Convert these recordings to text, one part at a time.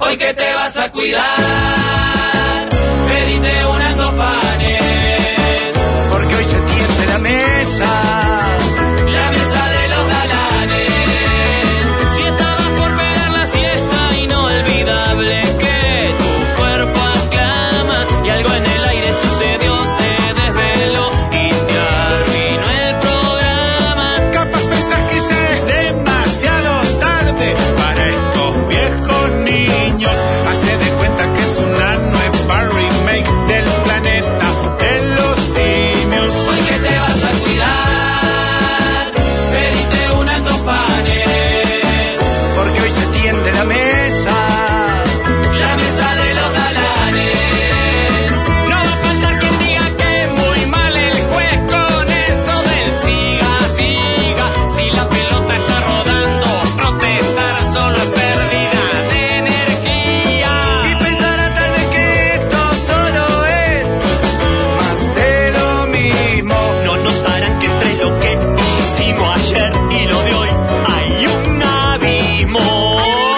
hoy que te vas a cuidar, pedite unas 2 panes, porque hoy se tiende la mesa de los galanes. Si estabas por pegar la siesta, inolvidable que tu cuerpo aclama y algo en el aire sucedió, te desveló y te arruinó el programa. Capaz pensás que ya es demasiado tarde para estos viejos niños. Hace de cuenta que es una nueva remake del planeta de los simios. Hoy que te vas a cuidar, pedite unas 2 panes, Porque hoy se tiende la mesa de los galanes. No va a faltar quien diga que muy mal el juez con eso del siga, siga. Si la pelota está rodando, protestar solo es pérdida de energía. Y pensará tal vez que esto solo es más de lo mismo. No notarán que entre lo que hicimos ayer y lo de hoy hay un abismo.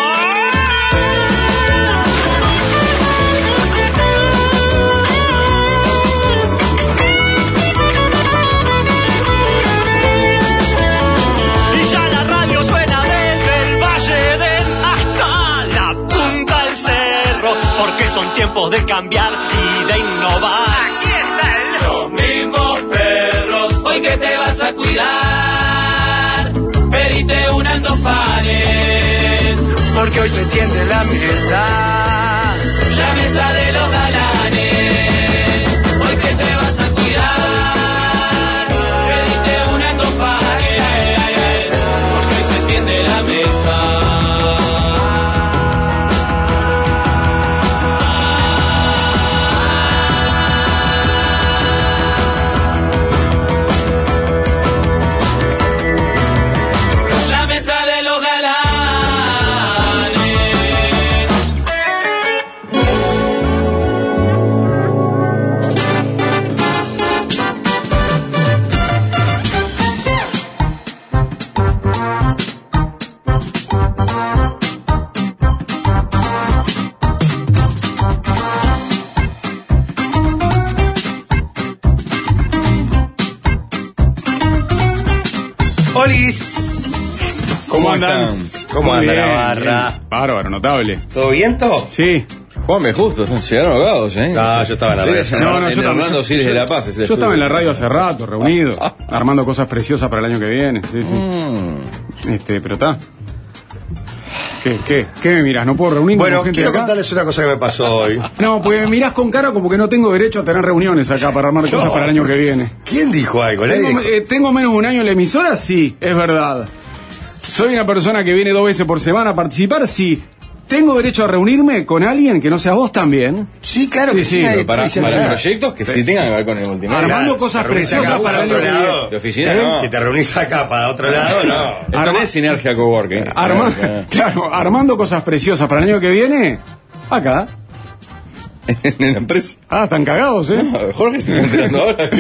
Y ya la radio suena desde el Valle del hasta la punta del cerro, porque son tiempos de cambiar y de innovar. Aquí está el Los mismos perros, hoy que te vas a cuidar, pedite unas 2 panes, porque hoy se tiende la mesa de los galanes. Hoy que te vas a cuidar, pedite unas 2 panes, porque hoy se tiende la mesa de los galanes. Olis. ¿Cómo andan? ¿Cómo anda la Bien, barra? bien. Bárbaro, notable. ¿Todo viento? Sí. Juanme, justo, llegaron ahogados, ¿eh? No, yo estaba en la radio. No, yo también. Hernando Siles de la Paz. Yo estaba en la radio hace rato, reunido, armando cosas preciosas para el año que viene. Sí, sí. Pero está. ¿Qué me mirás? ¿No puedo reunirme Bueno, con gente quiero de acá? contarles una cosa que me pasó hoy. No, porque me mirás con cara como que no tengo derecho a tener reuniones acá para armar cosas para el año que viene. ¿Quién dijo algo? ¿Le dijo? ¿Tengo menos de un año en la emisora? Sí, es verdad. ¿Soy una persona que viene 2 veces por semana a participar? Sí. ¿Tengo derecho a reunirme con alguien que no sea vos también? Sí, claro Sí, que sí, sí. Pero para sí, proyectos que sí tengan que ver con el multimedia. Armando cosas te reunís preciosas acá para el para año que otro viene. lado. De oficina, no. Si te reunís acá para otro lado, no. Esto no es sinergia coworking. Claro, armando cosas preciosas para el año que viene, acá. En la empresa. Ah, están cagados, ¿eh? No, Jorge se está enterando ahora.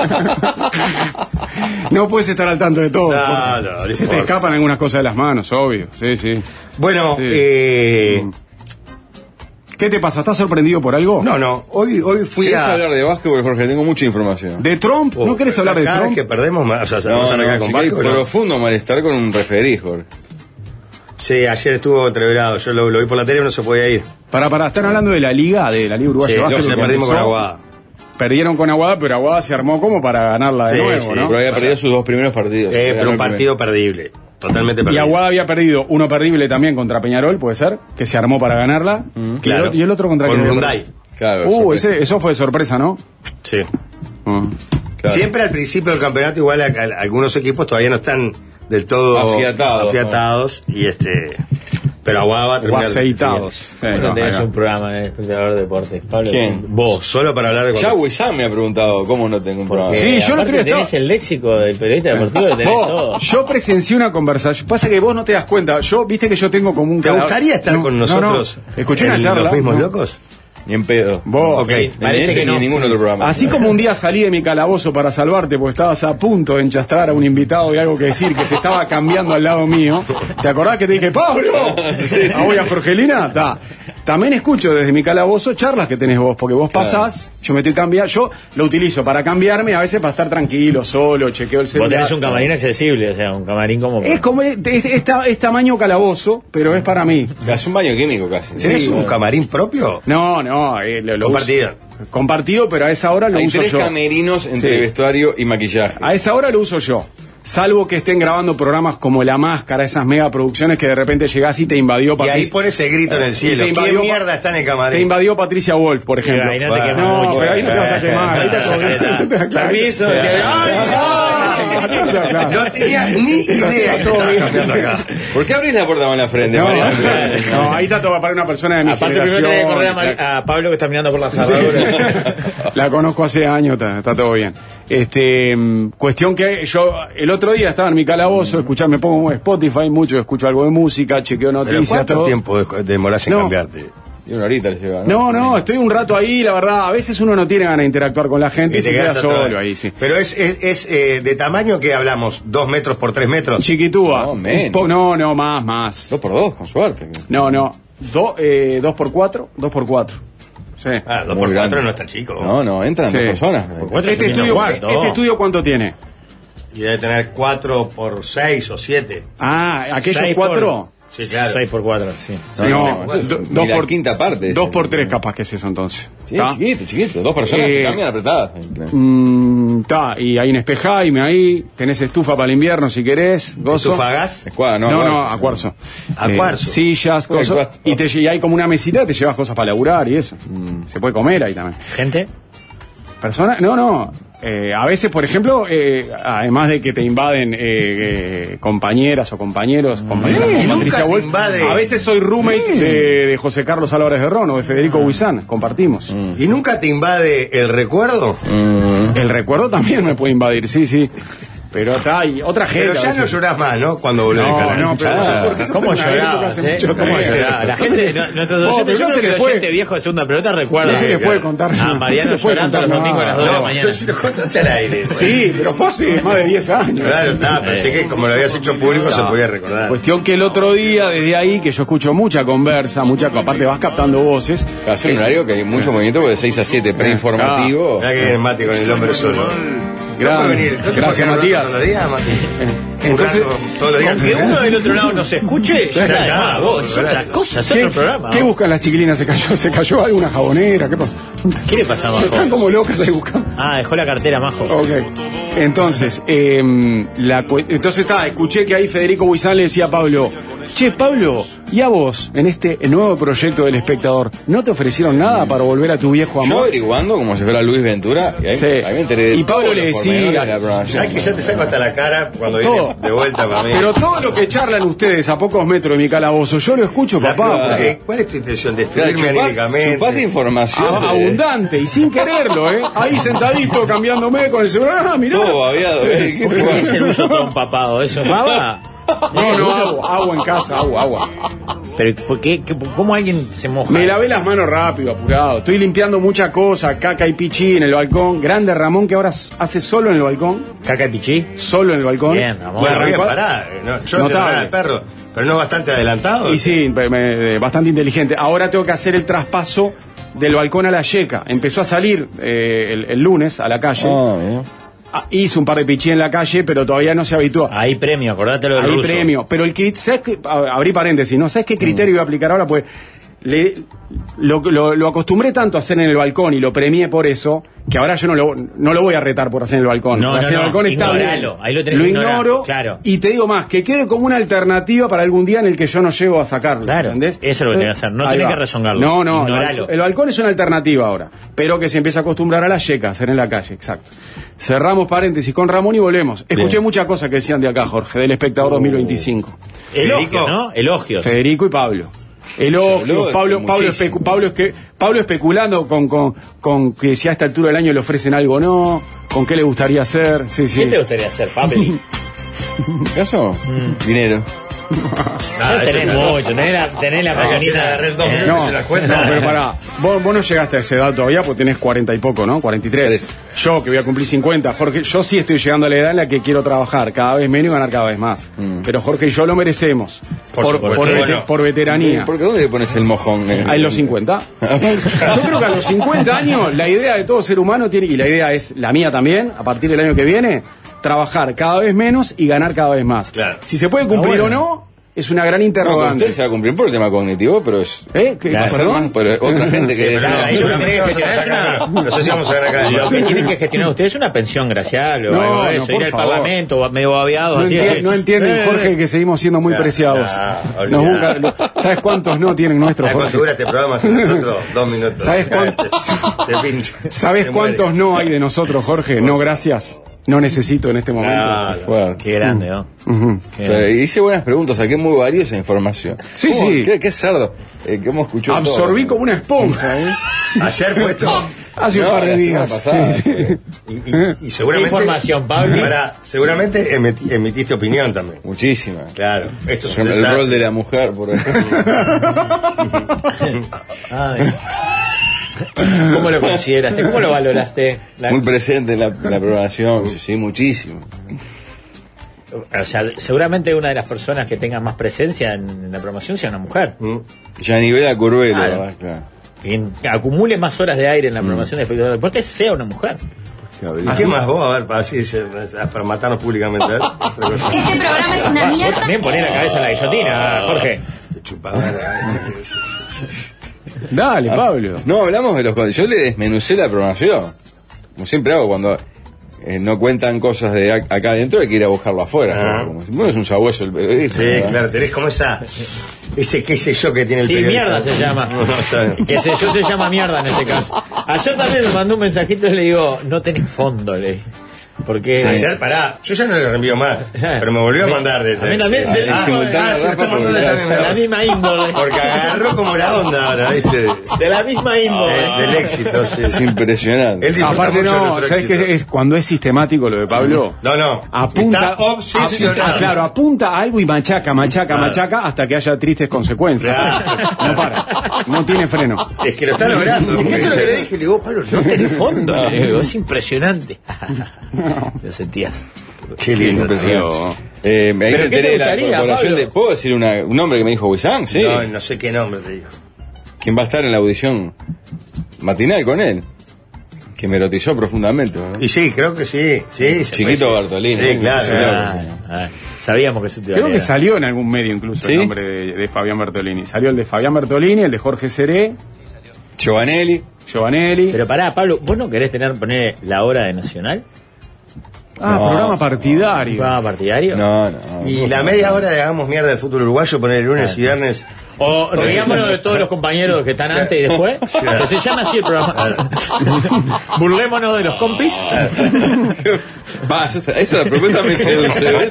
No puedes estar al tanto de todo. No, Jorge. no Se te importa. escapan algunas cosas de las manos, obvio. Sí, sí. Bueno, Sí. ¿Qué te pasa? ¿Estás sorprendido por algo? no, hoy fui ¿Querés a... hablar de básquetbol, Jorge? Tengo mucha información. ¿De Trump? ¿No querés hablar de Cada vez Trump? que perdemos, o sea, No, vamos a arrancar no, con si hay básquetbol, ¿no? profundo malestar con un referí, Jorge. Sí, ayer estuvo entreverado. Yo lo vi por la tele, no se podía ir. Para, están hablando de la Liga Uruguaya Sí, de Básquet. se que perdimos con empezó. Aguada. Perdieron con Aguada, pero Aguada se armó como para ganarla de Sí, nuevo, sí, ¿no? Pero había perdido sus 2 primeros partidos. Pero Ganó un el partido perdible. Totalmente Y perdible. Aguada había perdido uno perdible también contra Peñarol, puede ser, que se armó para ganarla. Claro. Y el otro contra Con quién había Hyundai. perdido? Claro, sorpresa. Eso fue de sorpresa, ¿no? Sí. Claro. Siempre al principio del campeonato, igual algunos equipos todavía no están del todo Afiatados, y pero Aguada va a O terminar. aceitados. Bueno, tenés acá. un programa de espectador de deportes, Pablo. ¿Quién? Vos, solo para hablar de Ya Wissam me ha preguntado cómo no tengo un programa. Sí, yo el otro aparte día tenés estaba- el léxico del periodista deportivo, lo tenés todo. Vos, yo presencié una conversación. Pasa que vos no te das cuenta. Yo, viste que yo tengo como un. ¿Te gustaría estar con nosotros Escuché una en charla. Los Mismos Locos? Ni en pedo. Vos. Ok. Ni Parece ese que ni no. en ningún otro programa. Así como un día salí de mi calabozo para salvarte porque estabas a punto de enchastrar a un invitado y algo que decir que se estaba cambiando al lado mío. ¿Te acordás que te dije, ¡Pablo! ¿A voy a Jorgelina? También escucho desde mi calabozo charlas que tenés vos, porque vos pasás, yo me estoy cambiando, yo lo utilizo para cambiarme, a veces para estar tranquilo, solo, chequeo el Vos celular. tenés un camarín accesible, o sea, un camarín como... Es como, es tamaño calabozo, pero es para mí. Es un baño químico casi. ¿Tenés un camarín propio? No, lo Compartido. uso- compartido, pero a esa hora lo Hay uso 3 yo. camerinos entre Sí. vestuario y maquillaje. A esa hora lo uso yo. Salvo que estén grabando programas como La Máscara, esas mega producciones que de repente llegás y te invadió Y ahí Patricia. pones el grito en el cielo. te ¿Qué invadió- mierda está en el Te camarín? invadió Patricia Wolf, por ejemplo. ahí no te quemas No, mucho. pero ahí no te vas a quemar. Ahí está todo bien. Claro. Permiso. Claro. No tenía ni idea que Todo bien. estabas acá. ¿Por qué abrís la puerta con la frente, No, Mariano? no, ahí está todo para una persona de mi Aparte, primero generación. tenés que correr a Pablo que está mirando por las cerraduras. La conozco hace años, está todo bien. Cuestión que yo el otro día estaba en mi calabozo, me pongo Spotify mucho, escucho algo de música, chequeo ¿Pero noticias, cuánto todo. tiempo demorás en No. cambiarte? Y una horita le lleva, No, estoy un rato ahí, la verdad, a veces uno no tiene ganas de interactuar con la gente y se queda quedás otra solo vez. ahí, sí. Pero es de tamaño que hablamos, 2 metros por 3 metros. Chiquitúa. No, menos. No, más. 2x2, con suerte. No. 2x4, 2x4. Sí. Ah, 2 Muy por 4 grande. no está chico. No, entran Sí. 2 personas. Este estudio, ¿cuánto tiene? Y debe tener 4 por 6 o 7. Ah, aquellos 6 cuatro. Sí, claro. 6x4, sí. No, eso es do- ni dos la por- quinta parte. 2x3 capaz que es eso entonces. Sí, ¿Tá? chiquito. 2 personas se Eh, cambian apretadas. Y hay un espejaime ahí, tenés estufa para el invierno si querés, gozo. ¿Estufa a gas? Escuadra, no, No, a a cuarzo. A cuarzo. Sillas, cosas. cuarzo. Y hay como una mesita, te llevas cosas para laburar y eso. Se puede comer ahí también. ¿Gente? Personas, no. A veces, por ejemplo, además de que te invaden compañeras o compañeros, compañeras como nunca Patricia te Wolf, invade. a veces soy roommate de José Carlos Álvarez de Ron o de Federico Huizán, compartimos. ¿Y nunca te invade el recuerdo? El recuerdo también me puede invadir, sí. Pero está ahí, otra gente. Pero a ya no veces. llorás más, ¿no? Cuando volvés al canal. No, pero Jorge, eso ¿Cómo fue una época llorabas, hace mucho ¿Cómo tiempo. lloraba? La gente, nuestros Vos, oyentes, pero yo no se creo que le el puede- oyente viejo de segunda pelota recuerda. No se le puede contar. A no Mariano se le puede llorando contar los domingos a las 2 de la No, mañana. pero si lo contaste al aire. pues. Sí, pero fue hace más de 10 años. Claro, está, pero sé que como lo habías hecho público se podía recordar. Cuestión que el otro día, desde ahí, que yo escucho mucha conversa, aparte vas captando voces. Es un horario que hay mucho movimiento porque de 6 a 7 preinformativo. Mirá que viene Mati con el hombre solo. Gran- ¿No puede venir? ¿No te gracias, puedes quedar Matías. todos los días, Mati? Entonces, todos los días. Con que uno del otro lado nos escuche, ya está de más, vos, es otra cosa, es otro programa. ¿Qué buscan las chiquilinas? ¿Se cayó alguna jabonera? ¿Qué pasó? ¿Qué le pasa a Majo? Están como locas ahí buscando. Ah, dejó la cartera, Majo. Ok. Entonces, escuché que ahí Federico Huizán le decía a Pablo, che, Pablo, ¿y a vos, en este nuevo proyecto del Espectador, no te ofrecieron nada para volver a tu viejo Yo amor? averiguando como si fuera Luis Ventura, y ahí, Sí. ahí me enteré de Y Pablo todos le los decía- pormenores de la programación. ¿Sabes que ya te saco hasta la cara cuando Todo. viene de vuelta para mí? Pero todo lo que charlan ustedes a pocos metros de mi calabozo, yo lo escucho, papá. ¿Cuál es tu intención? Claro, ¿Destruirme anímicamente? chupás información. Abundante y sin quererlo, ¿eh? Ahí sentadito cambiándome con el celular. Ah, mirá. Todo babeado, ¿eh? ¿Qué ¿Qué fue? es el uso todo empapado? ¿Eso es baba? No, agua en casa, agua. Pero ¿por qué? ¿Cómo alguien se moja? Me lavé las manos rápido, apurado. Estoy limpiando mucha cosa, caca y pichí en el balcón. Grande Ramón que ahora hace solo en el balcón. ¿Caca y pichí? Solo en el balcón. Bien, Ramón. Bueno, bien, Arrancó- pará. No, yo no te Notable. nada al perro, pero no bastante adelantado. Y sí, bastante inteligente. Ahora tengo que hacer el traspaso del balcón a la yeca. Empezó a salir el lunes a la calle. Hizo un par de pichí en la calle, pero todavía no se habituó. Ahí premio, acordate lo del Hay ruso. premio. Pero el criterio, ¿sabes qué? Abrí paréntesis, ¿no? ¿Sabes qué criterio voy a aplicar ahora? Pues lo acostumbré tanto a hacer en el balcón y lo premié por eso, que ahora yo no lo voy a retar por hacer en el balcón. No, Por hacer en el balcón está bien. ignoralo. Ahí lo tenés que ignorar, ignoro, claro. y te digo más, que quede como una alternativa para algún día en el que yo no llego a sacarlo. Claro, ¿entendés? eso es lo que tenés que hacer, no Ahí tenés va. que rezongarlo, No, ignoralo. el balcón es una alternativa ahora, pero que se empieza a acostumbrar a la yeca, hacer en la calle, exacto. Cerramos paréntesis con Ramón y volvemos. Escuché muchas cosas que decían de acá, Jorge, del Espectador 2025. Elogios, ¿no? Elogios. Federico y Pablo. Elogios, Pablo especulando con que si a esta altura del año le ofrecen algo o no, con qué le gustaría hacer. Sí. ¿Qué te gustaría hacer, papi? ¿Caso? Dinero. Ya tenés mucho, tenés la maquinita. No, pero pará, vos no llegaste a ese dato todavía porque tenés 40 y poco, ¿no? 43. Yo, que voy a cumplir 50, Jorge, yo sí estoy llegando a la edad en la que quiero trabajar cada vez menos y ganar cada vez más. Pero Jorge y yo lo merecemos. Por veteranía. ¿Por qué dónde le pones el mojón? ¿A los 50? Yo creo que a los 50 años la idea de todo ser humano tiene, y la idea es la mía también, a partir del año que viene, trabajar cada vez menos y ganar cada vez más. Claro. Si se puede cumplir o no, es una gran No, interrogante. usted se va a cumplir por el tema cognitivo, pero es... ¿Qué va a ser perdón? más por otra gente que... No sé si vamos a ver acá. Lo que tienen que gestionar ustedes es una pensión gracial o No, algo de no, eso, por ir al favor. parlamento medio babeado. No, así, no entienden, Jorge, que seguimos siendo muy preciados. ¿Sabes cuántos no tienen nuestros, ¿Sabes cuánto Jorge? dura este programa sin nosotros? 2 minutos. ¿Sabes cuántos? Se pincha. ¿Sabes Se cuántos muere. no hay de nosotros, Jorge? No, gracias. No necesito en este momento. Fuerte. Qué grande, ¿no? Ujú. Pero hice buenas preguntas, saqué muy valiosa información. Sí, sí. ¿Qué cerdo? ¿Cómo escuchó Absorbí todo? como una esponja, ¿eh? Ayer fue esto. Hace un No, par de la semana días. pasada, Sí, sí. Y seguramente. ¿Qué información, Pablo? Seguramente emitiste opinión también. Muchísima. Claro. Esto es Por un ejemplo, el desastre. rol de la mujer, por ejemplo. Ay. ¿Cómo lo consideraste? ¿Cómo lo valoraste? Muy presente en la programación, sí, muchísimo. O sea, seguramente una de las personas que tenga más presencia en la promoción sea una mujer. Ya nivela Curvelo, Claro. ¿verdad? Claro. Que acumule más horas de aire en la promoción de espectador de deportes, sea una mujer. ¿Y qué más vos? A ver, para matarnos públicamente. ¿Eh? Este programa es una Vos mierda. también ponés la cabeza en la guillotina, Jorge. Dale, Pablo. No, hablamos de los... Yo le desmenucé la programación. Como siempre hago cuando no cuentan cosas de acá adentro, hay que ir a buscarlo afuera. Como si bueno, es un sabueso el periodista. Sí, ¿no? claro, tenés como ese qué sé yo que tiene el Sí, periodista. mierda se llama. No, está bien. Que sé yo se llama mierda en este caso. Ayer también me mandó un mensajito y le digo, no tenés fondo, le dije. Porque Ayer, pará, yo ya no le reenvío más, pero me volvió a mandar de a mí también sí, en simultáneo, se lo está Rafa, mandando porque también, de la misma índole. porque agarró como la onda ahora, ¿viste? De la misma índole. Del éxito, sí. Es impresionante. Él disfruta Aparte mucho de no, nuestro ¿sabes éxito. qué es? Cuando es sistemático lo de Pablo. No. Apunta, Está obsesionado. claro, apunta a algo y machaca hasta que haya tristes consecuencias. No para, no tiene freno. Es que lo está logrando. Eso es lo que le dije, le digo, Pablo, no tenés fondo. No. Le digo, es impresionante. Lo sentías. Qué lindo. Impresionante. ¿Pero Me qué te enteré de la gustaría, incorporación Pablo? de... ¿Puedo decir un nombre que me dijo Wissam? Sí. No sé qué nombre te dijo. ¿Quién va a estar en la audición matinal con él? Que me erotizó profundamente, ¿no? Y sí, creo que sí. Sí, se Chiquito puede. Bartolini. Sí, claro. Sabíamos que eso te iba a Creo que llegar. salió en algún medio incluso ¿Sí? el nombre de Fabián Bertolini. Salió el de Fabián Bertolini, el de Jorge Seré, Giovanelli. Giovanelli. Pero pará, Pablo, ¿vos no querés poner la hora de Nacional? Programa ¿Un partidario. programa partidario? No. Y la media hora de hagamos mierda del fútbol uruguayo, poner el lunes y viernes. O riámonos de todos los compañeros que están antes y después. Que se llama así el programa. Burlémonos de los compis. Va, eso la propuesta me seduce, ¿ves?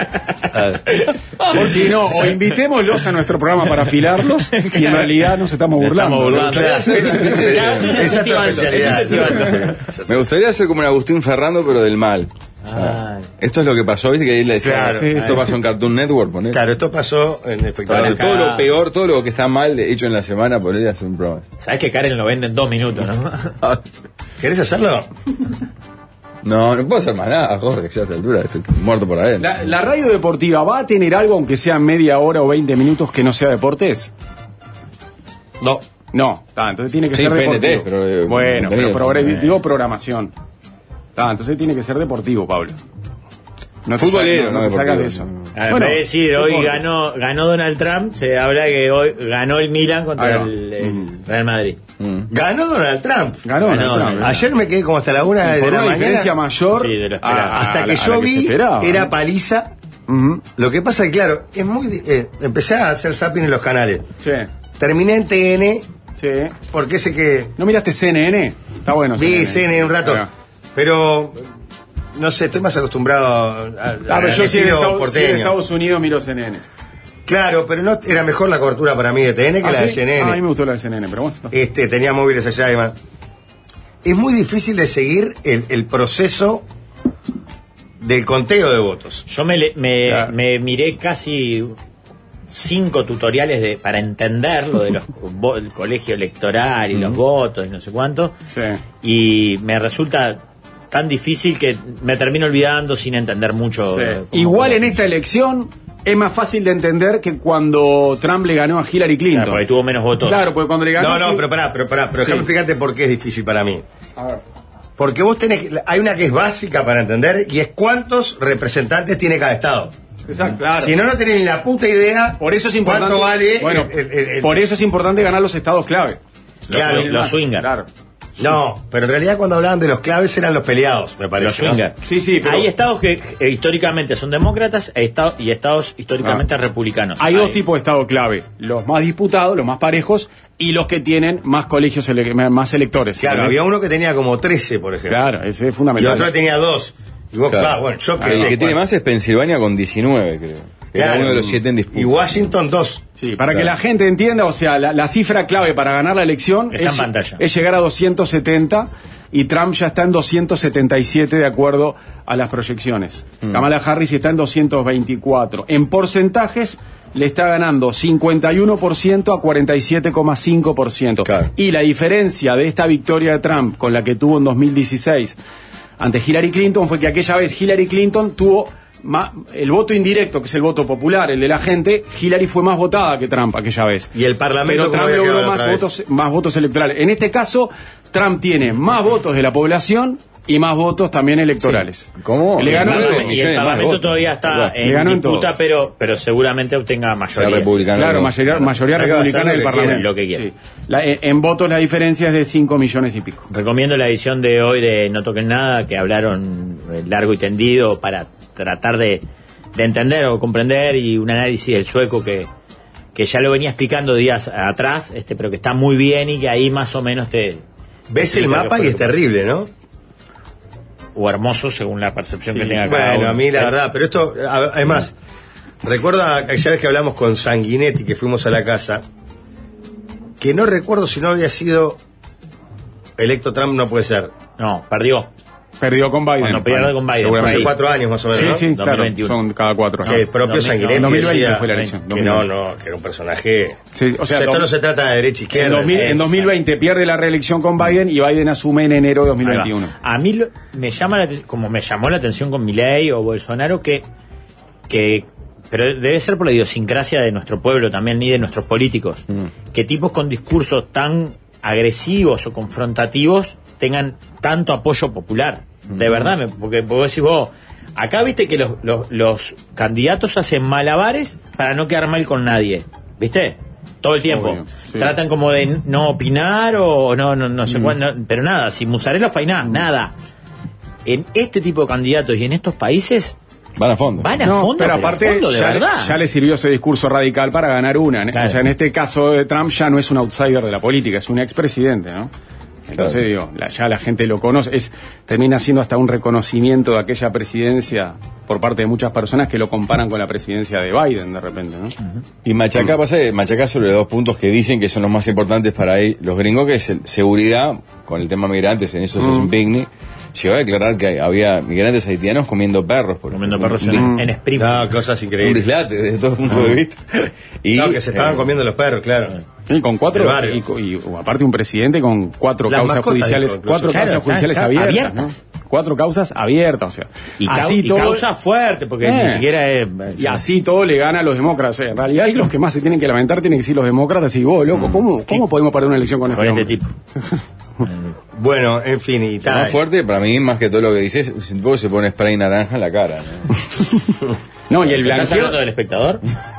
Por si no, o invitémoslos a nuestro programa para afilarlos y en realidad nos estamos burlando. Esa es tu especialidad. Me gustaría ser como un Agustín Ferrando, pero del mal. Ay. Esto es lo que pasó, ¿viste? Que ahí le decía, Claro. esto pasó en Cartoon Network, poner. Claro, esto pasó en espectador. Todo lo peor, todo lo que está mal hecho en la semana, poner hacer un programa. Sabés que Karen lo vende en 2 minutos, ¿no? ¿Querés hacerlo? No puedo hacer más nada, Jorge, ya a esta altura estoy muerto por adentro. La radio deportiva va a tener algo, aunque sea media hora o 20 minutos, que no sea deportes. No. No, entonces tiene que Sí, ser PNT, deportivo. pero, bueno, contenido. pero digo programación. Entonces tiene que ser deportivo, Pablo. No te Futbolero, sa- no no te sacas de deportivo. eso. En vez de decir hoy deporte. ganó Donald Trump, se habla que hoy ganó el Milan contra Ahí va. el Real Madrid. Ganó Donald Trump. Ganó Donald Trump. Ayer me quedé como hasta la 1 de Por la una diferencia mañana. mayor Sí, de lo esperado. Hasta a que la yo que se vi, esperaba, era ¿no? paliza. Ujú. Lo que pasa es que, claro, es muy. Empecé a hacer zapping en los canales. Sí, Terminé en TN, sí. porque sé que. ¿No miraste CNN? Está bueno. Vi CNN un rato. Ahí va. Pero. No sé, estoy más acostumbrado Pero yo sí de estilo de Estados Unidos miro CNN. Claro, pero no era mejor la cobertura para mí de TN que la de ¿sí? CNN. A mí me gustó la de CNN, pero bueno. Tenía móviles allá y demás. Es muy difícil de seguir el proceso del conteo de votos. Yo me miré casi 5 tutoriales para entender lo de el colegio electoral y los votos y no sé cuánto. Sí. Y me resulta tan difícil que me termino olvidando sin entender mucho. Sí. Igual en esta elección es más fácil de entender que cuando Trump le ganó a Hillary Clinton. Claro, porque tuvo menos votos. Claro, porque cuando le ganó... No, pero pará, pero déjame explicarte por qué es difícil para mí. A ver. Porque vos hay una que es básica para entender y es cuántos representantes tiene cada estado. Exacto, claro. Si no tenés ni la puta idea, Por eso es importante, cuánto vale bueno, por eso es importante ganar los estados clave. Los swingers. Claro. No, pero en realidad cuando hablaban de los claves eran los peleados, me parece. Los swingers. Sí, sí, pero Hay estados que históricamente son demócratas y estados históricamente republicanos. hay dos tipos de estado clave: los más disputados, los más parejos, y los que tienen más colegios, más electores. Claro, ¿entendés? había uno que tenía como 13, por ejemplo. Claro, ese es Y fundamental. otro tenía 2. Y vos, Claro. bueno, yo qué El sé. que tiene más es Pensilvania con 19, creo. Era Claro. uno de los 7 en disputa. Y Washington 2. Sí, para que Claro. la gente entienda, o sea, la cifra clave para ganar la elección Está en pantalla. es llegar a 270 y Trump ya está en 277 de acuerdo a las proyecciones. Kamala Harris está en 224. En porcentajes le está ganando 51% a 47,5%. Claro. Y la diferencia de esta victoria de Trump con la que tuvo en 2016 ante Hillary Clinton fue que aquella vez Hillary Clinton tuvo el voto indirecto, que es el voto popular, el de la gente. Hillary fue más votada que Trump aquella vez. Y el Parlamento, Pero ¿cómo Trump había logró quedado otra más votos electorales. En este caso, Trump tiene más votos de la población y más votos también electorales. ¿Cómo? Le ganó Más en de todo. un Y millón el de más Parlamento votos. todavía está Igual. Le ganó en en disputa, pero seguramente obtenga mayoría. Sea republicano. Claro, no. mayoría O sea, que va a hacer republicana lo del que Parlamento. quiera, lo que quiera. Sí. En votos la diferencia es de 5 millones y pico. Recomiendo la edición de hoy de No Toquen Nada, que hablaron largo y tendido para tratar de entender o comprender, y un análisis del sueco que ya lo venía explicando días atrás, pero que está muy bien y que ahí más o menos te... Ves el mapa y es terrible, ¿no? O hermoso según la percepción que tenga cada Bueno, uno. a mí la verdad, pero esto, además, recuerda aquella vez que hablamos con Sanguinetti, que fuimos a la casa, que no recuerdo si no había sido electo Trump, no puede ser. No, perdió. Perdió con Biden. Cuando pierde con Biden. Seguramente. Hace Sí. 4 años más o menos, Sí, ¿no? sí, claro. 2021. Son cada 4 Que años. el propio 2000, Sanguinetti 2020 decía fue la elección, que 2020. que era un personaje... Sí, o sea, esto no se trata de derecha e izquierda. En 2020 pierde la reelección con Biden y Biden asume en enero de 2021. Ahí va. A mí me llama como me llamó la atención con Milei o Bolsonaro que pero debe ser por la idiosincrasia de nuestro pueblo también, ni de nuestros políticos, que tipos con discursos tan agresivos o confrontativos tengan tanto apoyo popular. De verdad, porque vos decís vos, acá viste que los candidatos hacen malabares para no quedar mal con nadie, ¿viste? Todo el tiempo. Obvio, sí. Tratan como de no opinar o no sé cuándo, pero nada, si Musarela Fainá, nada. En este tipo de candidatos y en estos países Van a fondo. van a No, fondo, pero a aparte fondo, de verdad. ya le sirvió ese discurso radical para ganar una. Claro. O sea, en este caso de Trump ya no es un outsider de la política, es un expresidente, ¿no? Entonces, digo, ya la gente lo conoce, termina siendo hasta un reconocimiento de aquella presidencia por parte de muchas personas que lo comparan con la presidencia de Biden de repente, ¿no? Y machacá sobre 2 puntos que dicen que son los más importantes para los gringos, que es seguridad, con el tema migrantes, en eso es un picnic. Llegó a declarar que había migrantes haitianos comiendo perros. Comiendo perros en Springfield. No, cosas Un increíbles. dislate desde todo punto de vista. Y, No, que se estaban comiendo los perros, claro. Y con 4, El barrio. y aparte un presidente con 4 Las causas mascotas, judiciales, dijo, incluso. 4 Claro, causas judiciales claro, abiertas, abiertas. ¿no? 4 causas abiertas, o sea. Y, así y todo, causa fuerte, porque ni siquiera es... y así todo le gana a los demócratas. En realidad, los que más se tienen que lamentar tienen que ser los demócratas. Y vos, loco, ¿cómo podemos perder una elección con con este este hombre? tipo. Bueno, en fin, y lo tal. más fuerte, para mí, más que todo lo que dices, es un poco se pone spray naranja en la cara. ¿no? No, y el ¿Estás blanqueo. hablando del espectador?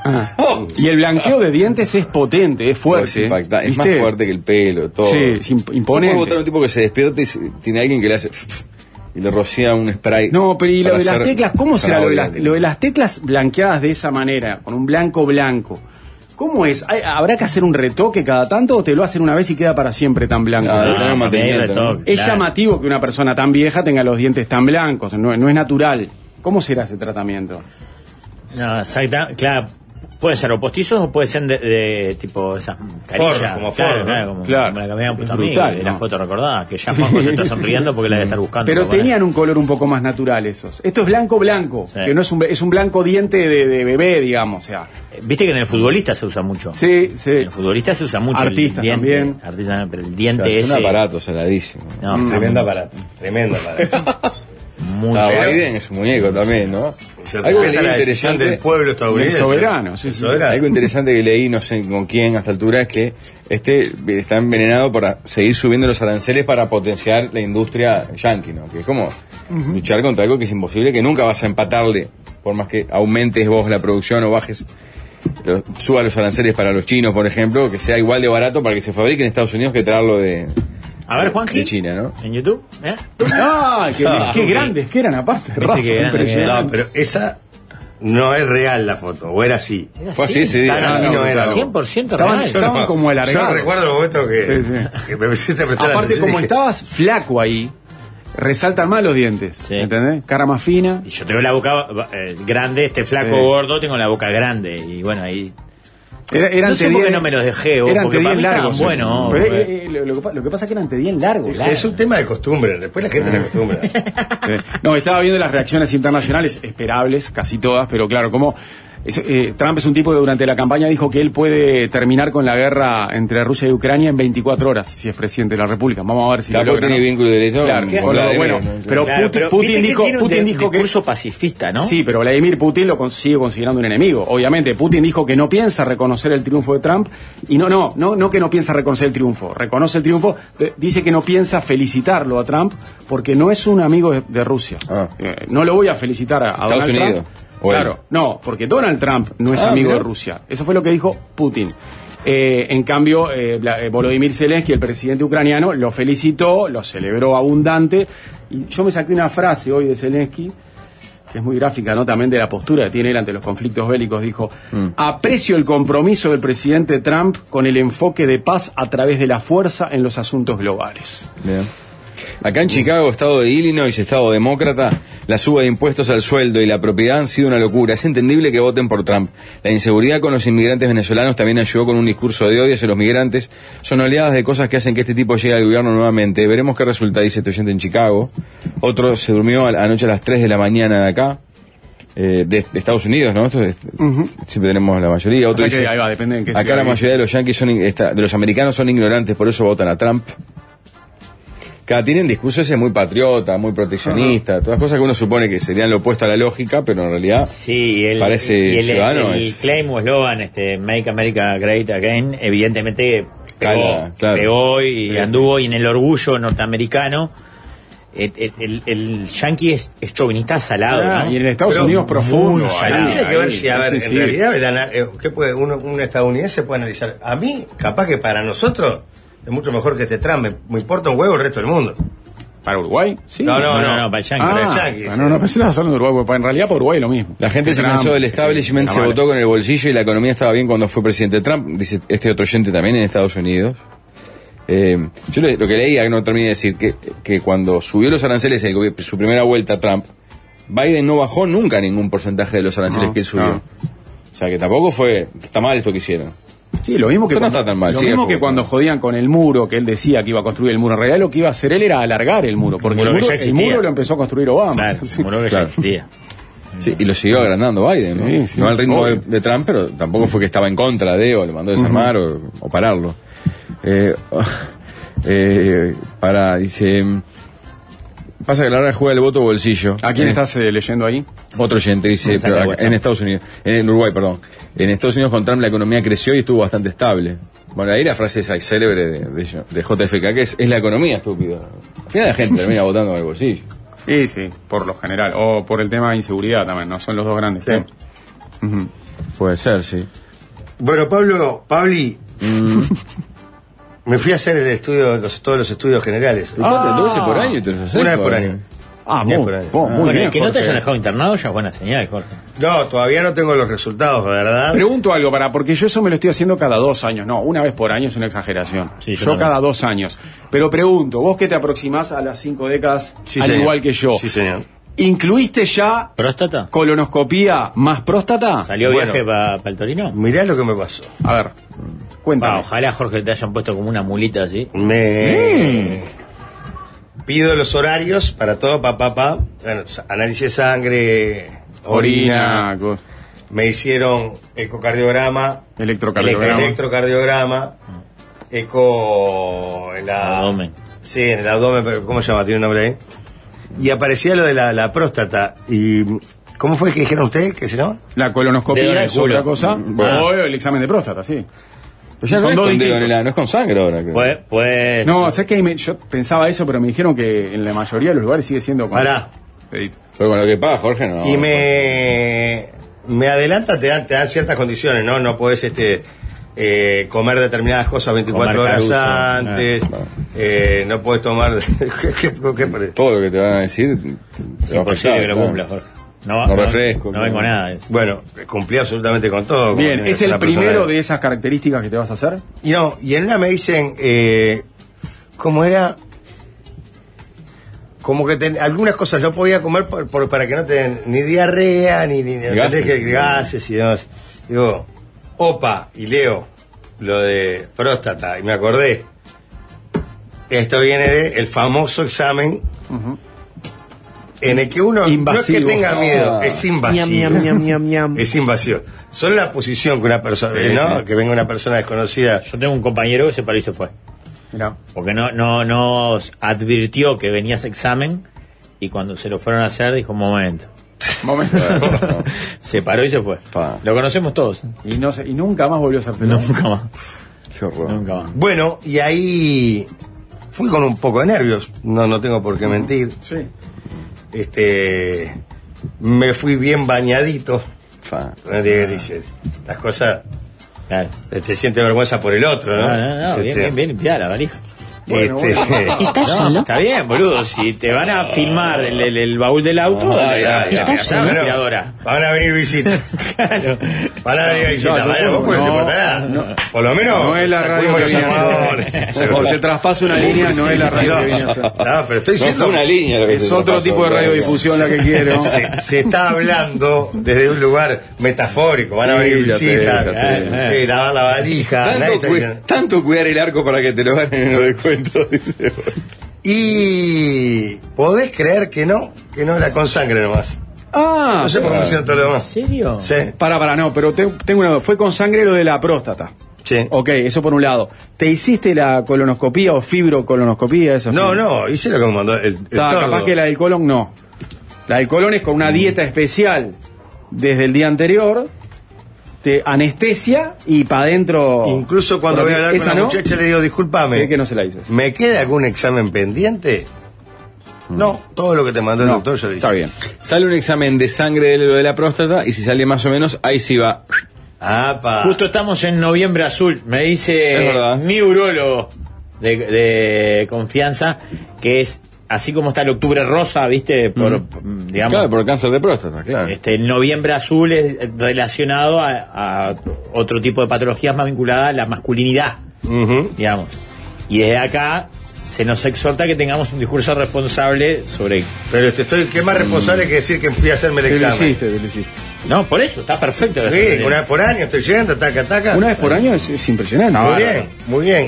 Y el blanqueo de dientes es potente, es fuerte. Es más ¿viste? fuerte que el pelo, todo. Sí, es imponente. No puedes votar a un tipo que se despierta y tiene alguien que le hace y le rocía un spray. No, pero y lo para de las hacer teclas, ¿cómo será lo de las, zanahoria. lo de las teclas blanqueadas de esa manera, con un blanco blanco? ¿Cómo es? ¿Habrá que hacer un retoque cada tanto o te lo hacen una vez y queda para siempre tan blanco? No, No, tener un mantenimiento, ¿no? retoque. Es Claro. llamativo que una persona tan vieja tenga los dientes tan blancos, no es natural. ¿Cómo será ese tratamiento? No, claro. Pueden ser o postizos o pueden ser de tipo esas carillas. Como claro, forro, claro, ¿no? como, Claro. como la que me habían puesto a mí, Brutal, de la ¿no? foto recordada, que ya Juanjo se está sonriendo porque la debe estar buscando. Pero para poner. tenían un color un poco más natural esos. Esto es blanco, Sí. que no es un blanco diente de bebé, digamos. O sea, Viste que en el futbolista se usa mucho. sí. En el futbolista se usa mucho. Artistas el diente, también. Artistas, pero el O sea, diente es ese. un aparato saladísimo. No, está Tremendo aparato. Tremendo aparato. muy Biden es un muñeco también, ¿no? Se Algo respeta leí la decisión interesante. del pueblo estadounidense. El soberano, sí, El sí. soberano. Algo interesante que leí, no sé con quién a esta altura, es que está envenenado por seguir subiendo los aranceles para potenciar la industria yankee, ¿no? Que es como luchar contra algo que es imposible, que nunca vas a empatarle, por más que aumentes vos la producción o bajes, suba los aranceles para los chinos, por ejemplo, que sea igual de barato para que se fabrique en Estados Unidos que traerlo de A ver, Juanji. de China, ¿no? En YouTube. ¡Ah! ¡Qué grandes que eran, aparte! Rafa, qué grande que impresionante. No, pero esa no es real la foto, o era así. Fue así ese día. Tan así no era. 100% Estaban- real. estaban como alargados. Yo recuerdo el momento que, Sí, que me empecé a prestar Aparte, atención como y dije, estabas flaco ahí, resaltan más los dientes. Sí. ¿Entendés? Cara más fina. Y yo tengo la boca grande, este flaco Sí. gordo, tengo la boca grande. Y bueno, ahí. Eran No sé por qué no me los dejé, vos, eran porque para mí estaban largos. buenos, Pero, porque- lo que pasa es que eran bien largos. es un tema de costumbre, después la gente se acostumbra. No, estaba viendo las reacciones internacionales, esperables, casi todas, pero claro, como Trump es un tipo que durante la campaña dijo que él puede terminar con la guerra entre Rusia y Ucrania en 24 horas, si es presidente de la República. Vamos a ver si Claro, lo logra, tiene ¿no? vínculo directo Claro, con bueno, Vladimir, ¿no? pero Claro, Putin viste que dijo, tiene un Putin dijo que discurso pacifista, ¿no? Sí, pero Vladimir Putin lo sigue considerando un enemigo. Obviamente, Putin dijo que no piensa reconocer el triunfo de Trump y no que no piensa reconocer el triunfo. Reconoce el triunfo, dice que no piensa felicitarlo a Trump porque no es un amigo de Rusia. Ah. No lo voy a felicitar a Estados Donald Unidos. Trump. ¿O él? Claro, no, porque Donald Trump no es Ah, amigo mirá. de Rusia. Eso fue lo que dijo Putin. En cambio, Volodymyr Zelensky, el presidente ucraniano, lo felicitó, lo celebró abundante. Y yo me saqué una frase hoy de Zelensky, que es muy gráfica, ¿no? También de la postura que tiene él ante los conflictos bélicos. Dijo, aprecio el compromiso del presidente Trump con el enfoque de paz a través de la fuerza en los asuntos globales. Bien. Acá en Chicago, estado de Illinois, estado demócrata, la suba de impuestos al sueldo y la propiedad han sido una locura. Es entendible que voten por Trump. La inseguridad con los inmigrantes venezolanos también ayudó con un discurso de odio hacia los migrantes. Son oleadas de cosas que hacen que este tipo llegue al gobierno nuevamente. Veremos qué resulta, dice este oyente en Chicago. Otro se durmió anoche a las 3 de la mañana de acá. De Estados Unidos, ¿no? Esto siempre tenemos la mayoría. Otro O sea que dice, ahí va, depende en qué acá ciudad la vive. mayoría de los yanquis de los americanos son ignorantes, por eso votan a Trump. Tienen discurso ese muy patriota, muy proteccionista, todas cosas que uno supone que serían lo opuesto a la lógica, pero en realidad Sí, y parece y ciudadano. el claim o eslogan, Make America Great Again, evidentemente Cala, claro. pegó y anduvo, y en el orgullo norteamericano, el yankee es chauvinista salado, ¿no? Y en Estados Pero Unidos profundo. muy ahí, salado. Tiene que ver si, a ver, sí, en sí. realidad, ¿qué puede un estadounidense puede analizar? A mí, capaz que para nosotros es mucho mejor que este Trump. Me importa un huevo el resto del mundo. ¿Para Uruguay? Sí. No, para el yankee. para el Ah, yankee, no, no, pensé que estabas hablando de Uruguay, porque en realidad para Uruguay es lo mismo. La gente se Trump, cansó del establishment, se vale. votó con el bolsillo y la economía estaba bien cuando fue presidente Trump, dice este otro oyente también en Estados Unidos. Yo lo que leía, que no terminé de decir, que cuando subió los aranceles en su primera vuelta Trump, Biden no bajó nunca ningún porcentaje de los aranceles No, que él subió. no. O sea que tampoco está mal esto que hicieron. Sí, lo mismo que Eso no cuando, está tan mal, lo sigue mismo a que fuego. cuando jodían con el muro, que él decía que iba a construir el muro. En realidad lo que iba a hacer él era alargar el muro, porque muro el que muro, ya el existía. muro lo empezó a construir Obama. Claro, Sí. muro que ya Claro. existía. Sí, y lo siguió agrandando Biden, ¿no? Sí, sí, No al ritmo obvio. de Trump, pero tampoco fue que estaba en contra de, o le mandó desarmar o pararlo. Dice, pasa que a la hora de jugar el voto bolsillo. ¿A quién estás leyendo ahí? Otro oyente dice, Me saca pero de acá- WhatsApp. en Estados Unidos, en Uruguay, perdón. En Estados Unidos con Trump la economía creció y estuvo bastante estable. Bueno, ahí la frase esa célebre de JFK, que es la economía, estúpido. Al final la gente termina votando con el bolsillo. Sí, sí, por lo general. O por el tema de inseguridad también, ¿no? Son los dos grandes temas. Ujú. Puede ser, sí. Bueno, Pabli, me fui a hacer el estudio, todos los estudios generales. Dos veces por año te los haces. Una vez por joder. año. Ah, Bien muy, por ahí. muy Bueno, bien, que no te Jorge. hayan dejado internado ya es buena señal, Jorge. No, todavía no tengo los resultados, ¿verdad? Pregunto algo, porque yo eso me lo estoy haciendo cada 2 años. No, una vez por año es una exageración. Sí, yo yo también. cada 2 años. Pero pregunto, vos que te aproximás a las 5 décadas, Sí, al señor. igual que yo, Sí, señor. ¿Incluiste ya ¿Próstata? colonoscopía más próstata? ¿Salió Bueno. viaje para el Torino? Mirá lo que me pasó. A ver, cuéntame. Ojalá, Jorge, te hayan puesto como una mulita así. Me pido los horarios para todo, Bueno, análisis de sangre, orina. Me hicieron ecocardiograma, electrocardiograma, eco en la Abdomen. Sí, en el abdomen, pero ¿cómo se llama? Tiene un nombre ahí. Y aparecía lo de la próstata. ¿Y cómo fue que dijeron ustedes que se llama? La Dedo en colonoscopía el es culo. otra cosa. Bueno. O el examen de próstata, sí. Pero ya Son no es dos con dedo distintos. en el ano, no es con sangre ahora. creo. Pues. No, ¿sabes qué? Yo pensaba eso, pero me dijeron que en la mayoría de los lugares sigue siendo con Pará. dedito. Pero con lo que paga Jorge no. Y me adelanta, te dan ciertas condiciones, ¿no? No podés comer determinadas cosas 24 Comer horas caruso, antes, no podés tomar... ¿Qué? Todo lo que te van a decir. Es imposible que lo cumpla, Jorge. No refresco, No no. vengo nada. Bueno, cumplí absolutamente con todo. como Bien, tiene ¿es que ser el una persona primero de esas características que te vas a hacer? Y no, y en una me dicen, ¿cómo era? Como que algunas cosas no podía comer para que no te den ni diarrea, ni Gases. gases y demás. Digo, opa, y leo lo de próstata, y me acordé. Esto viene del famoso examen en el que uno Invasivo. no es que tenga miedo, Ah. es invasivo. Es invasivo. Solo la posición que una persona, Sí, ¿no? sí. Que venga una persona desconocida. Yo tengo un compañero que se paró y se fue. Mirá. Porque no nos advirtió que venía ese examen y cuando se lo fueron a hacer dijo, un momento. Momento. Se paró y se fue. Pa. Lo conocemos todos. Y nunca más volvió a hacérselo. Nunca más. Qué horror. Nunca más. Bueno, y ahí fui con un poco de nervios, no tengo por qué mentir. Sí. Me fui bien bañadito. Fa. Dices, las cosas, Claro. te siente vergüenza por el otro, ¿no? No, bien limpiada la valija. ¿Estás No, solo? está bien, boludo. Si te van a filmar el baúl del auto, ¿Estás una solo? aspiradora. Van a venir visitas. Claro. Van a venir visitas. Vaya, vos porque no te importa nada. Por lo menos. No es la radio que sacudimos viene los a amores. hacer. O se traspasa una línea, no es la radio que viene a hacer. No, pero estoy No diciendo. fue una línea lo que Es se otro pasó, tipo de claro. radiodifusión la que quiero. Se está hablando desde un lugar metafórico. Van a Sí, venir ya sé, visitas. ya sé. Lavar la valija. nadie está diciendo- Tanto cuidar el arco para que te lo ganen en los descuentos. dice. Y podés creer que no era con sangre nomás. Ah, No sé por qué me hicieron todo lo demás. ¿En serio? Sí, no, pero tengo una. Fue con sangre lo de la próstata. sí. Ok, eso por un lado. ¿Te hiciste la colonoscopía o fibrocolonoscopía? Eso No, hice lo que me mandó el tordo. capaz que la del colon no. La del colon es con una dieta especial desde el día anterior, te anestesia y para adentro. Incluso cuando voy a hablar con la muchacha le digo, discúlpame, Sé que no se la hizo. ¿me queda algún examen pendiente? No, todo lo que te mandó el No, doctor yo le hice. Está bien. Sale un examen de sangre de lo de la próstata y si sale más o menos, ahí sí va. Apa. Justo estamos en noviembre azul. Me Es dice verdad. mi urólogo de confianza que es así como está el octubre rosa, ¿viste? Digamos, Claro, por cáncer de próstata, claro. el noviembre azul es relacionado a otro tipo de patologías más vinculadas a la masculinidad, Ujú. digamos. Y desde acá se nos exhorta que tengamos un discurso responsable sobre... Pero ¿qué más responsable que decir que fui a hacerme el Te lo examen? hiciste, te lo hiciste. No, por eso, está perfecto. Sí, una vez por año estoy llegando, taca. Una vez por año es impresionante. Muy bien.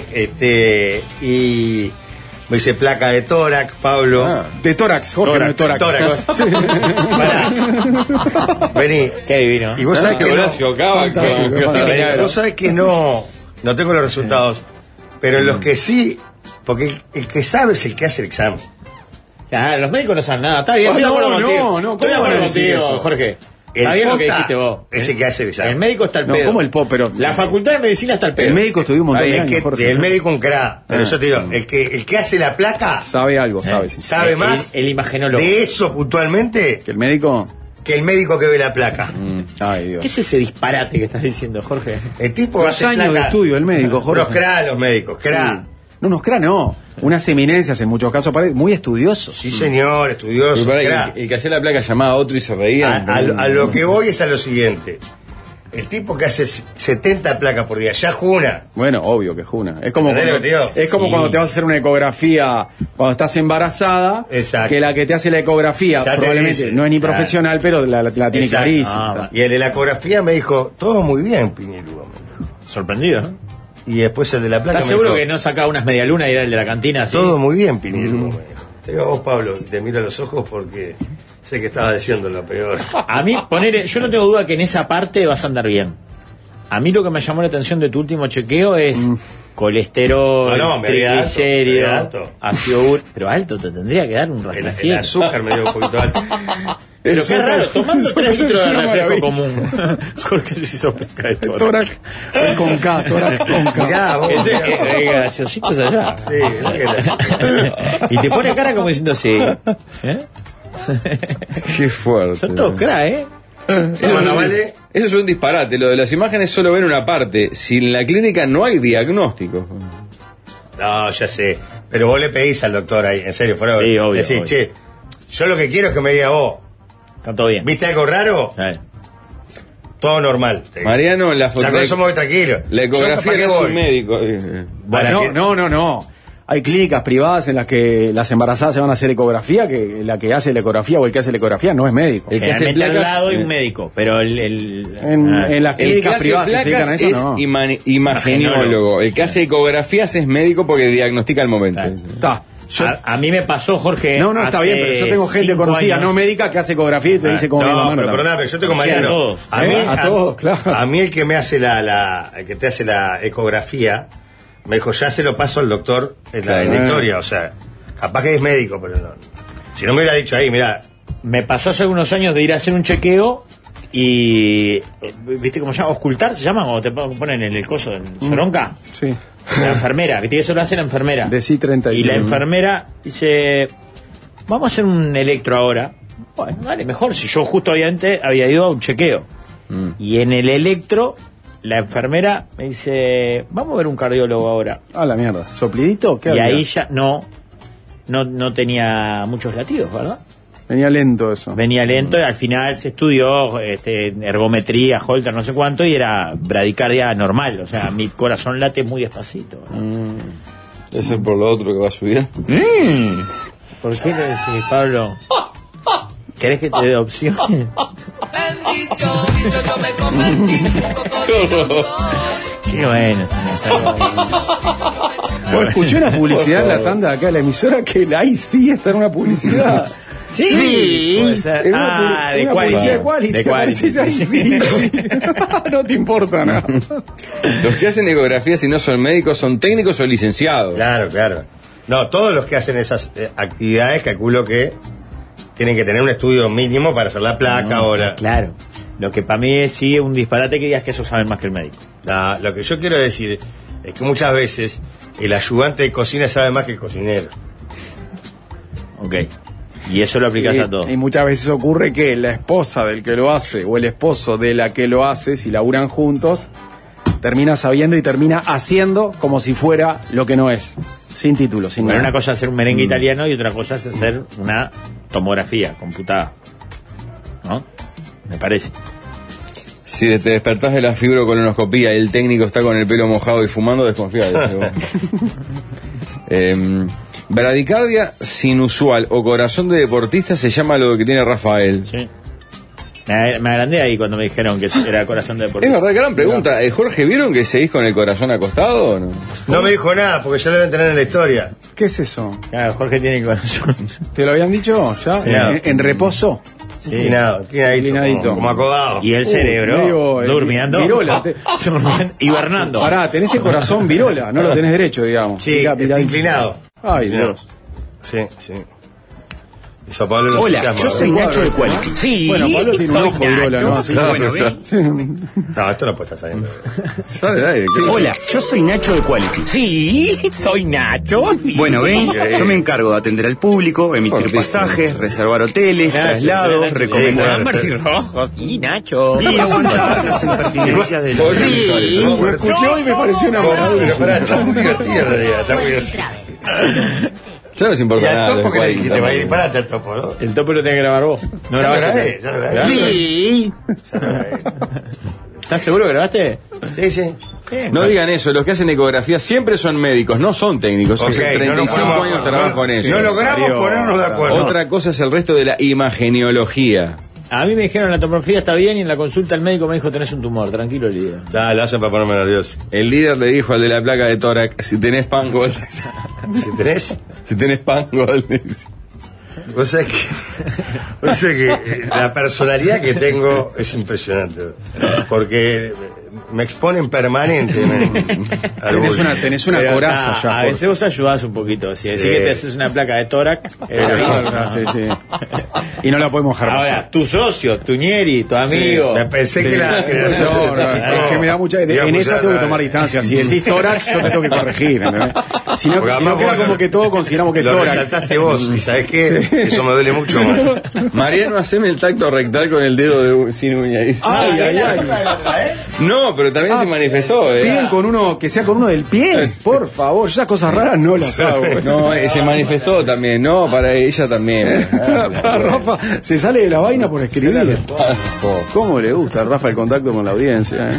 Y me hice placa de tórax, Pablo. Ah. De tórax, Jorge, no de tórax. Pará. Vení. Qué divino. Y vos sabés que no, Horacio Cava Fantástico, con- fantástico. vos sabés que no tengo los resultados, pero los que sí, porque el que sabe es el que hace el examen. Claro, los médicos no saben nada. Está bien, Ah, estoy de acuerdo no, contigo. no, Estoy de ¿cómo acuerdo van a decir contigo, eso? Jorge. El Está bien lo que posta dijiste vos. es el que hace el examen. El médico está al No, pedo. ¿cómo el po? Pero- La facultad de medicina está al pedo. El médico estudió un montón de Es años, que Jorge. el médico en CRA, pero Ah. yo te digo, el que hace la placa Sabe algo, sabe. sí. sabe más El imagenólogo. de eso puntualmente Que el médico. que el médico que ve la placa. Ay, Dios. ¿Qué es ese disparate que estás diciendo, Jorge? El tipo Los hace años placa. de estudio del médico, Jorge. Los CRA, los médicos, CRA. No nos crea, no. Unas eminencias en muchos casos, muy estudiosos. Sí, señor, estudioso. Pero pará, CRA. el que hacía la placa llamaba a otro y se reía. A lo que voy es a lo siguiente. El tipo que hace 70 placas por día, ya juna. Bueno, obvio que es una. Es como, ¿Entendés cuando, lo que te digo? es como Sí. cuando te vas a hacer una ecografía cuando estás embarazada, Exacto. que la que te hace la ecografía Ya te probablemente dice. no es ni Claro. profesional, pero la tiene Exacto. clarísima. Y el de la ecografía me dijo, todo muy bien, Piñeruba. me dijo. Sorprendido, ¿no? Y después el de la placa ¿Estás me seguro dijo, que no sacaba unas medialunas y era el de la cantina así? todo muy bien, Piñeruba, me dijo. Te digo a vos, Pablo, y te miro a los ojos porque sé que estabas diciendo lo peor. A mí, yo no tengo duda que en esa parte vas a andar bien. A mí lo que me llamó la atención de tu último chequeo es colesterol, No, me veía alto, me triglicéridos, veía alto. ácido úrico. Pero alto te tendría que dar un El rascacielos. azúcar me dio un poquito alto. Pero qué raro, tomando 3 litros de una refresco maravilla. común. Jorge se hizo pesca de tórax. Tórax con K, tórax con K. Mirá, vos, Ese mirá. es graciosito es allá. Sí, es que era- Y te pone cara como diciendo sí. ¿Eh? Qué fuerte. Son todos cra, ¿eh? No, vale. Eso es un disparate. Lo de las imágenes solo ven una parte. Si en la clínica no hay diagnóstico. No, ya sé. Pero vos le pedís al doctor ahí, en serio, fuera. Sí, obvio, Decís, obvio. che, yo lo que quiero es que me diga vos, Está todo bien. ¿viste algo raro? ¿Sabes? Todo normal. te dice. Mariano, la O sea, con eso me voy tranquilo. La Yo ecografía capaz que que hace voy. un médico. Para que- No. Hay clínicas privadas en las que las embarazadas se van a hacer ecografía, que la que hace la ecografía o el que hace la ecografía no es médico. El que hace Generalmente al placas, lado hay un médico, pero el En las El que clínicas hace privadas que se dedican a placas eso, es no. imageniólogo. El que hace ecografías es médico porque diagnostica al momento. Claro. Está. a mí me pasó, Jorge. No, está hace bien, pero yo tengo gente 5 conocida, años. no médica, que hace ecografía y te dice cómo viene la No, mano. pero también. perdona, pero yo tengo Sí, Mariano. a todos. A todos, claro. A mí el que me hace el que te hace la ecografía, me dijo, ya se lo paso al doctor en la Claro. historia. O sea, capaz que es médico, pero no. Si no me hubiera dicho ahí, mira, Me pasó hace unos años de ir a hacer un chequeo y. ¿Viste cómo se llama? ¿Ocultar se llama? ¿O te ponen en el coso, en Soronca? Sí. La enfermera, ¿viste que eso lo hace la enfermera? Decí 30 Y la enfermera dice, vamos a hacer un electro ahora. Bueno, dale, mejor, si yo justo obviamente había ido a un chequeo. Y en el electro, la enfermera me dice, vamos a ver un cardiólogo ahora. Ah, la mierda. ¿Soplidito? ¿Qué Y había? ahí ya no tenía muchos latidos, ¿verdad? Venía lento eso. Venía lento y al final se estudió ergometría, Holter, no sé cuánto, y era bradicardia normal. O sea, mi corazón late muy despacito. ¿no? Eso es por lo otro que va a subir. ¿Por qué le decís, Pablo? ¿Querés que te dé opciones? Qué bueno. Vos escuché una publicidad en la tanda de acá de la emisora que ahí sí está en una publicidad. Sí, puede ser. Es una De una Quality. publicidad de Quality. De Quality, Aparece ahí, sí. sí. No te importa nada. Los que hacen ecografías, si no son médicos, son técnicos o licenciados. claro, claro. No, todos los que hacen esas actividades calculo que tienen que tener un estudio mínimo para hacer la placa o la... Claro. Lo que para mí es sí un disparate que digas que eso saben más que el médico. No, lo que yo quiero decir es que muchas veces el ayudante de cocina sabe más que el cocinero. Ok. Y eso lo aplicás a todo. Y muchas veces ocurre que la esposa del que lo hace o el esposo de la que lo hace, si laburan juntos, termina sabiendo y termina haciendo como si fuera lo que no es. Sin título, sin Bueno, nada. una cosa es hacer un merengue italiano y otra cosa es hacer una tomografía computada. ¿No? Me parece. Si te despertás de la fibrocolonoscopía y el técnico está con el pelo mojado y fumando, desconfía. Bradicardia sinusual o corazón de deportista se llama lo que tiene Rafael. Sí. Me agrandé ahí cuando me dijeron que era corazón de Es deportista. verdad, gran pregunta. Jorge, ¿vieron que seguís con el corazón acostado o no? No me dijo nada porque ya lo deben tener en la historia. ¿Qué es eso? Claro, Jorge tiene corazón. ¿Te lo habían dicho ya? Sí. ¿En reposo? Inclinado, Inclinadito. como acodado. Y el cerebro medio, durmiendo. virola. Hibernando. Pará, tenés el corazón virola, no lo tenés derecho, digamos. Sí, Mirá, inclinado. Ay, Inclinado. Dios. Sí, sí. Eso a Pablo lo Hola, explicamos, yo ¿no? soy Nacho de Quality. Sí, Bueno, Pablo tiene un soy ojo virola, ¿no? Nacho. Así Claro, que- bueno, ¿ven? No, esto no puede estar saliendo. Sale al aire, Hola, yo soy Nacho de Quality. Sí, soy Nacho. Bueno, ven, yo me encargo de atender al público, emitir pasajes, reservar hoteles, traslados, recomendar Rojo. Sí, Nacho. y aguantar las impertinencias de los usuarios. Lo escuché hoy y me pareció una maravilla. Pero pará, está muy divertido en realidad, está muy divertido. Ya no les Y importa al nada. topo los que le cuales- dijiste, va a ir, parate al topo, ¿no? El topo lo tenés que grabar vos. No Ya lo grabaste. grabé, ya lo grabé. Sí. Ya lo grabé. ¿Estás seguro que grabaste? Sí, sí. No digan eso, los que hacen ecografía siempre son médicos, no son técnicos. Ok, Hace 35 años trabajo en eso. No logramos ponernos de acuerdo. Otra cosa es el resto de la imagenología. A mí me dijeron la tomografía está bien y en la consulta el médico me dijo tenés un tumor, tranquilo líder. Lo hacen para ponerme nervioso. El líder le dijo al de la placa de tórax, si tenés pangold. ¿Si tenés? Si tenés pangold. O sea que la personalidad que tengo es impresionante. Porque me exponen permanentemente. Tenés una coraza ya. A veces vos ayudás un poquito. Si decís que te haces una placa de tórax, Sí. Y no la podemos dejar ahora, pasar. tu socio, tu ñeri, tu amigo. Me pensé que la generación No, es que me da mucha. En esa tengo que tomar distancia. Si decís tórax, yo te tengo que corregir. ¿entendés? Si no, queda como que todos consideramos que es lo tórax. resaltaste vos. ¿Y sabés qué? Eso me duele mucho más. Mariano, haceme el tacto rectal con el dedo sin uña. Ay. No, pero también se manifestó. Piden con uno que sea con uno del pie, por favor. Yo esas cosas raras no las hago. No, se manifestó también. No, para ella también. Para Rafa se sale de la vaina por escribir. ¿Cómo le gusta a Rafa el contacto con la audiencia?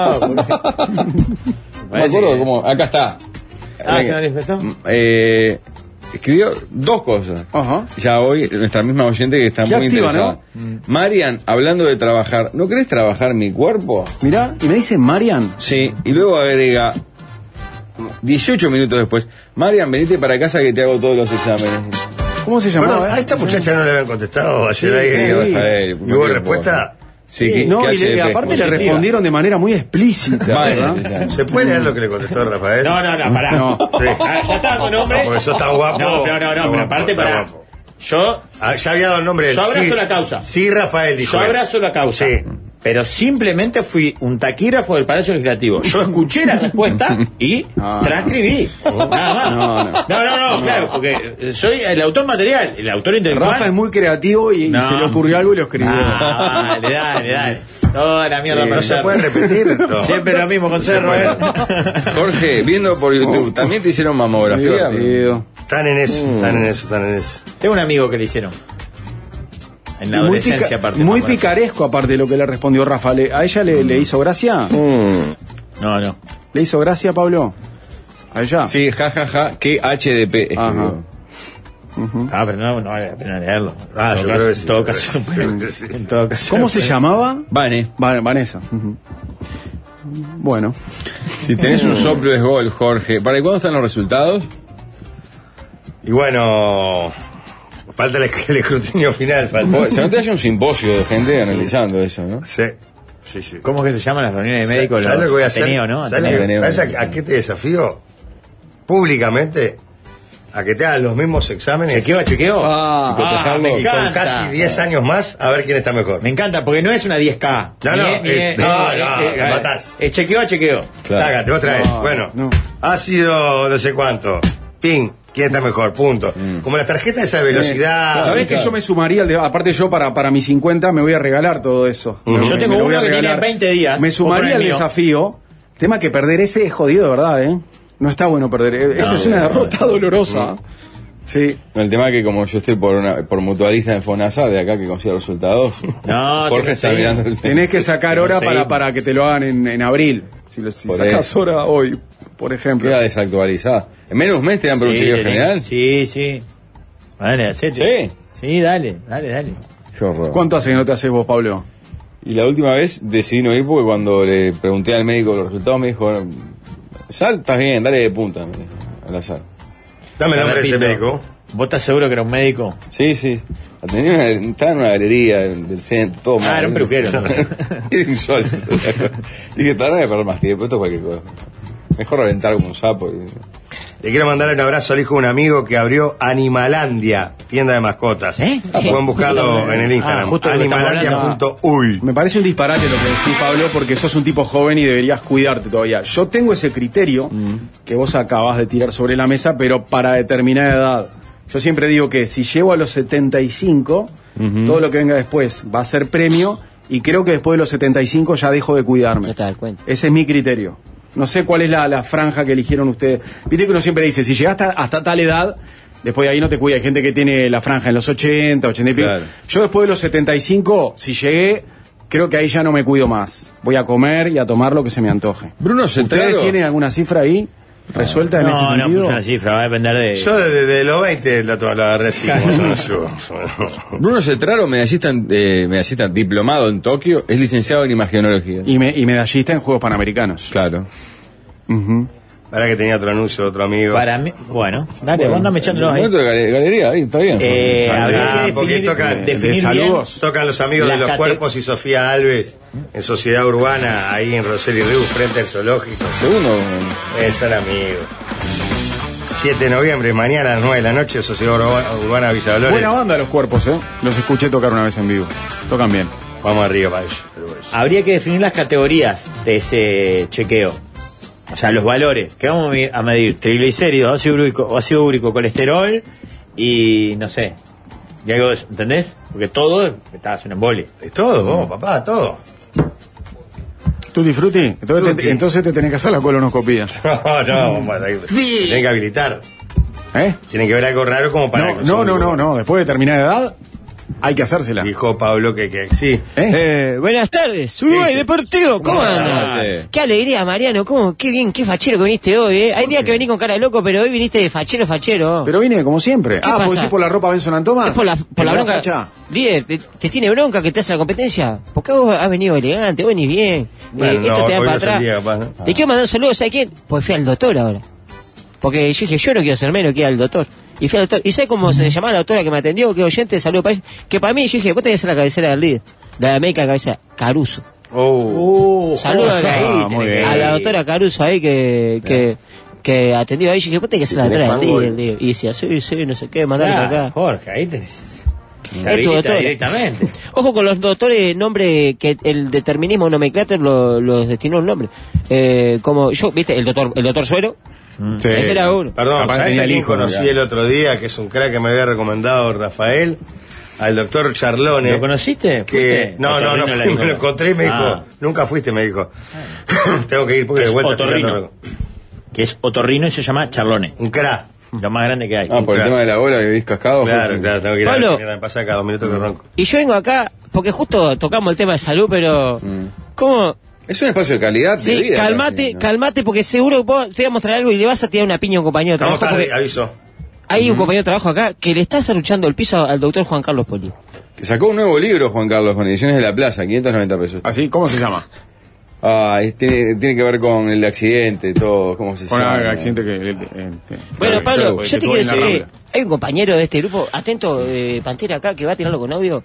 Me acuerdo cómo. Acá está. ¿Se manifestó? Escribió dos cosas. Ajá. Ya hoy, nuestra misma oyente que está Qué muy activa, interesada. Marian, hablando de trabajar, ¿no querés trabajar mi cuerpo? Mirá, y me dice Marian. Sí, y luego agrega 18 minutos después, Marian, venite para casa que te hago todos los exámenes. ¿Cómo se llamaba? Bueno, a esta muchacha no le habían contestado ayer ahí. Rafael, ¿Y hubo respuesta? Sí, No, que y HDP. aparte le respondieron de manera muy explícita, Vale, ¿verdad? ¿Se puede leer lo que le contestó Rafael? No, pará. No. Sí. Ya estaba tu nombre. Porque sos tan guapo. No, pero aparte Está pará. guapo. Yo Ya había dado el nombre del Yo abrazo la causa. Sí, Rafael dijo. Yo abrazo la causa. Sí. Pero simplemente fui un taquígrafo del Palacio Legislativo. Yo escuché la respuesta y transcribí. Nada más. No, claro, porque soy el autor material, el autor intelectual. Rafa es muy creativo y se le ocurrió algo y lo escribió. Dale. Toda la mierda para No se hacer. puede repetir. No. Siempre lo mismo con Cerro, ¿eh? Jorge, viendo por YouTube, ¿también te hicieron mamografía? Divertido. Están en eso. Tengo un amigo que le hicieron. En la Muy, adolescencia, aparte. muy mamografía. picaresco, aparte de lo que le respondió Rafa. ¿A ella le hizo gracia? No. ¿Le hizo gracia, Pablo? ¿A ella? Sí, que HDP Ajá. escribió. Pero no vale la pena leerlo. Yo creo que sí. En todo caso. En todo caso. ¿Cómo se llamaba? Vane, Vanessa. Ujú. Bueno. si tenés un soplo es gol, Jorge. ¿Para cuándo están los resultados? Y bueno, falta el escrutinio final. Se nota que haya un simposio de gente analizando eso, ¿no? Sí. ¿Cómo que se llaman las reuniones de médicos? ¿Sabes lo que voy a hacer? Ateneo, ¿no? ¿Sabes a qué te desafío? Públicamente, a que te hagan los mismos exámenes. ¿Chequeo? Cotejarlo. Me Y con encanta. casi 10 años más, a ver quién está mejor. Me encanta, porque no es una 10K. Me matás. Es chequeo a chequeo. Claro. Tágate, otra vez. No, Bueno, no. ha sido no sé cuánto. Ping, ¿quién está mejor? Punto. Como las tarjetas esa de velocidad. ¿Sabés que yo me sumaría? Aparte, yo para mis 50 me voy a regalar todo eso. Yo tengo lo voy uno a que tiene regalar. 20 días. Me sumaría Compro al el mío. desafío. Tema que perder ese es jodido, de verdad, ¿eh? No está bueno perder. Esa es una derrota dolorosa. Sí. El tema es que como yo estoy por mutualista de FONASA, de acá que consigue resultados, No, Jorge está mirando el tema. Tenés que sacar hora Seguimos. para que te lo hagan en abril. Si Por sacas eso. hora hoy, por ejemplo. Queda desactualizada. ¿En menos de un mes te dan por un chequeo general? Sí. Dale, hacete. Sí, dale. Qué horror. ¿Cuánto hace que no te haces vos, Pablo? Y la última vez decidí no ir porque cuando le pregunté al médico los resultados me dijo, Sal, estás bien, dale de punta, me dijo, al azar. Dame el nombre de ese Repito, médico. ¿Vos estás seguro que era un médico? Sí. Estaba en una galería del centro, todo mal. Era un peluquero. Era insólito. Dije, estará de perder más tiempo, esto es cualquier cosa. Mejor reventar como un sapo. Le quiero mandar un abrazo al hijo de un amigo que abrió Animalandia, tienda de mascotas. Pueden buscarlo en el Instagram. justo lo que estamos Animalandia.uy. Me parece un disparate lo que decís, Pablo, porque sos un tipo joven y deberías cuidarte todavía. Yo tengo ese criterio que vos acabas de tirar sobre la mesa, pero para determinada edad. Yo siempre digo que si llego a los 75, todo lo que venga después va a ser premio, y creo que después de los 75 ya dejo de cuidarme. No te das cuenta. Ese es mi criterio. No sé cuál es la franja que eligieron ustedes. Viste que uno siempre dice, si llegaste hasta tal edad, después de ahí no te cuida. Hay gente que tiene la franja en los 80, 80 y pico. Claro. Yo después de los 75, si llegué, creo que ahí ya no me cuido más. Voy a comer y a tomar lo que se me antoje. Bruno ¿Ustedes Cetraro. tienen alguna cifra ahí resuelta en ese No, no sentido? puse una cifra, va a depender de... Yo desde los 20 la agarré así. Bruno Cetraro, medallista diplomado en Tokio, es licenciado en imagenología. Y medallista en Juegos Panamericanos. Claro. Ujú. Ahora que tenía otro anuncio, otro amigo. Para mí, bueno, dale, vos andame echándolos ahí. Momento de galería, ahí, está bien. Habría que porque definir, tocan- definir de saludos. bien Tocan los amigos de Las los cuerpos y Sofía Alves en Sociedad Urbana, ahí en Rosel y Río, frente al zoológico. Segundo, Son amigos. 7 de noviembre, mañana a las 9 de la noche, Sociedad Urbana Villa Dolores. Buena banda Los Cuerpos, ¿eh? Los escuché tocar una vez en vivo. Tocan bien. Vamos arriba para ellos. pero bueno. habría que definir las categorías de ese chequeo. O sea, los valores que vamos a medir: triglicéridos, ácido úrico, colesterol y no sé. Y algo de eso, ¿entendés? Porque todo estás un embole. Es todo, vos, papá, todo. ¿Tutti frutti? Tutti. Entonces te tenés que hacer la colonoscopía. No, tienen que habilitar. ¿Eh? Tienen que ver algo raro como para... No. Después de determinada edad, hay que hacérsela. Dijo Pablo que sí. Buenas tardes, Uruguay ¿Qué dice? Deportivo, ¿cómo Buenas andan? tardes. Qué alegría, Mariano, qué bien, qué fachero que viniste hoy, Hay días que venís con cara de loco, pero hoy viniste de fachero. Pero vine como siempre. ¿Qué pasa? ¿Por decir por la ropa Benson and Thomas? Es por la ¿Me da bronca. facha? Líder, te tiene bronca que te hace la competencia. Porque vos has venido elegante, vos venís bien. Bueno, esto no, te da hoy para no es el atrás. día, capaz, ¿no? Le quiero mandar un saludo, ¿sabes quién? Pues fui al doctor ahora. Porque yo dije, yo no quiero ser menos, quiero ir al doctor. Y fui al doctor. ¿Y sabes cómo se llamaba la doctora que me atendió? Que oyente, saludo para ella. Que para mí, yo dije, vos tenés que ser la cabecera del líder. La médica cabecera, Caruso. Saludos muy bien. a la doctora Caruso ahí que atendió ahí. Yo dije, vos tenés que ser la doctora del líder. Y decía, sí, no sé qué, mandale para acá. Jorge, ahí te Es tu doctor. directamente. Ojo con los doctores, nombre que el determinismo nomenclator los destinó un nombre. Como yo, viste, el doctor Suero. Sí. Ese era uno. Perdón, Capaz ¿sabés tenía a el quién hijo, conocí ¿no? el otro día? Que es un crack que me había recomendado Rafael. Al doctor Charlone. ¿Lo conociste? Que, ¿Fuiste? no, Otorrino fui, la me dijo. lo encontré y me dijo, Ah. nunca fuiste, me dijo. Tengo que ir porque Es de vuelta estoy otorrino. dando- Que es otorrino y se llama Charlone. Un crack. Lo más grande que hay. por el Claro. tema de la bola que viste cascado. Claro, tengo que ir Pablo. a me pasa acá 2 minutos que ronco. Y yo vengo acá, porque justo tocamos el tema de salud, pero ¿cómo? Es un espacio de calidad de Sí, vida. calmate, casi, ¿no? calmate, porque seguro que vos te voy a mostrar algo y le vas a tirar una piña a un compañero de Estamos trabajo. tarde, porque aviso. hay un compañero de trabajo acá que le está cerruchando el piso al doctor Juan Carlos Poli. Que sacó un nuevo libro, Juan Carlos, con Ediciones de la Plaza, 590 pesos. ¿Así? ¿Cómo se llama? Tiene que ver con el accidente, todo, ¿cómo se Con llama? el accidente Bueno, claro, Pablo, claro, yo te tuvo quiero en la decir que Rambla. hay un compañero de este grupo, atento, Pantera acá, que va a tirarlo con audio,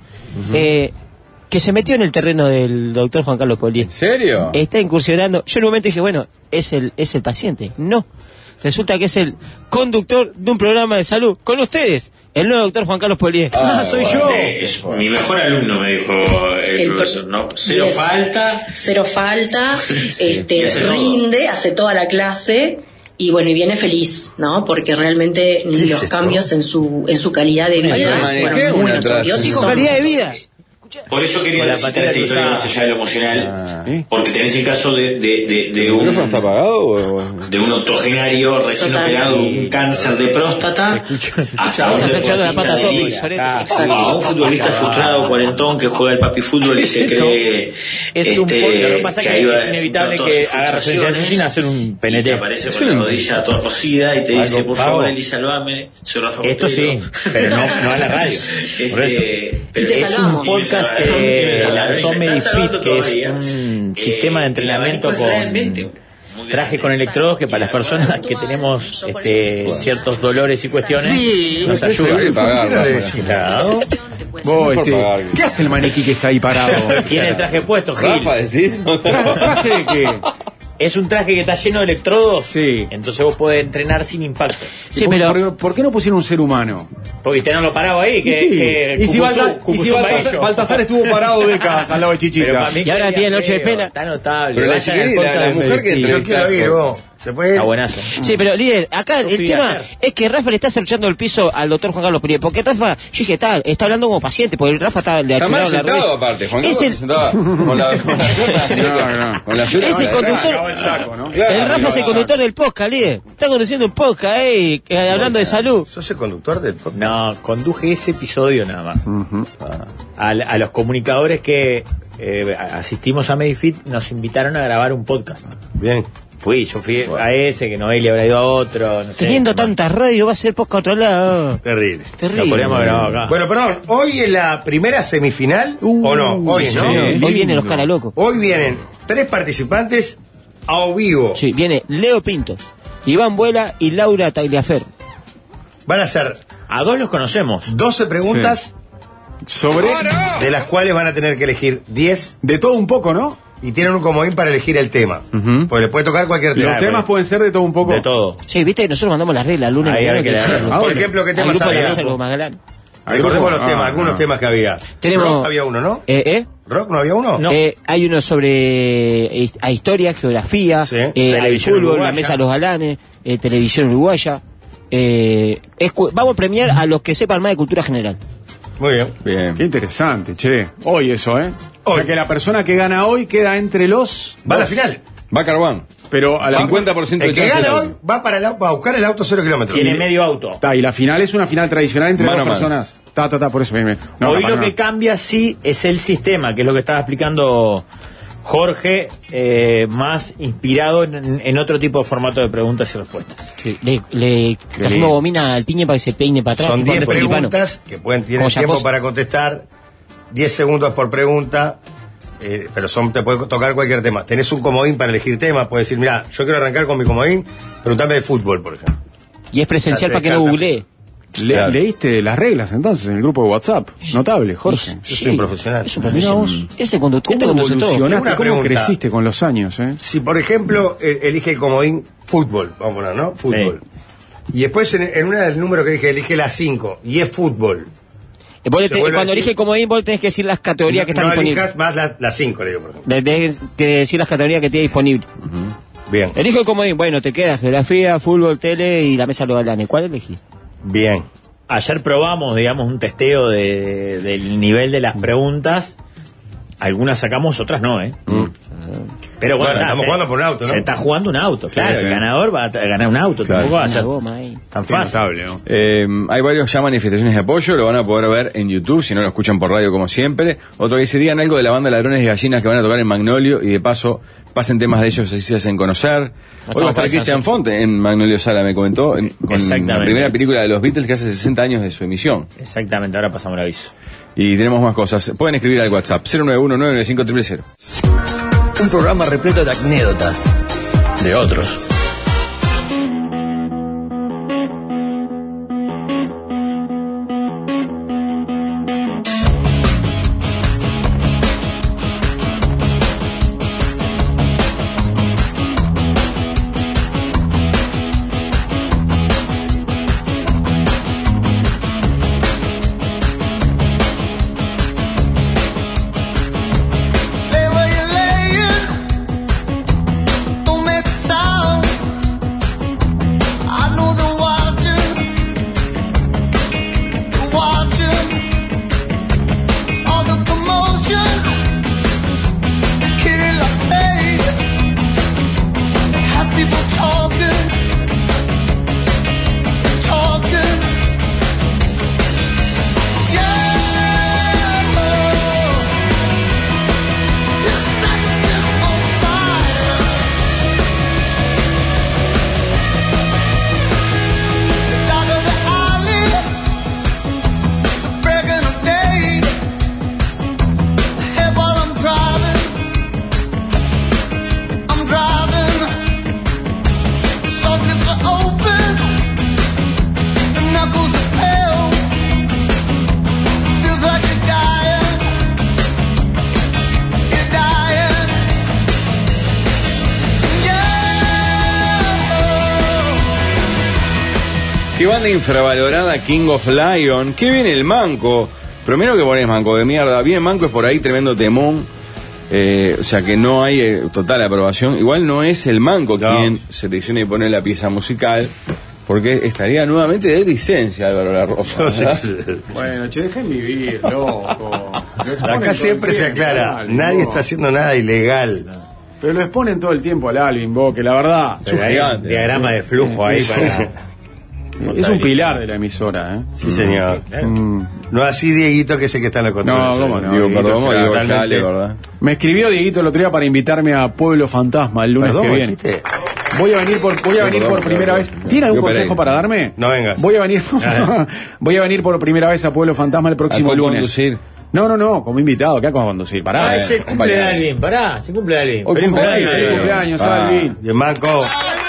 que se metió en el terreno del doctor Juan Carlos Poli. ¿En serio? Está incursionando. Yo en un momento dije, bueno, es el paciente. No. Resulta que es el conductor de un programa de salud. Con ustedes, el nuevo doctor Juan Carlos Polié. Soy yo. Es mi mejor alumno, me dijo el profesor, ¿no? Cero Yes. falta. Cero falta, Y hace todo. rinde, hace toda la clase y bueno, y viene feliz, ¿no? Porque realmente los cambios en su calidad de vida maniqueo, fueron muy una atrás. notorios. Dijo Son- calidad de vida. Por eso quería La citar patera esta historia cruzada. más allá de lo emocional, porque tenés el caso de ¿El micrófono está apagado o...? de un octogenario recién Total. operado, un cáncer de próstata, hasta un Estás echando la pata a todo, deportista de Sorete. élite, a un futbolista frustrado, cuarentón, que juega el papi fútbol y se cree Es un poco, lo que pasa es ahí que va es inevitable todas que sus agarres frustraciones, sin hacer un y te PNT. aparece con la rodilla toda cosida y te dice, Algo por pago. favor, Eli, salvame, soy Rafa Esto Botero. sí, pero no a la radio. Por eso. Pero te Es un salvamos. podcast que lanzó Medifit, que es un sistema de entrenamiento con traje con electrodos que para las personas que tenemos ciertos dolores y cuestiones nos Hay que ayuda. pagarlo. Claro. Vos, Mejor pagar. ¿qué hace el maniquí que está ahí parado? Tiene el traje puesto, Gil. Rafa, decís. ¿Traje de qué? Es un traje que está lleno de electrodos. Sí. Entonces vos podés entrenar sin impacto. Sí, pero ¿Por qué no pusieron un ser humano? Porque tenerlo parado ahí, que, Sí. que Y si Cucuzú Baltasar estuvo parado décadas al lado de Pero Chichica. para mí Y ahora quería tiene noche de feo, pena. Está notable. Pero la Vayan al chiquilina, podcast la de mujer que Medifit. Yo quiero ir, vos. Se puede ir. Está buenazo. Sí, pero líder, acá Yo el fui tema ayer. es que Rafa le está cerruchando el piso al doctor Juan Carlos Puriel. Porque Rafa, yo dije, está hablando como paciente, porque el Rafa le Está mal achuraron la sentado rodilla. aparte, Juan Es Carlos el- se sentaba con la con la ayuda. Es el conductor. Acaba el saco, ¿no? Claro, El Rafa es el conductor del podcast, líder. Está conduciendo un podcast, hablando de salud. ¿Sos el conductor del podcast? No, conduje ese episodio nada más. A los comunicadores que asistimos a Medifit nos invitaron a grabar un podcast. Bien. Yo fui a ese, que Noelia habrá ido a otro, no sé. Teniendo tantas radios, va a ser podcast a otro lado. Terrible. Terrible. Lo podríamos grabar acá. Bueno, perdón, ¿hoy es la primera semifinal o no? Hoy, Sí, ¿no? Hoy vienen los cara locos. Hoy vienen 3 participantes a vivo. Sí, viene Leo Pinto, Iván Vuela y Laura Tagliaferro. Van a ser A 2 los conocemos. 12 preguntas, Sobre. de las cuales van a tener que elegir 10 De todo un poco, ¿no? y tienen un comodín para elegir el tema. Porque le puede tocar cualquier tema. Los temas pueden ser de todo un poco. De todo. Sí, viste, nosotros mandamos las reglas el lunes. Ahí hay primero que leerlo. hicimos. Por ejemplo, ¿qué Al temas grupo de la había? mesa de los Magalán. Recordemos los temas, algunos no. temas que había. Tenemos- Rock había uno, ¿no? ¿Rock no había uno? No. Hay uno sobre a historia, geografía, Sí. al Televisión fútbol, uruguaya. la mesa de los galanes, televisión uruguaya. Vamos a premiar a los que sepan más de cultura general. Muy bien. Bien. Qué interesante, che. Hoy eso, ¿eh? O Hoy. sea que la persona que gana hoy queda entre los. Va a la final. Va Carbán. Pero a la 50% de El que chance. gana de- hoy va a buscar el auto 0 kilómetros. Tiene medio auto. Ta, y la final es una final tradicional entre Mano dos a mano. personas. Por eso. Bien. No, Hoy capaz lo no. que cambia sí es el sistema, que es lo que estaba explicando Jorge, más inspirado en otro tipo de formato de preguntas y respuestas. Le trajimos lindo. gomina al piñe para que se peine para atrás. Son tipo 10 Andrés Felipano. preguntas que tienen Como tiempo Yacosa. para contestar, 10 segundos por pregunta, pero te puede tocar cualquier tema. Tenés un comodín para elegir tema, puedes decir, mira, yo quiero arrancar con mi comodín, preguntame de fútbol, por ejemplo. Y es presencial Ya para te que no descarta. googlee. Claro. ¿Leíste las reglas entonces en el grupo de WhatsApp? Notable, Jorge. Yo soy un profesional. Es un Mirá profesional. vos. Ese conductor ¿Cómo conoce todo. evolucionaste? Una ¿Cómo pregunta. creciste con los años, eh? Si, por ejemplo, elige el comodín fútbol, vamos a poner, ¿no? Fútbol. Y después en una del número que elige la 5, y es fútbol. Vos Se vuelve a cuando decir- elige comodín, vos tenés que decir las categorías que están no disponibles. elijas más la 5, le digo, por ejemplo. Tenés que decir las categorías que tiene disponible. Bien, Elijo el comodín. Bueno, te queda geografía, fútbol, tele y la mesa de los galanes. ¿Cuál elegís? bien. Ayer probamos, digamos, un testeo del nivel de las preguntas. Algunas sacamos, otras no, ¿eh? Pero bueno, Bueno, estamos jugando por un auto, ¿no? Se está jugando un auto, claro. sí. El ganador va a ganar un auto, Claro. tampoco va a Una ser goma ahí. tan Qué fácil. notable, ¿no? Hay varios ya manifestaciones de apoyo, lo van a poder ver en YouTube, si no lo escuchan por radio como siempre. Otro que dice, digan algo de la banda Ladrones y Gallinas que van a tocar en Magnolio y de paso pasen temas de ellos así se hacen conocer. Hoy va a estar Christian Font en Magnolio Sala, me comentó, con la Exactamente. primera película de los Beatles que hace 60 años de su emisión. Exactamente, ahora pasamos el aviso. Y tenemos más cosas. Pueden escribir al WhatsApp 091-995-000. Un programa repleto de anécdotas de otros. Lay where you're laying, don't make a sound. I know they're watching, all the commotion. The kitty like paid, has people talking. Open, the knuckles are pale. Feels like you're dying. You're dying. Qué banda infravalorada, King of Lion. Qué bien el manco. Primero que pones manco de mierda. Bien manco es por ahí, tremendo temón. O sea que no hay total aprobación. Igual no es el Manco quien selecciona y pone la pieza musical, porque estaría nuevamente de licencia Álvaro La Rosa. Bueno, che, dejen vivir, loco. Acá siempre se aclara, nadie está haciendo nada ilegal. Pero lo exponen todo el tiempo al Alvin, vos, que la verdad... Pero hay un diagrama de flujo ahí para... Es un pilar de la emisora, ¿eh? Sí, señor. No así Dieguito, que sé que está en la controversia. No, ¿cómo no? Digo, Perdomo, digo, totalmente. Yale, ¿verdad? Me escribió Dieguito el otro día para invitarme a Pueblo Fantasma el lunes Perdón, que viene. ¿dijiste? Voy a venir por primera vez. ¿Tiene algún consejo para darme? No vengas. Voy a venir por primera vez a Pueblo Fantasma el próximo lunes. Conducir. No, como invitado, ¿qué hago a conducir? Pará. es el cumple de Alvin, pará, se cumple de Alvin. Hoy Feliz cumpleaños, Alvin. Bien, Manco.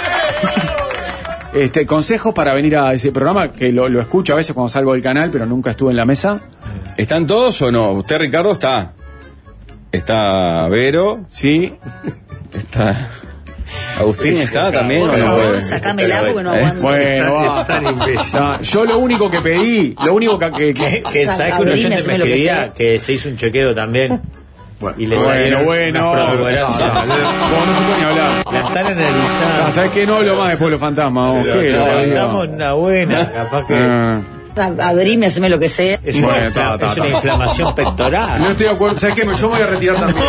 Consejos para venir a ese programa, que lo escucho a veces cuando salgo del canal, pero nunca estuve en la mesa. ¿Están todos o no? ¿Usted, Ricardo, está? ¿Está Vero? Sí. ¿Está Agustín? ¿Está también? Por ¿o no favor, puede? sacámela porque no aguanto. Bueno, va. No, yo lo único que pedí, Que sabes que un oyente me escribía que se hizo un chequeo también. Y le salieron bueno. unas protuberancias. No se puede ni hablar. La están analizando. ¿Sabes qué? No hablo más de Pueblo Fantasma. vos. ¿Qué? Estamos en una buena, capaz que... Abrime, haceme lo que sea. Es una inflamación pectoral. No estoy de acuerdo. ¿Sabes qué? Yo me voy a retirar también.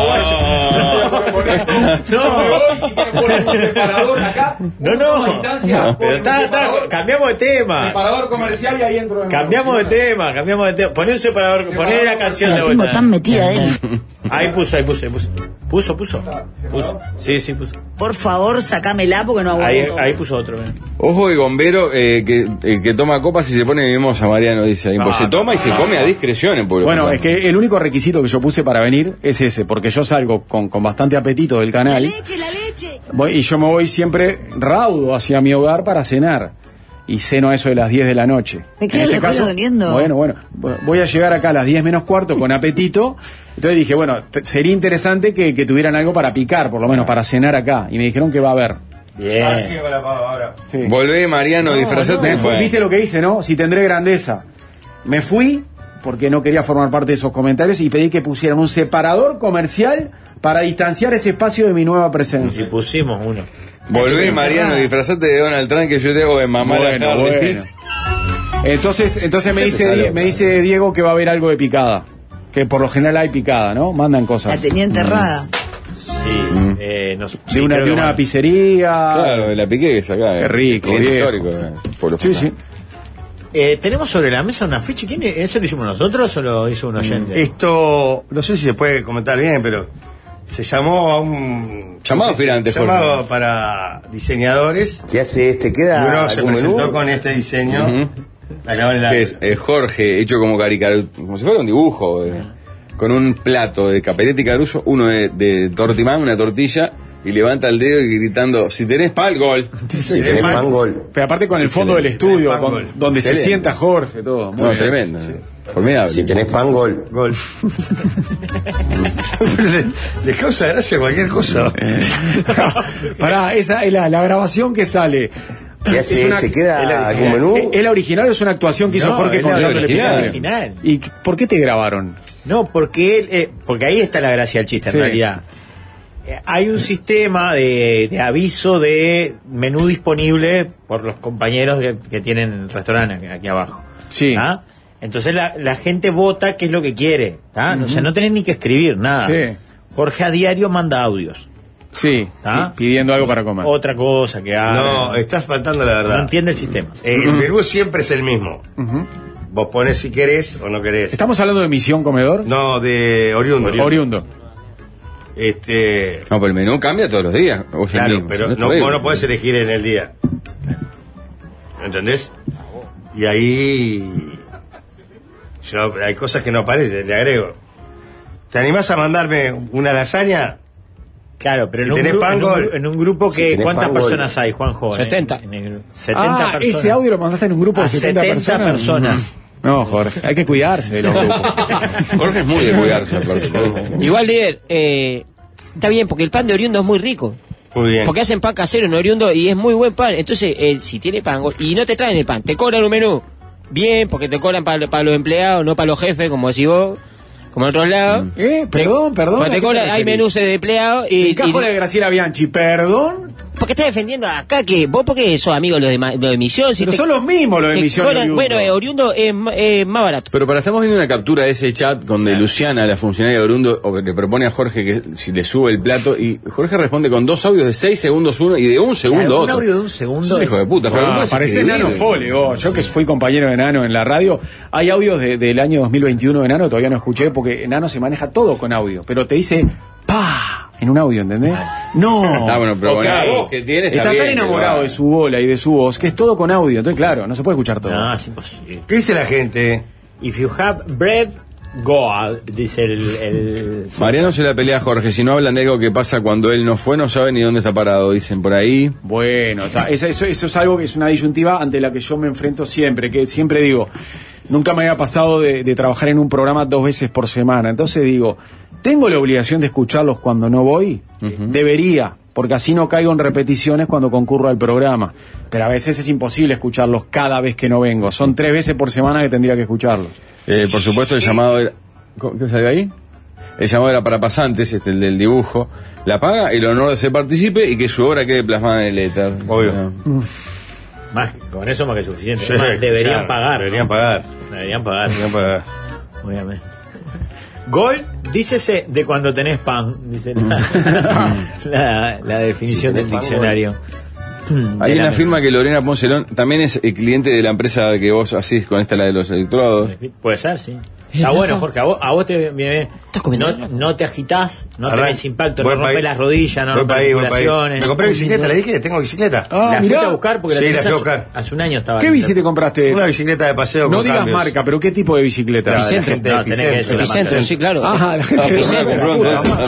No. Pero cambiamos de tema. Separador comercial y ahí entro. Cambiamos de tema. Poné un separador, poné la canción de La tengo tan metida ahí. Ahí puso. Puso. Sí, puso. Por favor, sacámela porque no aguanto. Ahí puso otro. Ojo de bombero que toma copas y se pone mimosa, Mariano dice ahí. Pues se toma y se come a discreción en Pueblo Bueno, Fantasma. es que el único requisito que yo puse para venir es ese, porque yo salgo con bastante apetito del canal. La leche. Y yo me voy siempre raudo hacia mi hogar para cenar. Y ceno a eso de las 10 de la noche. Me queda la cola doliendo. Bueno, voy a llegar acá a las 10 menos cuarto con apetito. Entonces dije, bueno, sería interesante que tuvieran algo para picar, por lo menos para cenar acá. Y me dijeron que va a haber. Bien. Sí. Volvé, Mariano, disfrazate. Viste lo que hice, ¿no? Si tendré grandeza. Me fui porque no quería formar parte de esos comentarios y pedí que pusieran un separador comercial para distanciar ese espacio de mi nueva presencia. Y pusimos uno. Volvé, Mariano, disfrazate de Donald Trump, que yo te hago de mamá la Harris. Entonces me dice Diego que va a haber algo de picada. Que por lo general hay picada, ¿no? Mandan cosas. La tenía enterrada. Sí. De una pizzería. Claro, de la piqué que saca. Qué rico, viejo. Histórico. Sí. Tenemos sobre la mesa una ficha. ¿Eso lo hicimos nosotros o lo hizo un oyente? Esto, no sé si se puede comentar bien, pero se llamó a un llamado aspirante, llamado para diseñadores. ¿Qué hace este? ¿Queda y uno se algún presentó menú? con este diseño. Que es Jorge, hecho como como si fuera un dibujo, con un plato de Capelletti Caruso, uno de tortimán, una tortilla, y levanta el dedo y gritando, si tenés pan, gol. Si tenés pan, gol. Pero aparte con el fondo del estudio, donde se sienta Jorge, todo. No, tremendo. Formidable. Si tenés pan, gol. Gol. Le causa gracia cualquier cosa. Pará, esa es la grabación que sale. ¿Qué hace ¿Queda algún menú? ¿Es la original o es una actuación que hizo Jorge contando el episodio? Original. ¿Y por qué te grabaron? No, porque ahí está la gracia del chiste, en realidad. Hay un sistema de aviso de menú disponible por los compañeros que tienen el restaurante aquí abajo. Sí. ¿Ah? Entonces la gente vota qué es lo que quiere. O sea, no tenés ni que escribir nada. Sí. Jorge a diario manda audios. Sí, pidiendo algo para comer. Otra cosa que haga. No, estás faltando la verdad. No entiende el sistema. El menú siempre es el mismo. Vos pones si querés o no querés. ¿Estamos hablando de Misión Comedor? No, de Oriundo. No, pero el menú cambia todos los días. Claro, pero vos no podés elegir en el día. ¿Entendés? Y ahí hay cosas que no aparecen, le agrego. ¿Te animás a mandarme una lasaña? Claro, pero si en un grupo que... Si ¿cuántas personas hay, Juanjo? 70. 70 personas. Ese audio lo mandaste en un grupo de 70 personas. No, Jorge, hay que cuidarse de los grupos. Jorge es muy de cuidarse. Igual, líder, está bien, porque el pan de Oriundo es muy rico. Muy bien. Porque hacen pan casero en Oriundo y es muy buen pan. Entonces, si tiene pan y no te traen el pan, te cobran un menú. Bien, porque te cobran para los empleados, no para los jefes, como decís vos. como en otros lados. Perdón. Cuando te cobran, hay menús de empleado y... Encajo la de Graciela Bianchi, perdón. ¿Por qué estás defendiendo acá que vos porque sos amigo de los de Misión? Pero son los mismos los de Misión. Bueno, Oriundo es más barato. Pero estamos viendo una captura de ese chat donde Luciana, la funcionaria de Oriundo, le propone a Jorge que si le sube el plato, y Jorge responde con 2 audios de 6 segundos uno y de 1 segundo otro. Un audio de 1 segundo. Hijo de puta. Parece Nano Fole. Yo que fui compañero de Nano en la radio, hay audios del año 2021 de Nano, todavía no escuché porque Nano se maneja todo con audio, pero te dice ¡pa! En un audio, ¿entendés? No. Bueno, pero okay. La voz que tiene está bien, tan enamorado de su bola y de su voz que es todo con audio. Entonces, claro, no se puede escuchar todo. No, es imposible. ¿Qué dice la gente? If you have bread, go out, dice el... Mariano se la pelea a Jorge. Si no hablan de algo que pasa cuando él no fue, no sabe ni dónde está parado, dicen por ahí. Bueno, eso es algo que es una disyuntiva ante la que yo me enfrento siempre, que siempre digo, nunca me había pasado de trabajar en un programa 2 veces por semana. Entonces digo, ¿tengo la obligación de escucharlos cuando no voy? Debería, porque así no caigo en repeticiones cuando concurro al programa. Pero a veces es imposible escucharlos cada vez que no vengo. Son 3 veces por semana que tendría que escucharlos. Por supuesto, el llamado era... ¿Qué salió ahí? El llamado era para pasantes, el del dibujo. La paga, el honor de ser partícipe y que su obra quede plasmada en el éter. Obvio. Más, con eso más que suficiente. Sí, Más, deberían claro, pagar. Deberían pagar. Obviamente. Gol, dícese de cuando tenés pan, dice la definición del diccionario. Hay una firma que Lorena Poncelón también es el cliente de la empresa que vos hacís con esta, la de los electrodos. Puede ser, sí. Está bueno, Jorge, a vos te viene. No te agitás, no tenés impacto, no rompes las rodillas, no rompes articulaciones. Me compré bicicleta, le dije que tengo bicicleta. ¿La fuiste a buscar? Porque sí, la fui a buscar. Hace un año estaba. ¿Qué bici te compraste? Una bicicleta de paseo. No con digas cambios. marca, pero ¿qué tipo de bicicleta? Epicentro, sí, claro. Ajá, la gente Epicentro.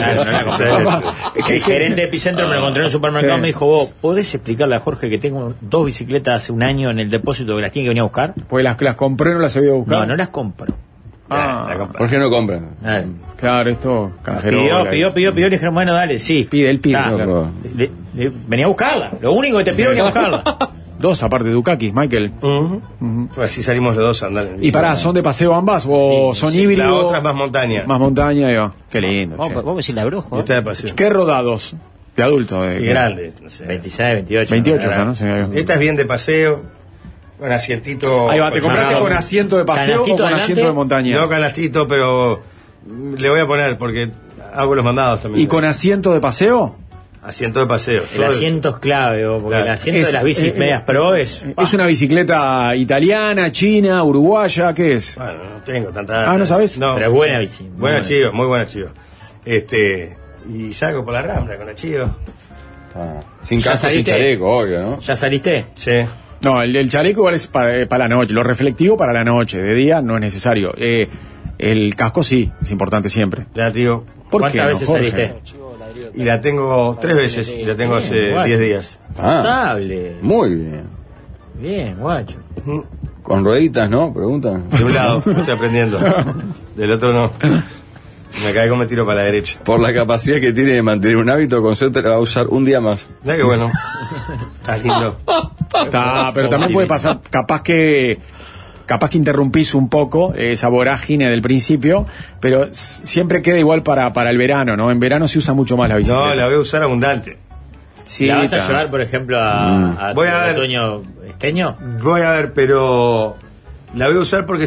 El gerente de Epicentro me lo encontré en el supermercado y me dijo, vos, ¿podés explicarle a Jorge que tengo 2 bicicletas hace un año en el depósito que las tiene que venir a buscar? Pues las compré y no las había buscado. No las compro. ¿Por qué no compra? Claro, esto pidió, le dijeron, bueno, dale, sí. Pide. Venía a buscarla. Lo único que te pido es venir a buscarla. 2 aparte de Dukakis, Michael. Así salimos los 2 a andar. Y pará, ¿son de paseo ambas o son híbridos? La otra es más montaña. Más montaña, yo. Qué lindo. Vamos a decir la bruja. Esta de paseo. ¿Qué rodados? De adulto. Y grandes, no sé. 26, 28. 28 ya, ¿no? Esta es bien de paseo. Con asientito. Ahí va, ¿te compraste con asiento de paseo o con asiento de montaña? No canastito, pero le voy a poner porque hago los mandados también. ¿Y con asiento de paseo? Asiento de paseo. El asiento es clave, porque claro, el asiento de las bicis medias pro es... ¿Es una bicicleta italiana, china, uruguaya? ¿Qué es? Bueno, no tengo tanta... ¿no sabes? No. Pero es buena bici. Buena chivo, muy buena chivo. Y salgo por la Rambla con la chivo. Sin casco, sin chaleco, obvio, ¿no? ¿Ya saliste? Sí. No, el chaleco igual es para la noche, lo reflectivo para la noche, de día no es necesario. El casco sí, es importante siempre. Ya, tío. ¿Cuántas veces saliste? Y la tengo 3 veces, y la tengo hace 10 días. Notable. Muy bien. Bien, guacho. Con rueditas, ¿no? Preguntan. De un lado, estoy aprendiendo. Del otro no. Me cae como me tiro para la derecha. Por la capacidad que tiene de mantener un hábito, con suerte la va a usar un día más. Ya que bueno. Está lindo. Pero también puede pasar, capaz que interrumpís un poco esa vorágine del principio, pero siempre queda igual para el verano, ¿no? En verano se usa mucho más la bicicleta. No, la voy a usar abundante. Sí, ¿La vas a llevar, por ejemplo, a voy a ver, otoño esteño? Voy a ver, pero la voy a usar porque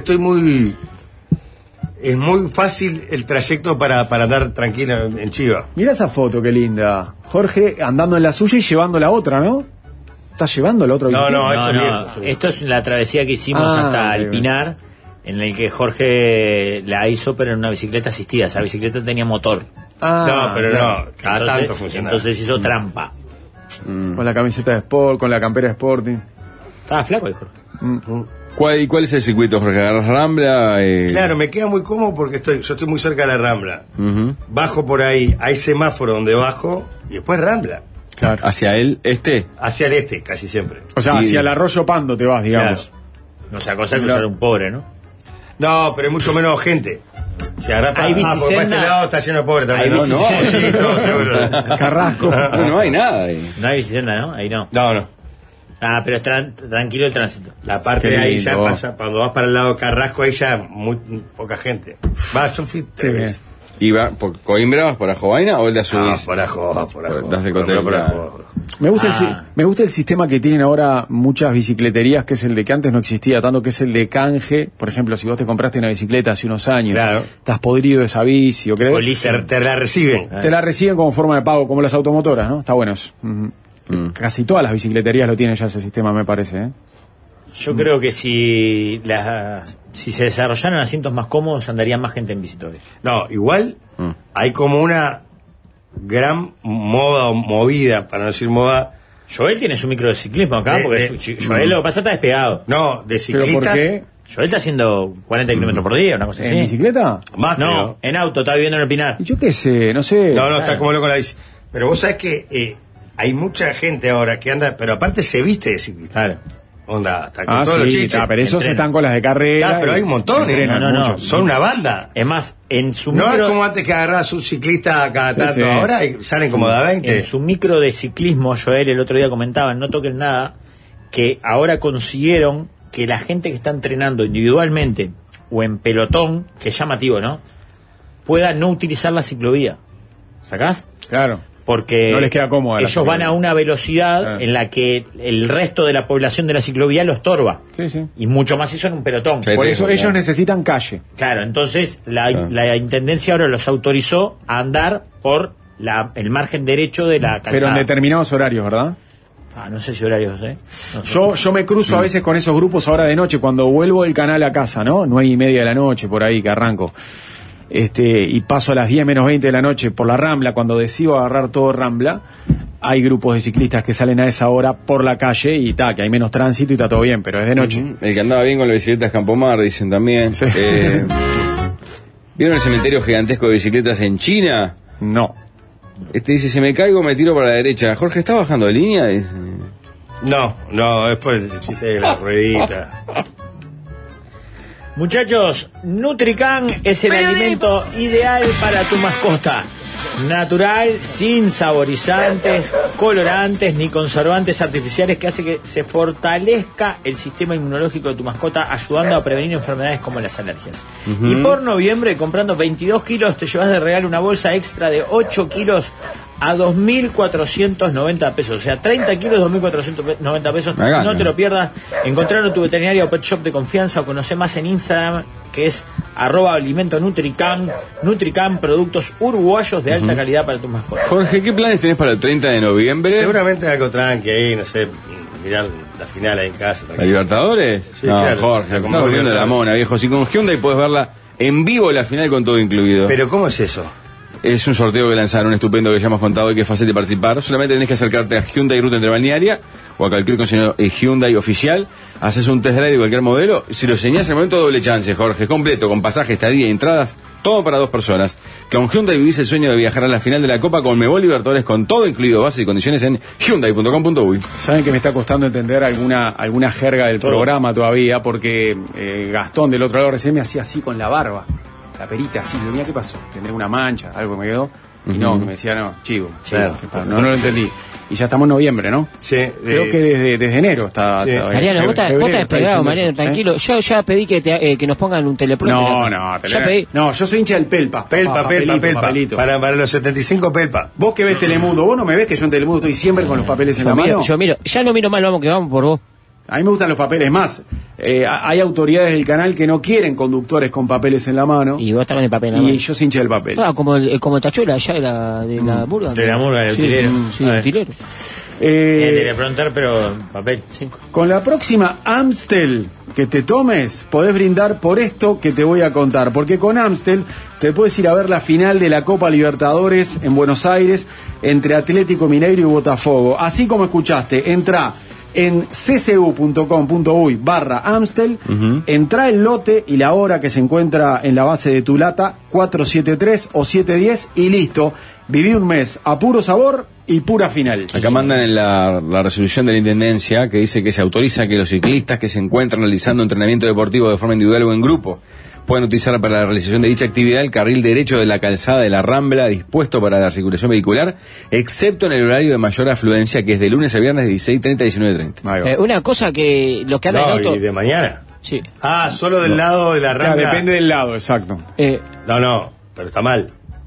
es muy fácil el trayecto para andar tranquilo en Chiva. Mira esa foto, qué linda. Jorge andando en la suya y llevando la otra, ¿no? ¿Estás llevando la otra bicicleta? No. Esto es la travesía que hicimos hasta el Pinar, en el que Jorge la hizo, pero en una bicicleta asistida. Esa bicicleta tenía motor. No, pero no. Cada tanto funcionaba. Entonces hizo trampa. Con la camiseta de Sport, con la campera de Sporting. Estaba flaco el Jorge. ¿Cuál es el circuito, Jorge? ¿Agarras Rambla? Claro, me queda muy cómodo porque yo estoy muy cerca de la Rambla. Bajo por ahí, hay semáforo donde bajo y después Rambla. Claro. ¿Hacia el este? Hacia el este, casi siempre. O sea, hacia el Arroyo Pando te vas, digamos. Claro. No sea cosa que usar un pobre, ¿no? No, pero hay mucho menos gente. Hay bicicenda. Porque para este lado está lleno de pobre también. No. Sí, todo seguro. Carrasco. No hay nada ahí. No hay bicicenda, ¿no? Ahí no. No. Ah, pero es tranquilo el tránsito. La parte Qué de ahí lindo. ya pasa, cuando vas para el lado de Carrasco, ahí ya muy poca gente. Yo fui 3 veces. ¿Y va por Coimbra, vas por Ajovaina o el de Azul? No, por Ajo. Das el contexto. Por Ajo. Me gusta el sistema que tienen ahora muchas bicicleterías, que es el de que antes no existía tanto, que es el de canje. Por ejemplo, si vos te compraste una bicicleta hace unos años, estás podrido de esa bici, ¿o crees? Te la reciben. Te la reciben como forma de pago, como las automotoras, ¿no? Está bueno eso. Casi todas las bicicleterías lo tienen ya ese sistema, me parece, ¿eh? Yo creo que si se desarrollaran asientos más cómodos, andaría más gente en bicicleta. No, igual hay como una gran moda o movida, para no decir moda. Joel tiene su micro de ciclismo acá, porque Joel lo que pasa está despegado. No, de ¿Pero por ciclistas. qué? Joel está haciendo 40 kilómetros por día, una cosa así. ¿En bicicleta? Más, No, creo. en auto, está viviendo en el Pinar. Yo qué sé, no sé. No, está como loco la bici. Pero vos sabés que hay mucha gente ahora que anda, pero aparte se viste de ciclista. Claro. Onda, está con todos los sí, chiches. pero esos entrenan. están con las de carrera. Pero hay un montón. No. Son una banda. Es más, en su No micro... es como antes que agarrás un ciclista cada tanto. Sí. Ahora salen como de a 20. En su micro de ciclismo, Joel el otro día comentaba en No Toquen Nada, que ahora consiguieron que la gente que está entrenando individualmente o en pelotón, que es llamativo, ¿no?, pueda no utilizar la ciclovía. ¿Sacás? Claro. Porque no les queda cómoda la ellos van ciclovía. a una velocidad en la que el resto de la población de la ciclovía lo estorba. Sí, sí. Y mucho más eso en un pelotón. Por eso ellos necesitan calle. Claro, entonces la Intendencia ahora los autorizó a andar por el margen derecho de la calzada. Pero en determinados horarios, ¿verdad? No sé si horarios, ¿eh? No sé. Yo me cruzo a veces con esos grupos ahora de noche, cuando vuelvo del canal a casa, ¿no? 9:30 de la noche, por ahí que arranco. Y paso a las 10 menos 20 de la noche por la Rambla, cuando decido agarrar todo Rambla, hay grupos de ciclistas que salen a esa hora por la calle y que hay menos tránsito y está todo bien, pero es de noche. El que andaba bien con las bicicletas Campomar, dicen también. Sí. ¿Vieron el cementerio gigantesco de bicicletas en China? No. Dice, si me caigo me tiro para la derecha. Jorge, ¿está bajando de línea? Dice. No, es por el chiste de la ruedita. Muchachos, Nutrican es el alimento ideal para tu mascota. Natural, sin saborizantes, colorantes ni conservantes artificiales, que hace que se fortalezca el sistema inmunológico de tu mascota, ayudando a prevenir enfermedades como las alergias. Y por noviembre, comprando 22 kilos, te llevas de regalo una bolsa extra de 8 kilos a 2.490 pesos. O sea, 30 kilos, 2.490 pesos. Gana. No te lo pierdas. Encontrarlo en tu veterinaria o pet shop de confianza, o conoce más en Instagram, que es @alimento Nutrican. Nutrican, productos uruguayos de alta calidad para tus mascotas. Jorge, ¿qué planes tenés para el 30 de noviembre? Seguramente algo tranqui ahí, no sé, mirar la final ahí en casa. ¿La Libertadores? Sí, no, claro. Jorge, Como estás durmiendo de la mona, viejo. Si con Hyundai puedes verla en vivo la final con todo incluido. Pero ¿cómo es eso? Es un sorteo que lanzaron, estupendo, que ya hemos contado y que es fácil de participar. Solamente tenés que acercarte a Hyundai Ruta Interbalnearia o a cualquier concesionario Hyundai oficial. Haces un test drive de cualquier modelo. Si lo señás, en el momento doble chance, Jorge. Completo, con pasaje, estadía y entradas. Todo para 2 personas. Con Hyundai vivís el sueño de viajar a la final de la Copa Conmebol Libertadores con todo incluido. Bases y condiciones en hyundai.com.uy. Saben que me está costando entender alguna jerga del programa todavía, porque Gastón del otro lado recién me hacía así con la barba. La perita, así, mira, ¿qué pasó? ¿Tendré una mancha? Algo me quedó. Y no, que me decía, no, chivo. Claro. No lo entendí. Y ya estamos en noviembre, ¿no? Sí. Creo que desde enero está. Sí. Mariano, vos estás despegado, Mariano, eso, tranquilo. Yo ya pedí que nos pongan un teleprompter. Ya pedí. No, yo soy hincha del Pelpa. Pelpa. Papelito. Para los 75 Pelpa. Vos que ves Telemundo, vos no me ves que yo en Telemundo estoy siempre con los papeles en la mano. Yo miro, ya no miro mal, vamos por vos. A mí me gustan los papeles más. Hay autoridades del canal que no quieren conductores con papeles en la mano. Y vos estás con el papel en la mano. Y yo soy hincha del papel. Como el Tachuela allá de la Murga. De la Murga, el utilero. Sí, el utilero. Teleprompter, pero en papel. Sí. Con la próxima Amstel que te tomes, podés brindar por esto que te voy a contar. Porque con Amstel te puedes ir a ver la final de la Copa Libertadores en Buenos Aires entre Atlético Mineiro y Botafogo. Así como escuchaste, entra en ccu.com.uy/Amstel, entra el lote y la hora que se encuentra en la base de tu lata, 473 o 710, y listo. Viví un mes a puro sabor y pura final. Acá mandan en la resolución de la Intendencia que dice que se autoriza que los ciclistas que se encuentran realizando entrenamiento deportivo de forma individual o en grupo pueden utilizar para la realización de dicha actividad el carril derecho de la calzada de la Rambla dispuesto para la circulación vehicular, excepto en el horario de mayor afluencia, que es de lunes a viernes de 16:30 a 19:30. Una cosa que los que andan en auto... ¿Y de mañana? Sí. Ah, solo del lado de la Rambla. Claro, depende del lado, exacto. No, pero está mal.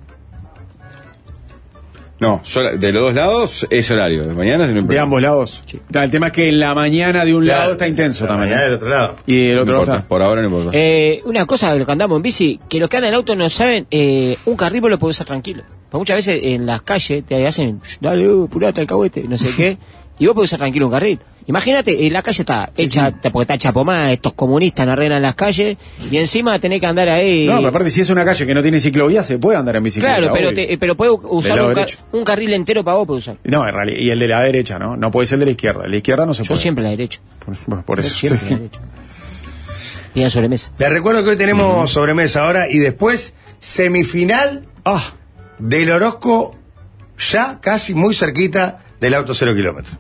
No, de los dos lados es horario. De mañana, de ambos lados. Sí. El tema es que en la mañana de un lado está intenso también. Mañana del otro lado. Y del otro no lado importa, está. Por ahora no importa. Una cosa de lo que andamos en bici, que los que andan en auto no saben, un carril vos lo podés usar tranquilo. Porque muchas veces en las calles te hacen, dale, apurate al cahuete, no sé qué, y vos podés usar tranquilo un carril. Imagínate, la calle está hecha, porque está hecha pomada, estos comunistas no arreglan las calles, y encima tenés que andar ahí. No, pero aparte, si es una calle que no tiene ciclovía, se puede andar en bicicleta. Claro, pero puedes usar un carril entero para vos, puedes usar. No, en realidad, y el de la derecha, ¿no? No puede ser el de la izquierda. El de la izquierda no se puede. Yo siempre la derecha. Por eso. Siempre la derecha. Y en sobremesa. Les recuerdo que hoy tenemos sobremesa ahora y después semifinal del Orozco, ya casi muy cerquita del auto 0 kilómetros.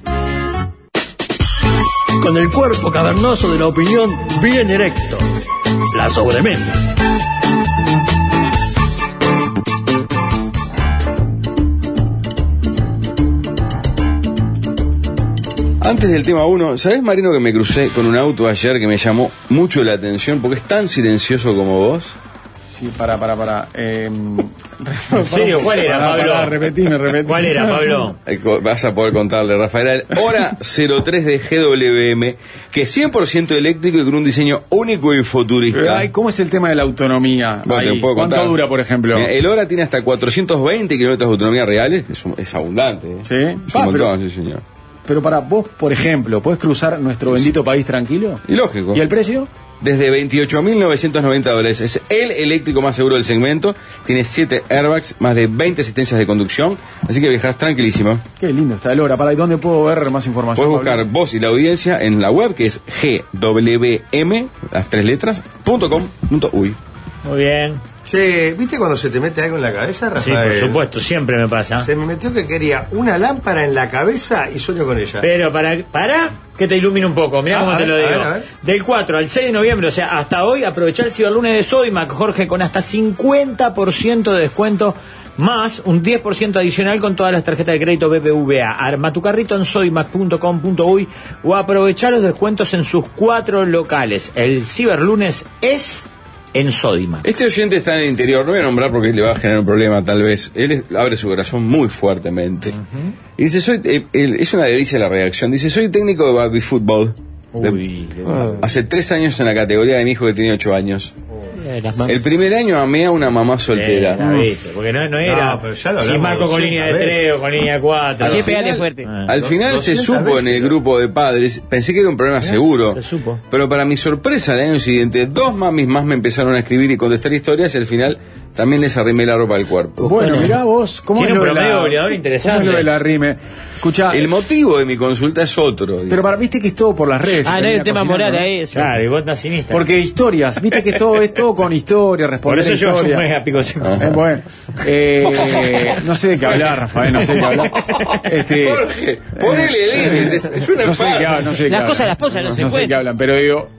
Con el cuerpo cavernoso de la opinión bien erecto. La sobremesa. Antes del tema 1, ¿sabés, Marino, que me crucé con un auto ayer que me llamó mucho la atención porque es tan silencioso como vos? Sí, para. ¿En serio? ¿Cuál era, Pablo? Repetime. ¿Cuál era, Pablo? Vas a poder contarle, Rafael. Hora 03 de GWM, que es 100% eléctrico y con un diseño único y futurista. Ay, ¿cómo es el tema de la autonomía? Bueno, te puedo ¿Cuánto contar. dura, por ejemplo? El Hora tiene hasta 420 kilómetros de autonomía reales. Es abundante. ¿Sí? Es un montón, sí, señor. Pero para vos, por ejemplo, ¿podés cruzar nuestro bendito país tranquilo? Y lógico. ¿Y el precio? Desde $28.990. Es el eléctrico más seguro del segmento. Tiene 7 airbags, más de 20 asistencias de conducción. Así que viajás tranquilísimo. Qué lindo está el Hora. ¿Y dónde puedo ver más información? Puedes buscar vos y la audiencia en la web, que es gwm, las 3 letras, .com.uy. Muy bien. Che, ¿viste cuando se te mete algo en la cabeza, Rafael? Sí, por supuesto, siempre me pasa. Se me metió que quería una lámpara en la cabeza y sueño con ella. Pero para que te ilumine un poco, mirá cómo te lo digo. A ver. Del 4 al 6 de noviembre, o sea, hasta hoy, aprovechar el ciberlunes de Sodimac, Jorge, con hasta 50% de descuento, más un 10% adicional con todas las tarjetas de crédito BBVA. Arma tu carrito en sodimac.com.uy o aprovechar los descuentos en sus 4 locales. El ciberlunes es en Sodimac. Este oyente está en el interior, no voy a nombrar porque le va a generar un problema tal vez. Él abre su corazón muy fuertemente. Y dice, es una delicia la reacción, dice, soy técnico de baby fútbol. Hace 3 años en la categoría de mi hijo que tenía 8 años. El primer año amé a una mamá soltera. Porque no era si marco con línea de 3 o con línea de 4. Así pegate fuerte. Al final se supo en el grupo de padres, pensé que era un problema seguro. Se supo. Pero para mi sorpresa, al año siguiente, 2 mamis más me empezaron a escribir y contestar historias y al final también les arrimé la ropa al cuerpo. Bueno, mirá vos, ¿cómo tiene es un lo de promedio la- goleador interesante. ¿Cómo es lo de la rime? Escuchá, El motivo de mi consulta es otro. pero viste que es todo por las redes. Ah, se no hay termina un tema cocinando, moral ¿no? ahí. Eso. Claro, y vos estás sin Instagram. Porque historias, viste que es todo con historias, Por responder eso llevas un historias. mes a pico seco. Bueno, no sé de qué hablar, Rafael, no sé de qué hablar. Jorge, ponele límite, es una no sé de qué enferma. hablan, no sé de qué Las hablan. cosas las posas no se sé de pueden. qué hablan, pero digo,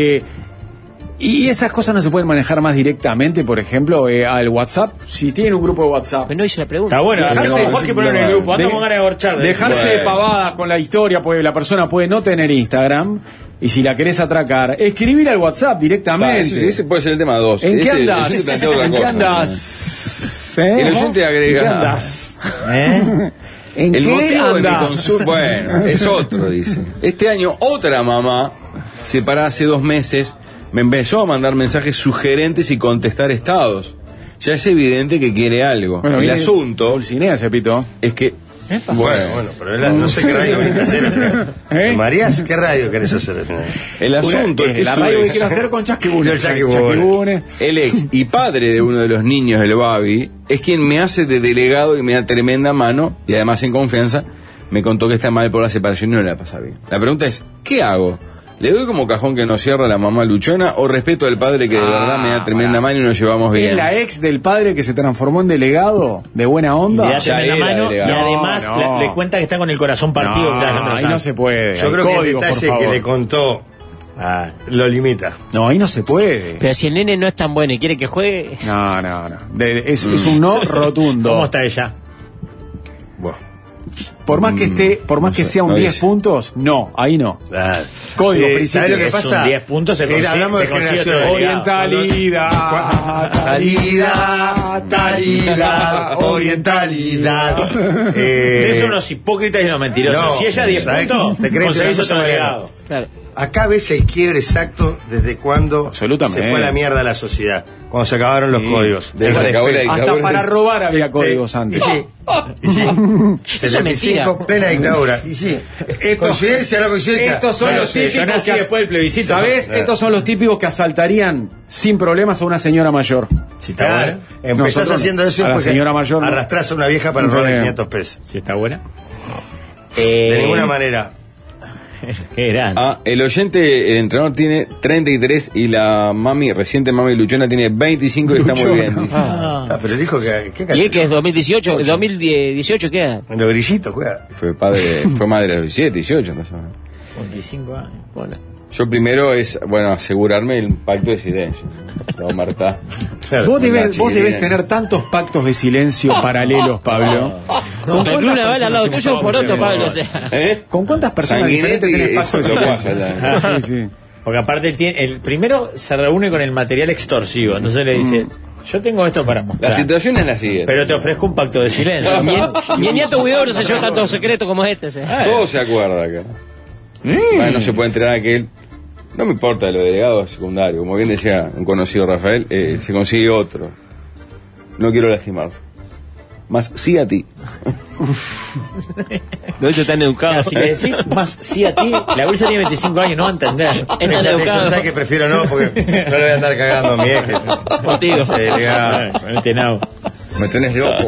y esas cosas no se pueden manejar más directamente, por ejemplo, al WhatsApp. Si tienen un grupo de WhatsApp. Pero no hice la pregunta. Está bueno, Dejarse- hacerse Jorge poner en el grupo. Anda con ganas de gorchar. Dejarse de pavadas con la historia, pues la persona puede no tener Instagram. Y si la querés atracar, escribir al WhatsApp directamente. Sí, ese puede ser el tema 2. ¿En qué andás? El oyente plantea otra ¿En qué cosa. andás? El oyente agrega. ¿En qué andás? ¿Eh? ¿En El qué motivo de mi andás? consulta, bueno, es otro, dice. Este año otra mamá, separada hace 2 meses, me empezó a mandar mensajes sugerentes y contestar estados. Ya es evidente que quiere algo. Bueno, el viene asunto Dulcinea ese pito. es que Bueno, pero no sé qué radio querés hacer. ¿Eh? Marías, ¿qué radio querés hacer? el asunto es que la su radio que ex- quiero hacer con Chasquibunes. Chasquibunes. el ex y padre de uno de los niños del Babi es quien me hace de delegado y me da tremenda mano y además en confianza me contó que está mal por la separación y no la pasa bien. La pregunta es, ¿qué hago? ¿Le doy como cajón que no cierra la mamá luchona o respeto al padre que de verdad me da tremenda mano y nos llevamos bien? ¿Es la ex del padre que se transformó en delegado? ¿De buena Le onda? da Ya tremenda era mano y delegado. además No. le cuenta que está con el corazón partido. No, ahí no se puede. Yo Hay creo que el códigos, por detalle favor. que le contó Lo limita. No, ahí no se puede. Pero si el nene no es tan bueno y quiere que juegue. No. Es un no rotundo. ¿Cómo está ella? Bueno. Por más que sea un 10 puntos, no, ahí no. Código, principio. ¿Sabes lo que Es pasa? un 10 puntos, se consigue, hablamos de se consigue generaciones. todo. Orientalidad. Ustedes son unos hipócritas y unos mentirosos. No, si ella 10 ¿sabes? puntos, Te crees conseguís que otro no delegado. Claro. Acá ves el quiebre exacto desde cuando Absolutamente. se fue a la mierda la sociedad, cuando se acabaron los códigos. Desde que se acabó la Hasta dictadura. para robar había códigos antes. Y sí. Eso es mentira. Plena dictadura. Y sí. ¿Coincidencia o no coincidencia? Estos son No lo los sé. típicos nací después del plebiscito. ¿Sabés? Estos son los típicos que asaltarían sin problemas a una señora mayor. Si está buena. Empezás Nosotros haciendo eso a la porque señora mayor no. arrastrás a una vieja para No robarle creo. 500 pesos. Si está buena. De ninguna manera. Qué grande. El oyente, el entrenador tiene 33 y la reciente mami luchona tiene 25 y está muy bien. dice. Pero dijo que... ¿qué ¿Y que es 2018? ¿El 2018 queda? En los grillitos juega. Fue madre a los 17, 18. No sé. 25 años. Bueno. Yo primero es, asegurarme el pacto de silencio. Lo voy a marcar. Vos debés tener tantos pactos de silencio paralelos, Pablo. Con el Club Naval al lado tuyo por otro, Pablo. O sea. ¿Con cuántas personas Sanguinetti diferentes tenés pactos de lo silencio? pasa, Sí. Porque aparte el primero se reúne con el material extorsivo. Entonces le dice, yo tengo esto para mostrar. La situación es la siguiente. Pero te ofrezco un pacto de silencio. Mi nieto Huidobro no se lleva tanto secreto como este. O sea. Todo se acuerda acá. No se puede enterar aquel. No me importa de los delegados secundarios. Como bien decía un conocido Rafael, se consigue otro. No quiero lastimar. Más sí a ti. No es tan educado. Si le decís más sí a ti, la bolsa tiene 25 años, no va a entender. Es tan educado. ¿Sabes que prefiero no? Porque no le voy a andar cagando a mi eje. Contigo. Me tenés loco.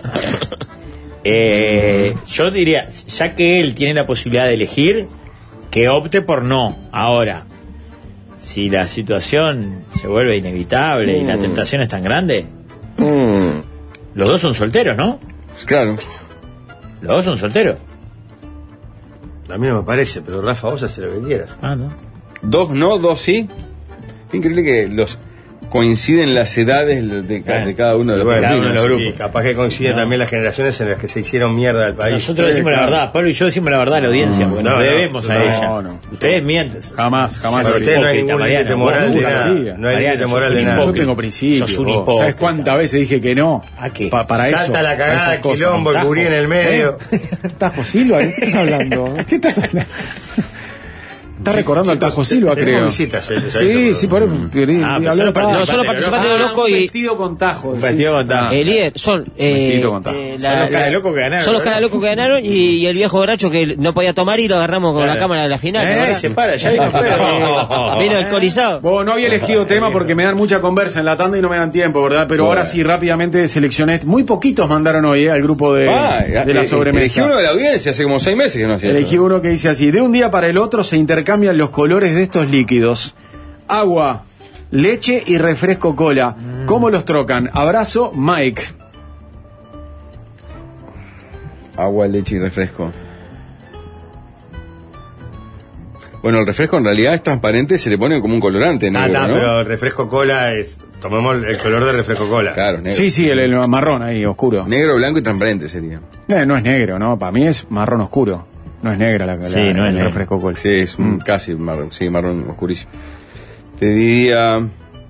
Yo diría, ya que él tiene la posibilidad de elegir, que opte por no. Ahora, si la situación se vuelve inevitable y la tentación es tan grande, los dos son solteros, ¿no? Claro. Los dos son solteros. A mí no me parece, pero Rafa, vos haces lo que quieras. ¿No? 2 no, 2 sí. Increíble que coinciden las edades de cada uno de los grupos. Y capaz que coinciden también las generaciones en las que se hicieron mierda al país. Nosotros decimos la verdad, Pablo y yo decimos la verdad a la audiencia, porque nos debemos a ella. No. Ustedes mienten. Jamás. Pero ustedes no hay ningún límite moral de nada. No hay límite moral de nada. Yo tengo principios. ¿Sabes cuántas veces dije que no? ¿A qué? Para eso. Salta la cagada, cosas. quilombo, el gurí en el medio. Tajo Silva, ¿de qué estás hablando? ¿Qué estás hablando? Estás recordando al Tajo Silva, creo. Visitas, sí, por eso. Solo participantes de Loco y. Vestido con Tajo. Vestido con Tajo. El líder son. Son los caras locos que ganaron. Son los caras locos que ganaron y el viejo borracho que no podía tomar y lo agarramos con la cámara de la final. Se para, ya vino alcoholizado. No había elegido tema porque me dan mucha conversa en la tanda y no me dan tiempo, ¿verdad? Pero ahora sí, rápidamente seleccioné. Muy poquitos mandaron hoy al grupo de la sobremesa. Elegí uno de la audiencia hace como 6 meses que no hacía. Elegí uno que dice así: de un día para el otro se intercambian los colores de estos líquidos: agua, leche y refresco cola. ¿Cómo los trocan? Abrazo, Mike. Agua, leche y refresco. Bueno, el refresco en realidad es transparente, se le pone como un colorante negro, ¿no? Pero el refresco cola es... Tomemos el color de refresco cola. Claro, negro. Sí, el marrón ahí, oscuro. Negro, blanco y transparente sería. No es negro, ¿no? Para mí es marrón oscuro. No es negra no es el refresco cola. Sí, es casi marrón, marrón oscurísimo. Te diría...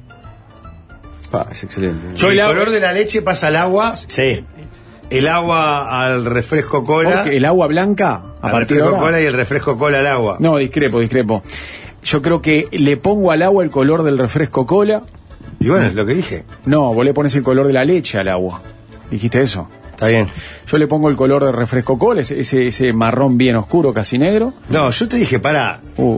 es excelente. El color de la leche pasa al agua. Sí. El agua al refresco cola. Porque el agua blanca a partir de cola y el refresco cola al agua. No, discrepo. Yo creo que le pongo al agua el color del refresco cola. Y bueno, es lo que dije. No, vos le pones el color de la leche al agua. ¿Dijiste eso? Está bien. Yo le pongo el color del refresco cola, ese marrón bien oscuro, casi negro. No, yo te dije, pará.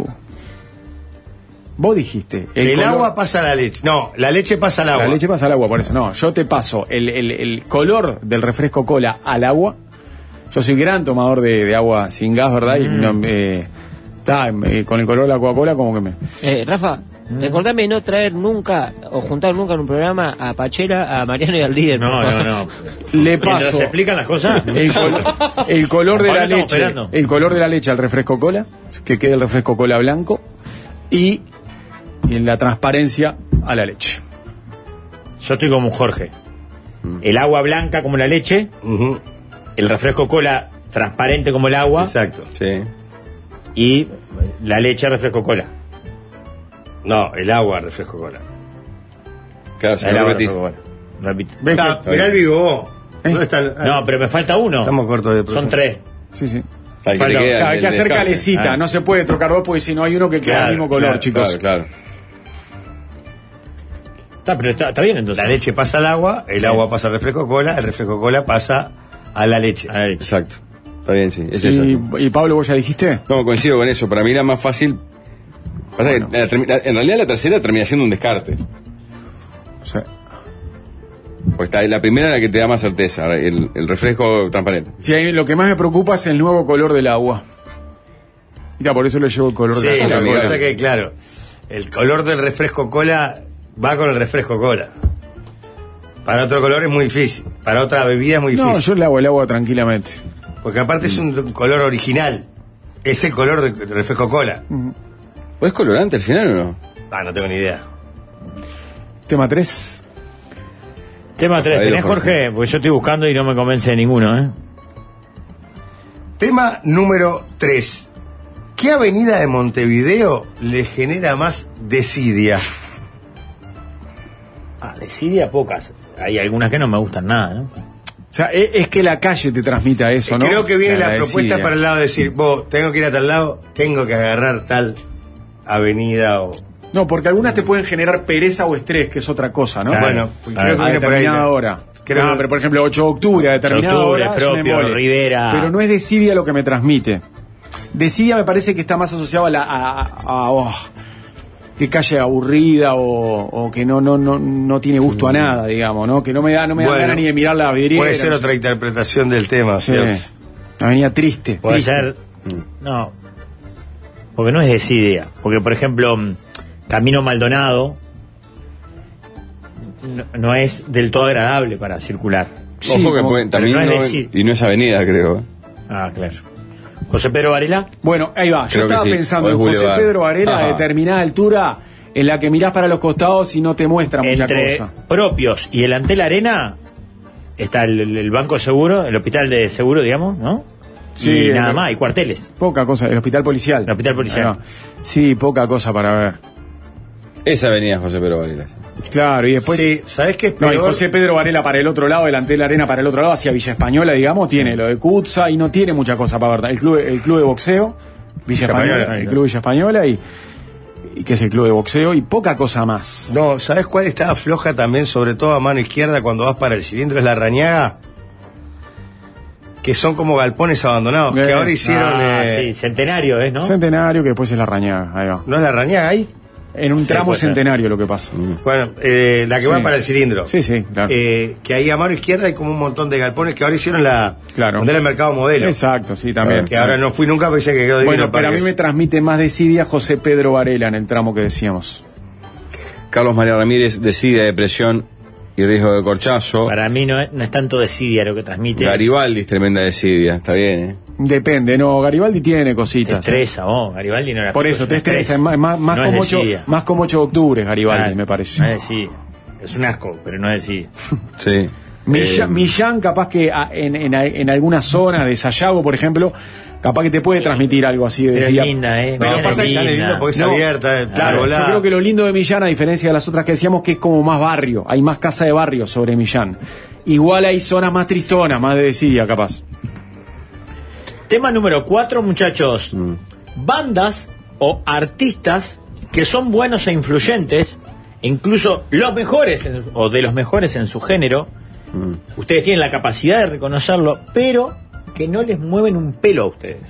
Vos dijiste. El agua pasa a la leche. No, la leche pasa al agua. La leche pasa al agua, por eso. No, yo te paso el color del refresco cola al agua. Yo soy gran tomador de agua sin gas, ¿verdad? Y no, con el color de la Coca-Cola como que me... Rafa, recordame no traer nunca o juntar nunca en un programa a Pachela, a Mariano y al líder. No. Le paso. ¿Se explican las cosas? El color de la leche. El color de la leche al refresco cola, que quede el refresco cola blanco. Y y en la transparencia a la leche. Yo estoy como Jorge. El agua blanca como la leche, el refresco cola transparente como el agua. Exacto. Sí. Y la leche refresco cola. No, el agua refresco cola. Claro, si El no agua repetís. refresco cola. Repito. Mirá el vivo. ¿Dónde está el- No, pero me falta uno. Estamos cortos de Son 3. Sí, sí. Al que Falta- le queda Hay el que hacer descarte. calecita, no se puede trocar dos porque si no hay uno que queda Claro, del mismo color, claro, chicos. Claro. Pero está bien entonces. La leche pasa al agua, el agua pasa al refresco cola, el refresco cola pasa a la leche. Exacto. Está bien, sí. Es eso. Y Pablo, ¿vos ya dijiste? No, coincido con eso. Para mí la más fácil. Pasa que en realidad la tercera termina siendo un descarte. O sea, Pues está la primera la que te da más certeza, el refresco transparente. sí, ahí lo que más me preocupa es el nuevo color del agua. Mira, por eso le llevo el color Sí, de la lo que cola. pasa que, claro, el color del refresco cola va con el refresco cola. Para otro color es muy difícil, para otra bebida es muy No, difícil. yo le hago el agua tranquilamente. Porque aparte es un color original. Es el color del refresco cola. ¿Pues colorante al final o no? Ah, no tengo ni idea. Tema 3. Tema 3, Rafael, ¿tenés, Jorge? Porque yo estoy buscando y no me convence de ninguno, ¿eh? Tema número 3. ¿Qué avenida de Montevideo le genera más desidia? Desidia pocas. Hay algunas que no me gustan nada, ¿no? O sea, es que la calle te transmita eso, ¿no? Creo que viene la propuesta desidia. para el lado de decir, vos, tengo que ir a tal lado, tengo que agarrar tal avenida o... No, porque algunas te pueden generar pereza o estrés, que es otra cosa, ¿no? Claro. Bueno, pues creo que a viene por ahí, determinada ¿no? hora. Creo que- Pero por ejemplo, 8 de octubre, a determinada 8 de octubre, hora. es un propio, embole. Rivera. Pero no es desidia lo que me transmite. Desidia me parece que está más asociado a que calle aburrida o que no tiene gusto a nada, digamos, ¿no? Que no me da Bueno, ganas ni de mirar la vidriera. Puede ser no otra sé. interpretación del tema, Sí. ¿cierto? Una avenida triste. Puede triste. ser. No. Porque no es desidia. Porque, por ejemplo, Camino Maldonado no es del todo agradable para circular. Ojo que puede- también pero no es no- desidia. y no es avenida, creo. Ah, claro. José Pedro Varela. Bueno, ahí va. Yo Creo que estaba sí. pensando O en es José Boulevard. Pedro Varela a Ajá. determinada altura en la que mirás para los costados y no te muestra mucha Entre cosa. propios y el Antel Arena está el Banco Seguro, el Hospital de Seguro, digamos, ¿no? Sí, y nada el- más, hay cuarteles. Poca cosa, el hospital policial. El hospital policial. Ahí va. Sí, poca cosa para ver. Esa avenida José Pedro Varela. Claro, y después. Sí, ¿sabés qué es No, y peor? José Pedro Varela para el otro lado, delante de la arena para el otro lado, hacia Villa Española, digamos, tiene lo de Cutsa y no tiene mucha cosa para ver. El club de boxeo, Villa Española, Española. el club Villa Española y que es el club de boxeo y poca cosa más. No, ¿sabés cuál está floja también, sobre todo a mano izquierda cuando vas para el cilindro? Es la Rañaga. Que son como galpones abandonados. Que ahora hicieron... Sí, Centenario, ¿no? Centenario, que después es la Rañaga. Ahí va. ¿No es la Rañaga ahí? En un Sí, tramo puede ser. Centenario lo que pasa. Bueno, la que va Sí. para el cilindro. Sí, sí, claro. Que ahí a mano izquierda hay como un montón de galpones que ahora hicieron Claro. donde era el mercado modelo. Exacto, sí, también. Que ahora no fui nunca, pensé que quedó divino Bueno, el pero a parque mí me ese. transmite más desidia José Pedro Varela en el tramo que decíamos. Carlos María Ramírez decide depresión y riesgo de corchazo. Para mí no es tanto desidia lo que transmite. Garibaldi es tremenda desidia, está bien, ¿eh? Depende, no, Garibaldi tiene Te cositas. estresa, Garibaldi no era Por eso, te estresa, es más No es como 8, desidia. más como 8 de octubre Garibaldi, Claro, me parece. No es desidia. Es un asco, pero no es desidia. Sí. Millán, capaz que en algunas zonas de Sayago, por ejemplo, capaz que te puede transmitir algo así de Pero es desidia. linda, ¿eh? No, Millán pasa es que ya es linda. lindo porque es No, abierta, Claro, arbolada. yo creo que lo lindo de Millán, a diferencia de las otras que decíamos, que es como más barrio, hay más casa de barrio sobre Millán. Igual hay zonas más tristonas, más de desidia, capaz. Tema número 4, muchachos. Bandas o artistas que son buenos e influyentes, incluso los mejores o de los mejores en su género. Ustedes tienen la capacidad de reconocerlo, pero que no les mueven un pelo a ustedes.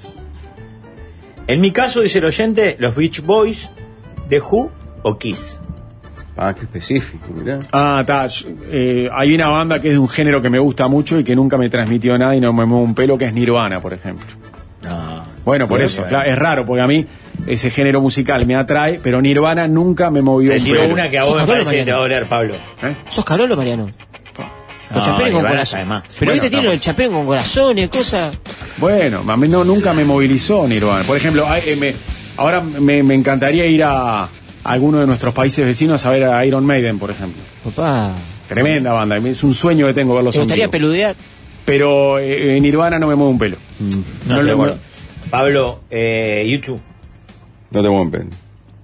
En mi caso, dice el oyente, los Beach Boys, The Who o Kiss. Ah, qué específico, mirá. Ah, está. Hay una banda que es de un género que me gusta mucho y que nunca me transmitió nada y no me mueve un pelo, que es Nirvana, por ejemplo. Bueno, por eso, claro, es raro, porque a mí ese género musical me atrae, pero Nirvana nunca me movió Te un tiro pelo. una que a vos me parece que te va a doler, Pablo. ¿Sos Carolo, Mariano? Los chaperones con Nirvana, corazón. además. Pero Bueno, viste, tiene no. el chapén con corazones, cosas. Bueno, a mí nunca me movilizó Nirvana. Por ejemplo, ahora me encantaría ir a alguno de nuestros países vecinos a ver a Iron Maiden, por ejemplo. Papá. Tremenda banda, es un sueño que tengo verlos ¿Te en gustaría vivo. peludear? Pero en Nirvana no me mueve un pelo. No estoy de acuerdo. Pablo, YouTube. No te mueven pelo.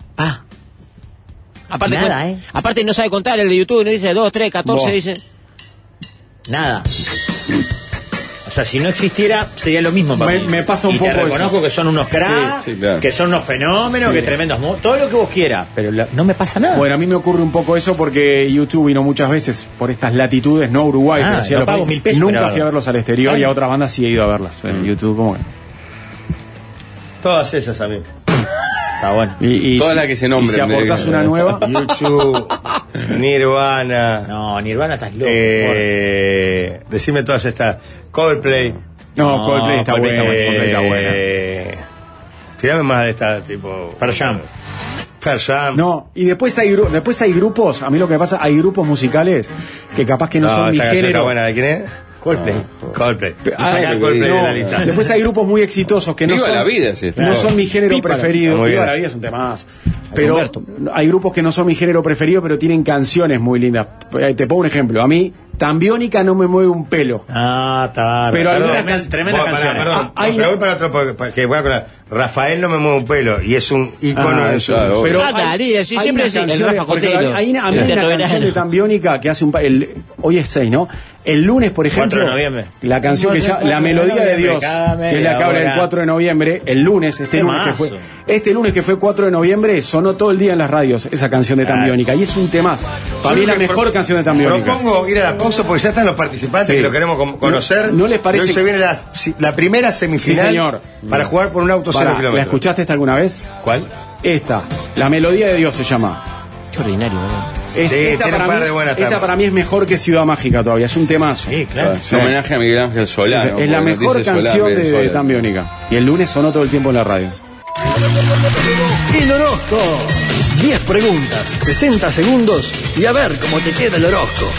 Aparte, Nada, aparte no sabe contar el de YouTube, no dice 2, 3, 14, Vos. dice. Nada. O sea, si no existiera, sería lo mismo para mí. Me pasa un y poco te reconozco eso. que son unos cracks, Sí, claro. que son unos fenómenos, Sí. que tremendos, todo lo que vos quieras, pero no me pasa nada. Bueno, a mí me ocurre un poco eso porque YouTube vino muchas veces por estas latitudes, no Uruguay, pero sí a no los pago países. 1000 pesos. Nunca pero- fui a verlos al exterior y a otras bandas sí he ido a verlas en YouTube. Como que. Todas esas a mí. Está bueno. Y Todas si- las que se nombren, y si aportás me- una nueva. YouTube, Nirvana. No, Nirvana estás loco. Decime todas estas. Coldplay. No, Coldplay está Coldplay bueno. está Coldplay está bueno. Tirame más de esta tipo. Pearl Jam. Pearl Jam. No, y después hay grupos, a mí lo que pasa, hay grupos musicales que capaz que no son mi esta canción está género. buena. ¿De quién es? Coldplay. Coldplay. Ah, Saca Coldplay de la no, lista. después hay grupos muy exitosos que no Viva son, la vida, sí. no son mi género Viva la- preferido. Muy Viva bien. la vida es un tema más. Pero hay grupos que no son mi género preferido, pero tienen canciones muy lindas. Te pongo un ejemplo. A mí, Tan Biónica no me mueve un pelo. Ah, está. Pero Perdón, algunas tremendas Bueno, canciones. perdón, hay pero no- voy para otro porque voy a acordar. Rafael no me mueve un pelo y es un ícono Ah, de su. claro. Pero Darío, sí, hay siempre unas sí, el canciones, Rafa por ejemplo, Cotelo. hay una Este canción verano. de Tan Biónica que hace hoy es 6, ¿no? El lunes, por ejemplo, 4 de noviembre. la canción que se llama La Melodía de Dios, que es la que habla del 4 de noviembre, el lunes, este lunes que fue 4 de noviembre, sonó todo el día en las radios esa canción de Tan Biónica, y es un tema. Para mí la mejor canción de Tan Biónica. Propongo ir a la pausa porque ya están los participantes Sí. que lo queremos conocer. ¿No les parece Y hoy se viene la primera semifinal Sí, señor. para jugar por un auto Pará, 0 ¿la kilómetros? escuchaste esta alguna vez? ¿Cuál? Esta, La Melodía de Dios se llama. Qué ordinario, ¿verdad? Sí, esta tiene un par de buenas esta también. para mí es mejor que Ciudad Mágica todavía, es un temazo. Sí, claro. Es un homenaje a Miguel Ángel Solano. Es la porque mejor dice canción Solano, de Solano. Tan Biónica. Y el lunes sonó todo el tiempo en la radio. El horóscopo. 10 preguntas, 60 segundos y a ver cómo te queda el horóscopo.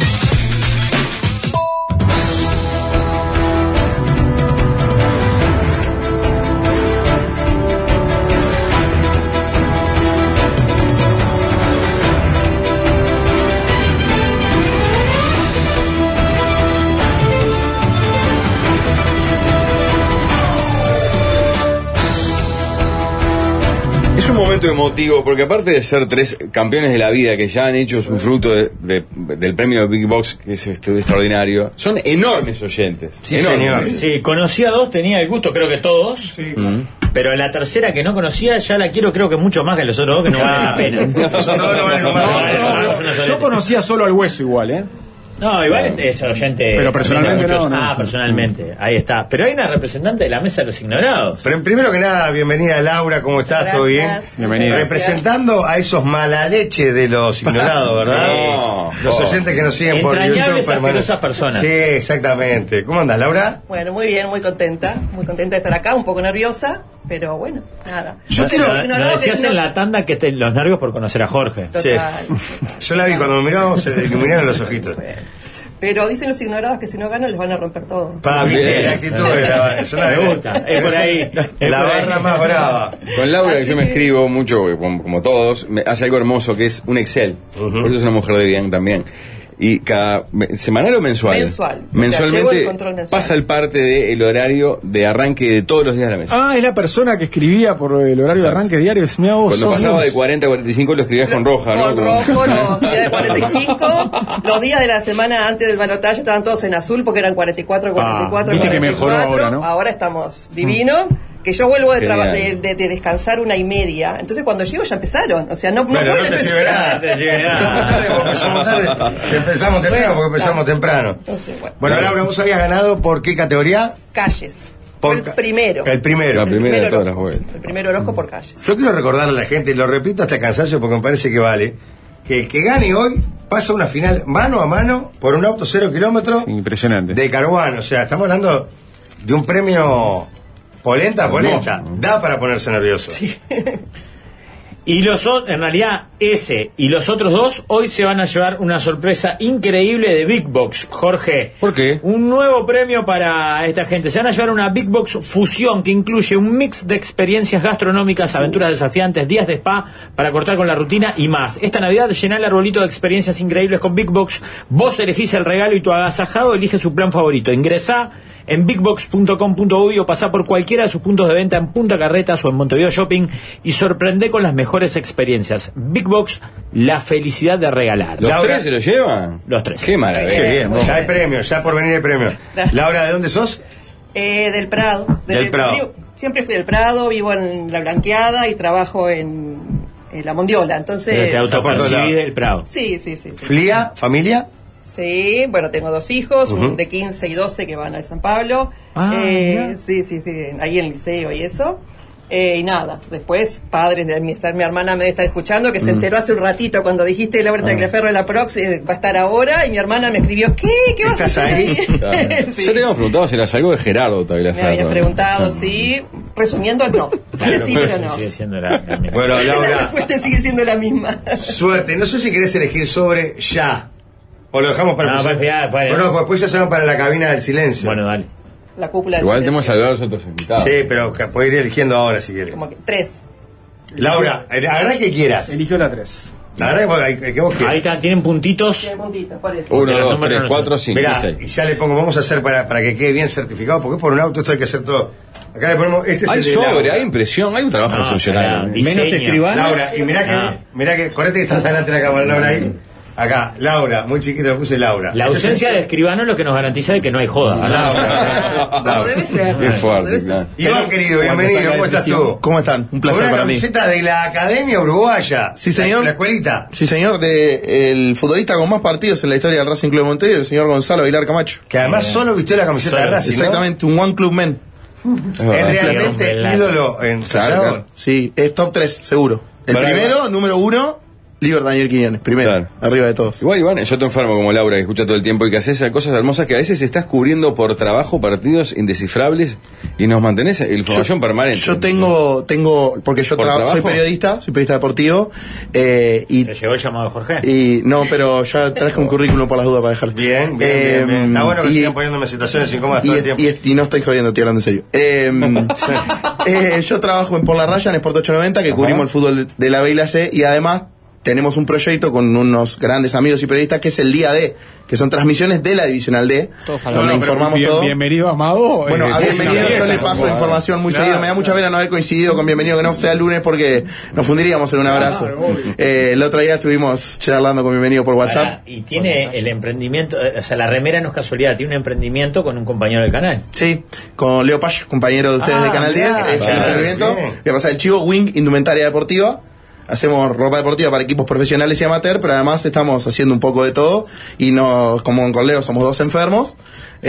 Es un momento emotivo porque aparte de ser 3 campeones de la vida que ya han hecho su fruto del premio de Big Box, que es extraordinario, son enormes oyentes. Sí, enormes. señor. Sí, conocía 2, tenía el gusto, creo que todos. Pero la tercera que no conocía, ya la quiero, creo que mucho más que los otros 2 que no valen la pena. Yo conocía solo al Hueso igual, ¿eh? No, igual es oyente. Pero personalmente muchos- no. personalmente, ahí está. Pero hay una representante de la mesa de los ignorados. Pero primero que nada, bienvenida Laura, ¿cómo estás? ¿Todo bien? Bienvenida. Representando a esos mala leche de los ignorados, ¿verdad? No. Los oyentes que nos siguen por YouTube. Entrañables, permanente. asquerosas personas. Sí, exactamente. ¿Cómo andas, Laura? Bueno, muy bien, muy contenta de estar acá, un poco nerviosa, pero bueno, nada. Yo quiero- Nos ignorados que decías no- en la tanda que los nervios por conocer a Jorge. Total. Yo la vi cuando me miró, se le iluminaron los ojitos. Pero dicen los ignorados que si no ganan les van a romper todo. Viste, la actitud de la es una Me gusta, es por ahí. La barra más brava. Con Laura, que yo me escribo mucho, como todos, me hace algo hermoso que es un Excel. Porque es una mujer de bien también. Y semanal o mensual. Mensual. O sea, Mensualmente llevo el control mensual. pasa el parte del horario de arranque de todos los días de la mesa. Ah, es la persona que escribía por el horario de arranque diario. Mira vos. Cuando pasaba de 40 a 45 lo escribías con roja, ¿no? Con rojo, los días de 45, los días de la semana antes del balotaje estaban todos en azul porque eran 44, 44, viste que 44. mejoró ahora, ¿no? Ahora estamos divinos. Que yo vuelvo Genial. de descansar 1:30. Entonces cuando llego ya empezaron. O sea, no Bueno, no pueden te sirve nada. te sirve nada. Empezamos tarde. Empezamos temprano porque empezamos temprano. Entonces, bueno. Bueno, Laura, ¿vos habías ganado por qué categoría? Calles. Fue el primero. El primero. La primera de todas las horóscopo. vueltas. El primer horóscopo por calles. Yo quiero recordarle a la gente, y lo repito hasta el cansancio porque me parece que vale, que el que gane hoy pasa a una final mano a mano por un auto 0 kilómetros Impresionante. de Caruana. O sea, estamos hablando de un premio polenta. Da para ponerse nervioso. Y en realidad, ese y los otros dos hoy se van a llevar una sorpresa increíble de Big Box, Jorge. ¿Por qué? Un nuevo premio para esta gente. Se van a llevar una Big Box Fusión que incluye un mix de experiencias gastronómicas, aventuras desafiantes, días de spa para cortar con la rutina y más. Esta Navidad llena el arbolito de experiencias increíbles con Big Box. Vos elegís el regalo y tu agasajado elige su plan favorito. Ingresá en bigbox.com.uy o pasá por cualquiera de sus puntos de venta en Punta Carretas o en Montevideo Shopping y sorprende con las mejores experiencias. Big Box, la felicidad de regalar. ¿Los tres se lo llevan? Los tres. Qué maravilla. Qué bien, ya hay premios, ya por venir hay premios. Laura, ¿de dónde sos? Del Prado. Del Prado. Siempre fui del Prado, vivo en La Blanqueada y trabajo en La Mondiola. Entonces. Te autopercibís del Prado. Sí. ¿Flia? ¿Familia? Sí, bueno, tengo 2 hijos, un de 15 y 12 que van al San Pablo. Sí, ahí en el liceo y eso. Y nada, después, padres de mi hermana me debe estar escuchando, que se enteró hace un ratito cuando dijiste Laura Tagliaferro en la Prox, va a estar ahora, y mi hermana me escribió, ¿qué vas a hacer ahí? Sí. Ya te habíamos preguntado si era algo de Gerardo Tagliaferro. Me habían preguntado, sí. Resumiendo, no. Sí, pero no. Sigue siendo la misma. Bueno, La Laura, respuesta sigue siendo la misma. suerte. No sé si querés elegir sobre ya. O lo dejamos para No, el Bueno, después ya se van para la cabina del silencio. Bueno, dale. La cúpula del Igual silencio. tenemos a hablar a los otros invitados. Sí, pero puedes ir eligiendo ahora si quieres. Como que 3. Laura, agarrá que quieras. Eligió la 3. Agarrá que vos quieras. Ahí está, tienen puntitos. Tiene puntitos, por eso. 1, Los 2, números 3, no 4, 5, Mirá, 6. y ya le pongo, vamos a hacer para que quede bien certificado, porque por un auto esto hay que hacer todo. Acá le ponemos, este es Hay el de sobre, Laura. hay impresión, hay un trabajo funcionario. Menos escribano. Laura, y mirá que, correte que estás adelante de la cámara, Laura, ahí. Acá, Laura, muy chiquito le puse Laura. La ausencia de escribano es lo que nos garantiza de que no hay joda. Laura. Debe ser. Qué fuerte, claro. Iván, querido, bienvenido, ¿cómo estás tú? ¿Cómo están? Un placer Con una para mí. camiseta de la Academia Uruguaya. Sí, señor. La escuelita. Sí, señor, el futbolista con más partidos en la historia del Racing Club de Montevideo, el señor Gonzalo Aguilar Camacho. Que además solo vistió la camiseta de Racing, ¿no? Exactamente, un One Club Men. Es realmente ídolo en Claro, claro. Sí, es top 3, seguro. El Para- primero, número 1, Liber Daniel Quiñones, primero, Claro. arriba de todos. Igual, Iván, yo te enfermo como Laura, que escucha todo el tiempo y que haces cosas hermosas que a veces estás cubriendo por trabajo partidos indescifrables y nos mantenés en información permanente. Yo tengo, porque yo ¿Por soy trabajo? periodista deportivo, y ¿Te llegó el llamado de Jorge? Y no, pero ya traje un currículum por las dudas para dejar. Bien. Está bueno que sigan poniéndome en situaciones incómodas todo el tiempo. Y no estoy jodiendo, estoy hablando en serio. Yo trabajo en Por la Raya, en Sport 890, que cubrimos el fútbol de la B y la C, y además tenemos un proyecto con unos grandes amigos y periodistas que es el Día D, que son transmisiones de la Divisional D, donde informamos todo. Bienvenido, Amado. Bueno, a Bienvenido yo le paso información muy seguido. Me da mucha pena no haber coincidido con Bienvenido, que no sea el lunes, porque nos fundiríamos en un abrazo. El otro día estuvimos charlando con Bienvenido por WhatsApp. Y tiene el emprendimiento, o sea, la remera no es casualidad, tiene un emprendimiento con un compañero del canal. Sí, con Leo Pach, compañero de ustedes de Canal 10. Es un emprendimiento. Voy a pasar el chivo, Wing, indumentaria deportiva. Hacemos ropa deportiva para equipos profesionales y amateur, pero además estamos haciendo un poco de todo. Y como con Leo somos 2 enfermos,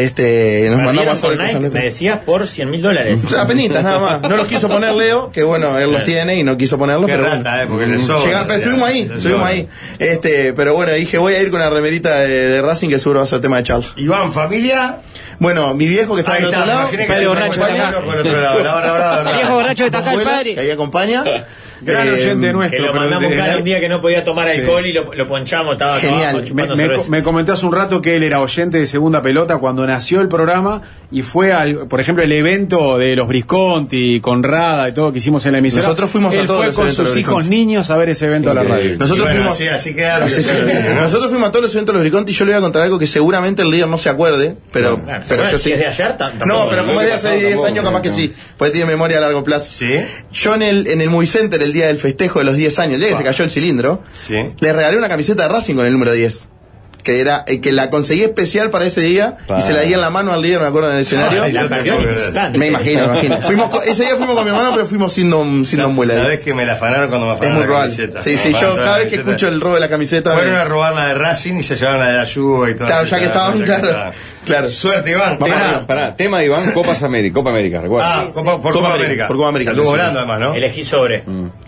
nos mandamos a hacer Fortnite, me decías, por $100,000. Apenitas, nada más. No los quiso poner Leo, que bueno, él los tiene y no quiso ponerlos. Qué pero rata, bueno. porque le sobra. Pero estuvimos ahí. Pero bueno, dije, voy a ir con una remerita de Racing, que seguro va a ser tema de charla. Iván, familia. Bueno, mi viejo que está Ahí del está, otro lado, imaginé que padre se borracho fue de acá. por otro lado. El viejo borracho de acá, el padre. Que ahí acompaña. Gran oyente nuestro. Que lo pero mandamos de- cada un día que no podía tomar alcohol y lo ponchamos, estaba Genial. abajo chupando cerveza. Me comentó hace un rato que él era oyente de Segunda Pelota cuando nació el programa y fue por ejemplo, el evento de los Brisconti, Conrada y todo que hicimos en la emisora. Nosotros fuimos a él todos fue los con eventos de sus los hijos Brisconti. niños a ver ese evento a la radio. Nosotros Bueno, fuimos. así queda. Nosotros fuimos a todos los eventos de los Briconti y yo le voy a contar algo que seguramente el líder no se acuerde, pero, Claro, pero yo si sí. es de ayer, tampoco. No, pero como es de hace 10 tampoco, años, capaz que sí, porque tiene memoria a largo plazo. Sí. Yo en el Movie Center, el día del festejo de los 10 años, el día que se cayó el cilindro, Sí. le regalé una camiseta de Racing con el número 10. Que era que la conseguí especial para ese día y se la di en la mano al líder, me acuerdo, en el escenario. Ay, la perdió en instante. Me imagino. Ese día fuimos con mi hermano, pero fuimos sin don muela. Sabés que me la afanaron cuando me Es afanaron muy la probable. camiseta. Sí, Me yo afanaron cada la vez que camiseta. escucho el robo de la camiseta. Fueron a robar la de Racing y se llevaron la de la Yugo y todo. Claro, ya que estaban, claro. Suerte, Iván. Tema de Iván, Copa América, recuerda. Por Copa América. Por Copa América. Estuvo volando además, ¿no? Elegí sobre.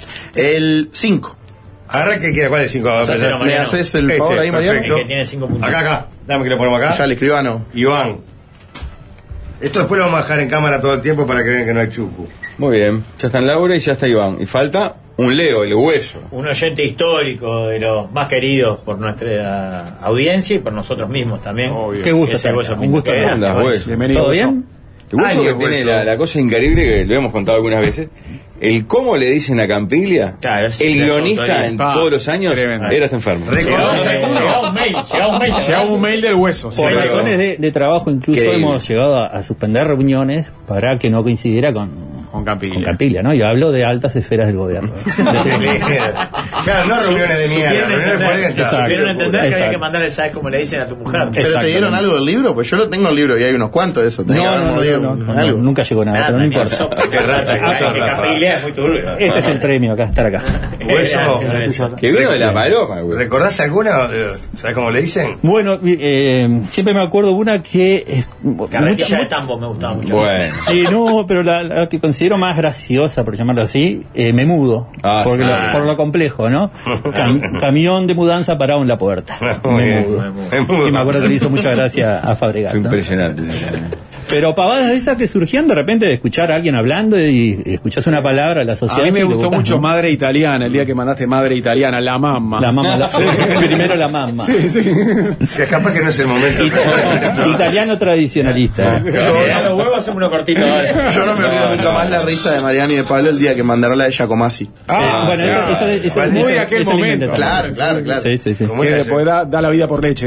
El 5. Agarra que quiera, ¿cuál es el 5? ¿Me haces el favor ahí, Mariano? El que tiene 5 puntos. Acá. Dame que lo ponemos acá. Ya el escribano. Iván. Esto después lo vamos a dejar en cámara todo el tiempo para que vean que no hay chucu. Muy bien, ya están Laura y ya está Iván. Y falta Un Leo, el hueso. Un oyente histórico de los más queridos por nuestra audiencia y por nosotros mismos también. Qué gusto, Ese Hueso un gusto. Pinto. ¿Cómo andás, Hueso? Bienvenido. ¿Todo bien? El hueso que Hueso. tiene la cosa increíble que lo hemos contado algunas veces. El cómo le dicen a Campiglia, Claro, es el un guionista asunto en ahí. todos los años, Tremendo. era hasta enfermo. Llegaba un mail. Llegaba un mail del hueso. Por Sí, razones de trabajo incluso Increíble. hemos llegado a suspender reuniones para que no coincidiera con Campiglia, ¿no? Yo hablo de altas esferas del gobierno. Claro, no reuniones de mierda, Supieron reuniones entender, violentas. supieron entender que había Exacto. que mandarle, ¿sabes cómo le dicen a tu mujer? ¿Pero te dieron algo del libro? Pues yo lo tengo el libro y hay unos cuantos de esos. Tenés que haber mordido algo. Nunca llegó nada, pero no importa. Qué rata que sos, que Rafa. Campiglia es muy turbio. Este es el premio acá, estar acá. Hueso. Que vino de la paloma, güey. ¿Recordás alguna? ¿Sabes cómo le dicen? Bueno, siempre me acuerdo una que Carretilla de tambo me gustaba mucho. Bueno. sí, no, pero la que considero más graciosa, por llamarlo así, me mudo. Ah, porque sí. por lo complejo, ¿no? Camión de mudanza parado en la puerta. Muy Me bien, mudo. Y me acuerdo que le hizo mucha gracia a Fabregat. Fue ¿no? impresionante. Pero pavadas de esas que surgían de repente de escuchar a alguien hablando y escuchás una palabra, la A asociás. mí me y lo gustó buscas, mucho ¿no? Madre Italiana, el día que mandaste Madre Italiana, la mamma. La mamá, primero la mamá. Sí, sí. Si capaz que no es el momento. Italiano tradicionalista. Los huevos hacemos unos cortitos ahora. Yo no me olvido nunca más la risa de Mariana y de Pablo el día que mandaron la de Giacomazzi. Bueno, esa Muy de aquel momento. Claro, claro, claro. Sí, sí, sí. Que después da la vida por leche,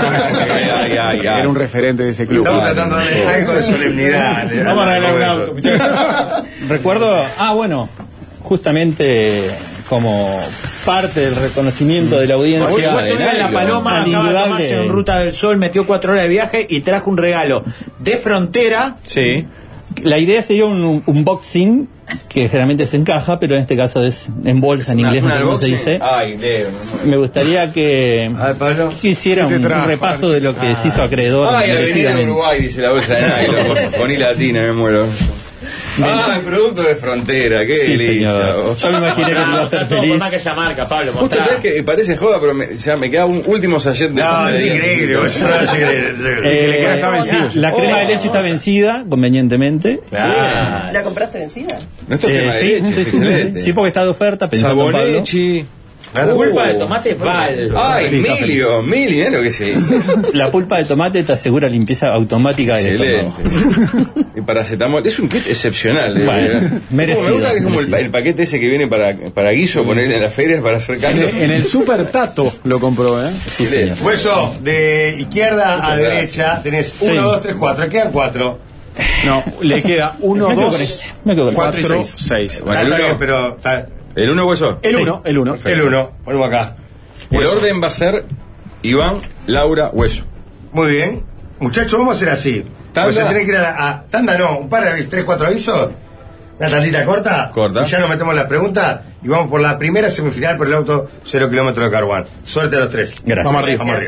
era un referente de ese club. Estamos tratando de darle algo de solemnidad. Vamos a regalar un auto, muchachos. Recuerdo, bueno, justamente como parte del reconocimiento de la audiencia. Hoy en La Paloma al acaba de indudable- tomarse en Ruta del Sol, metió 4 horas de viaje y trajo un regalo de frontera. Sí. La idea sería un unboxing que generalmente se encaja, pero en este caso es en bolsa, en inglés, no sé cómo se dice. Ay, Leo. Me gustaría que hiciera ¿Qué te un trajo? repaso de lo que se hizo acreedor. Ay, Avenida de merecidamente. Uruguay, dice la bolsa de nylon. Con y latina, me muero. Ah, el producto de frontera, qué Sí, delicia. señor. Yo me imaginé que te iba a hacer Todo feliz. por más que ella marca, Pablo. Justo mostrá. sabes que parece joda, pero ya me queda un último sachet de No, es increíble, eso no es increíble. La crema de leche está vencida, convenientemente. ¿La compraste vencida? Nuestro crema de Sí, leche, sí, es sí, excelente. sí, porque está de oferta, pensando en Pablo. Sabonechi. Pulpa de tomate Val. Ay, Milio, mirá lo que es eso. La pulpa de tomate te asegura limpieza automática del Excelente. estómago. Y paracetamol, es un kit excepcional. Bueno, merecido, Me gusta que es como merecido. el paquete ese que viene para guiso, ponerle en las ferias para hacer caldo. En el Super Tato lo compró, ¿eh? Sí, señor. Hueso, de izquierda a derecha tenés 1, 2, 3, 4. Quedan 4. No, le queda 1, Me quedo 2, con este. Me quedo con 4 y este. 6. 6. Bueno, Está el bien, uno. pero está- ¿El uno hueso? El 1, el 1. el 1. Ponemos acá. El orden va a ser Iván, Laura, Hueso. Muy bien. Muchachos, vamos a hacer así. Tanda. Pues se tiene que ir a tanda, no, un par de 3, 4 avisos. Una tandita corta. Corta. Y ya nos metemos en las preguntas y vamos por la primera semifinal por el auto 0 kilómetros de Caruán. Suerte a los 3. Gracias. Vamos arriba, vamos arriba.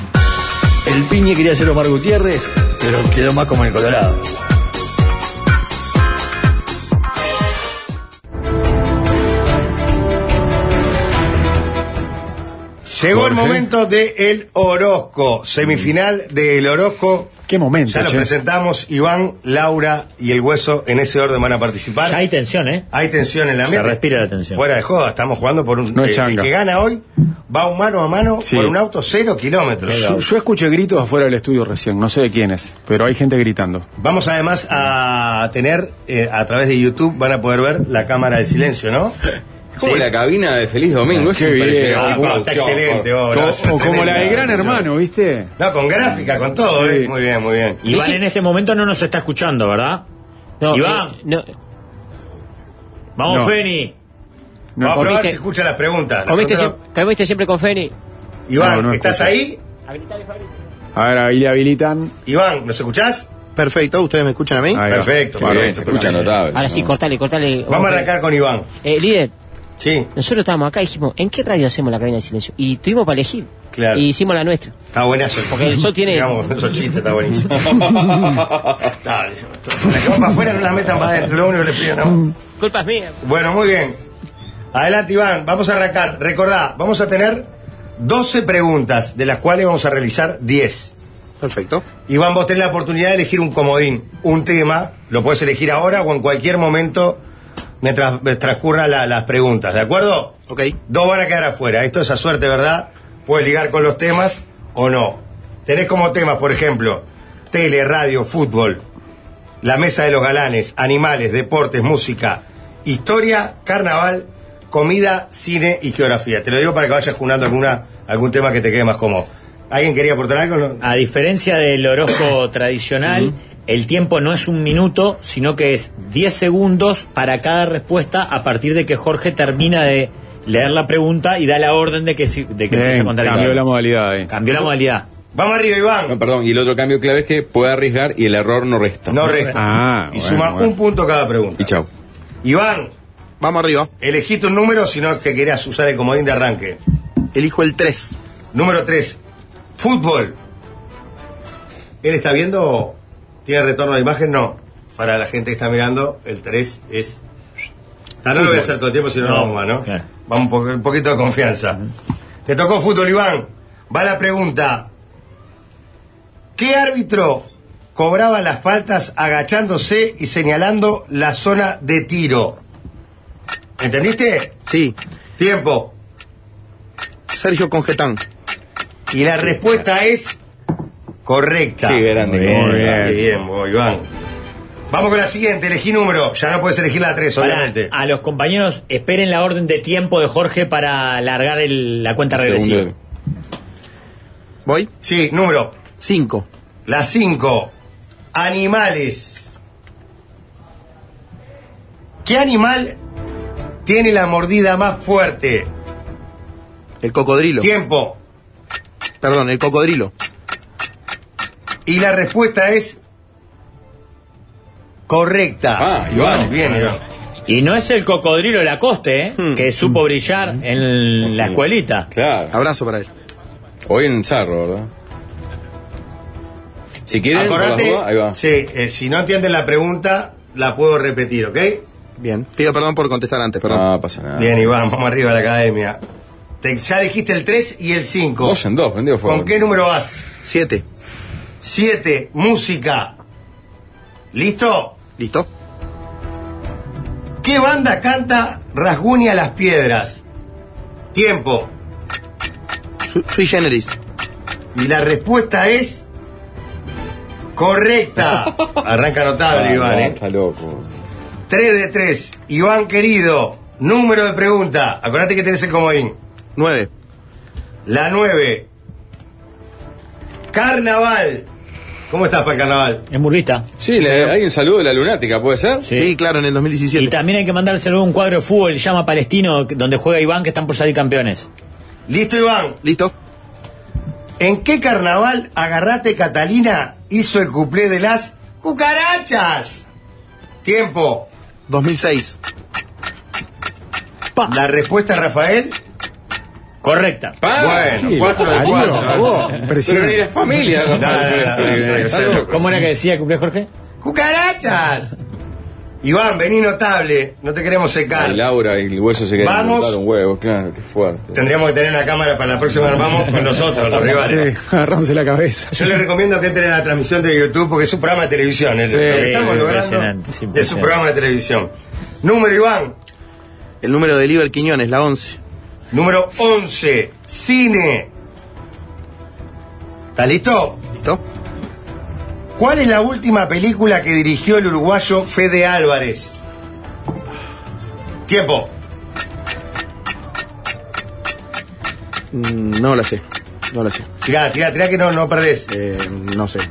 El Piñe quería ser Omar Gutiérrez, pero quedó más como el Colorado. Llegó el Jorge. momento de el Orozco, semifinal del Orozco. Qué momento, Ya lo che. presentamos, Iván, Laura y el Hueso en ese orden van a participar. Ya hay tensión, ¿eh? Hay tensión en la Se meta. respira la tensión. Fuera de joda, estamos jugando por un... No es el changa. que gana hoy va un mano a mano Sí. por un auto 0 kilómetros. Yo escuché gritos afuera del estudio recién, no sé de quiénes, pero hay gente gritando. Vamos además a tener, a través de YouTube, van a poder ver la cámara del silencio, ¿no? Es como la cabina de Feliz Domingo. Qué bien. Está excelente. O como la de Gran Hermano, ¿viste? No, con gráfica, con todo, Sí. Muy bien, muy bien. Iván en este momento no nos está escuchando, ¿verdad? No, Iván. no. Vamos, No. Feni. Vamos a probar comiste- si escucha las preguntas. ¿Comiste siempre con Feni? Iván, No, no ¿estás escucho. ahí? A ver, ahí le habilitan. Iván, ¿nos escuchás? Perfecto, ¿ustedes me escuchan a mí? Ahí va. Perfecto. Qué bárbaro, bien, se escucha notable. Ahora sí, cortale. Vamos a arrancar con Iván. Líder, Sí, nosotros estábamos acá y dijimos, ¿en qué radio hacemos la cabina de silencio? Y tuvimos para elegir. Claro. Y hicimos la nuestra. está buenazo. Porque el sol tiene- Digamos, esos chistes está buenísimo. Está, la que va para afuera no la metan para adentro, lo único que les pido, ¿no? Culpa es mía. Bueno, muy bien. Adelante, Iván, vamos a arrancar. Recordá, vamos a tener 12 preguntas, de las cuales vamos a realizar 10. Perfecto. Iván, vos tenés la oportunidad de elegir un comodín, un tema, lo puedes elegir ahora o en cualquier momento mientras transcurran las preguntas, ¿de acuerdo? Ok. 2 van a quedar afuera. Esto es a suerte, ¿verdad? Puedes ligar con los temas o no. Tenés como temas, por ejemplo, tele, radio, fútbol, la mesa de los galanes, animales, deportes, música, historia, carnaval, comida, cine y geografía. Te lo digo para que vayas juntando algún tema que te quede más cómodo. ¿Alguien quería aportar algo? A diferencia del horóscopo tradicional, el tiempo no es 1 minuto, sino que es 10 segundos para cada respuesta a partir de que Jorge termina de leer la pregunta y da la orden de que empiece a contar el Cambió tiempo. la modalidad. Cambió la modalidad. Vamos arriba, Iván. No, perdón, y el otro cambio clave es que puede arriesgar y el error no resta. No resta. Y suma un punto cada pregunta. Y chau. Iván. Vamos arriba. Elegiste un número, si no que querías usar el comodín de arranque. Elijo el 3. Número 3. Fútbol. ¿Él está viendo? ¿Tiene retorno a la imagen? No. Para la gente que está mirando, el 3 es... no lo voy a hacer todo el tiempo, si no vamos más, ¿no? Claro. Vamos un poquito de confianza. Te tocó fútbol, Iván. Va la pregunta. ¿Qué árbitro cobraba las faltas agachándose y señalando la zona de tiro? ¿Entendiste? Sí. Tiempo. Sergio Congetán. Y la respuesta es correcta. Sí, grande. Muy bien, Iván. Vamos con la siguiente, elegí número. Ya no puedes elegir la 3, obviamente. A los compañeros, esperen la orden de tiempo de Jorge para alargar la cuenta regresiva. ¿Voy? Sí, número 5. La 5. Animales. ¿Qué animal tiene la mordida más fuerte? El cocodrilo. Tiempo. Perdón, el cocodrilo. Y la respuesta es correcta. Iván. Bien, Iván. Y no es el cocodrilo Lacoste, que supo brillar en la escuelita. Claro. Abrazo para él. Hoy en Cerro, ¿verdad? Si quieren, acordate, ahí va. Sí, si no entienden la pregunta, la puedo repetir, ¿ok? Bien. Pido perdón por contestar antes, perdón. No pasa nada. Bien, Iván, vamos arriba a la academia. Ya dijiste el 3 y el 5. 2 en 2, prendido fuego. ¿Con qué número vas? 7. 7, música. ¿Listo? ¿Listo? ¿Qué banda canta Rasguña las piedras? Tiempo. Sui generis. Y la respuesta es correcta. Arranca notable, Iván. Está loco. 3 de 3. Iván, querido, número de pregunta. Acordate que tenés el comodín. 9. La 9. Carnaval. ¿Cómo estás para el carnaval? Es murguista. Sí, hay un saludo de la lunática, ¿puede ser? Sí, claro, en el 2017. Y también hay que mandárselo a un cuadro de fútbol, llama Palestino, donde juega Iván, que están por salir campeones. ¿Listo, Iván? ¿Listo? ¿En qué carnaval Agarrate Catalina hizo el cuplé de las cucarachas? Tiempo. 2006. La respuesta, Rafael. Correcta. Bueno, 4 de 4. Pero ni la familia. ¿Cómo era que decía el cumpleaños Jorge? ¡Cucarachas! Iván, vení notable, no te queremos secar. Y Laura y el hueso se quedan Vamos. un huevo, claro, qué fuerte. Tendríamos que tener una cámara para la próxima, vamos con nosotros, los rivales. Sí, agarrándose la cabeza. Yo les recomiendo que entren a la transmisión de YouTube porque es un programa de televisión. Lo que estamos logrando es un programa de televisión. Número, Iván. El número de Liber Quiñones, la 11. Número 11, cine. ¿Estás listo? ¿Listo? ¿Cuál es la última película que dirigió el uruguayo Fede Álvarez? Tiempo. No la sé. No la sé. Tirá que no perdés. No sé.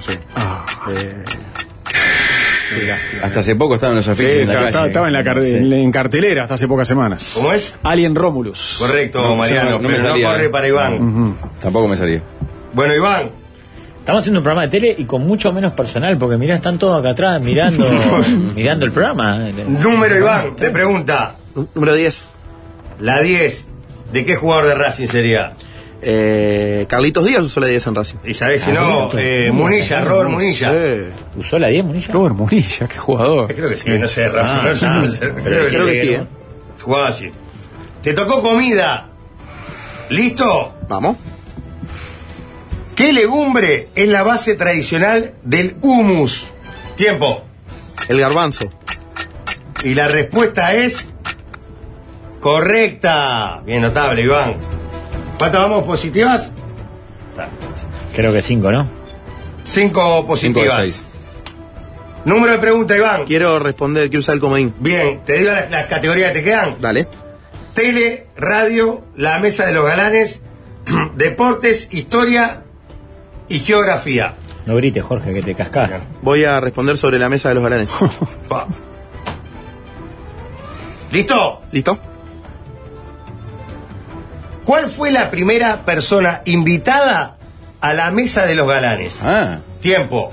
Hasta hace poco estaban los afiches Sí, en la calle. estaba en cartelera hasta hace pocas semanas. ¿Cómo es? Alien Romulus. Correcto, Mariano, no me pero salía, no corre para Iván. Tampoco me salía. Bueno, Iván. Estamos haciendo un programa de tele y con mucho menos personal, porque mirá, están todos acá atrás mirando el programa. Número, Iván, te pregunta. Número 10. La 10. ¿De qué jugador de Racing sería? Carlitos Díaz usó la 10 en Racing. Y sabés si no, Munilla, Robert Munilla. ¿Usó la 10, Munilla? Robert Munilla, qué jugador. Creo que sí, no sé, Rafa. Creo que sí, Jugaba así. Te tocó comida. ¿Listo? Vamos. ¿Qué legumbre es la base tradicional del hummus? Tiempo. El garbanzo. Y la respuesta es correcta. Bien, notable, Iván. ¿Cuántas vamos positivas? Creo que 5, ¿no? 5 positivas. 5 de 6. Número de pregunta, Iván. Quiero responder, quiero usar el comodín. Bien, te digo las categorías que te quedan. Dale. Tele, radio, la mesa de los galanes, deportes, historia y geografía. No grites, Jorge, que te cascás. Voy a responder sobre la mesa de los galanes. ¿Listo? ¿Listo? ¿Cuál fue la primera persona invitada a la mesa de los galanes? Tiempo.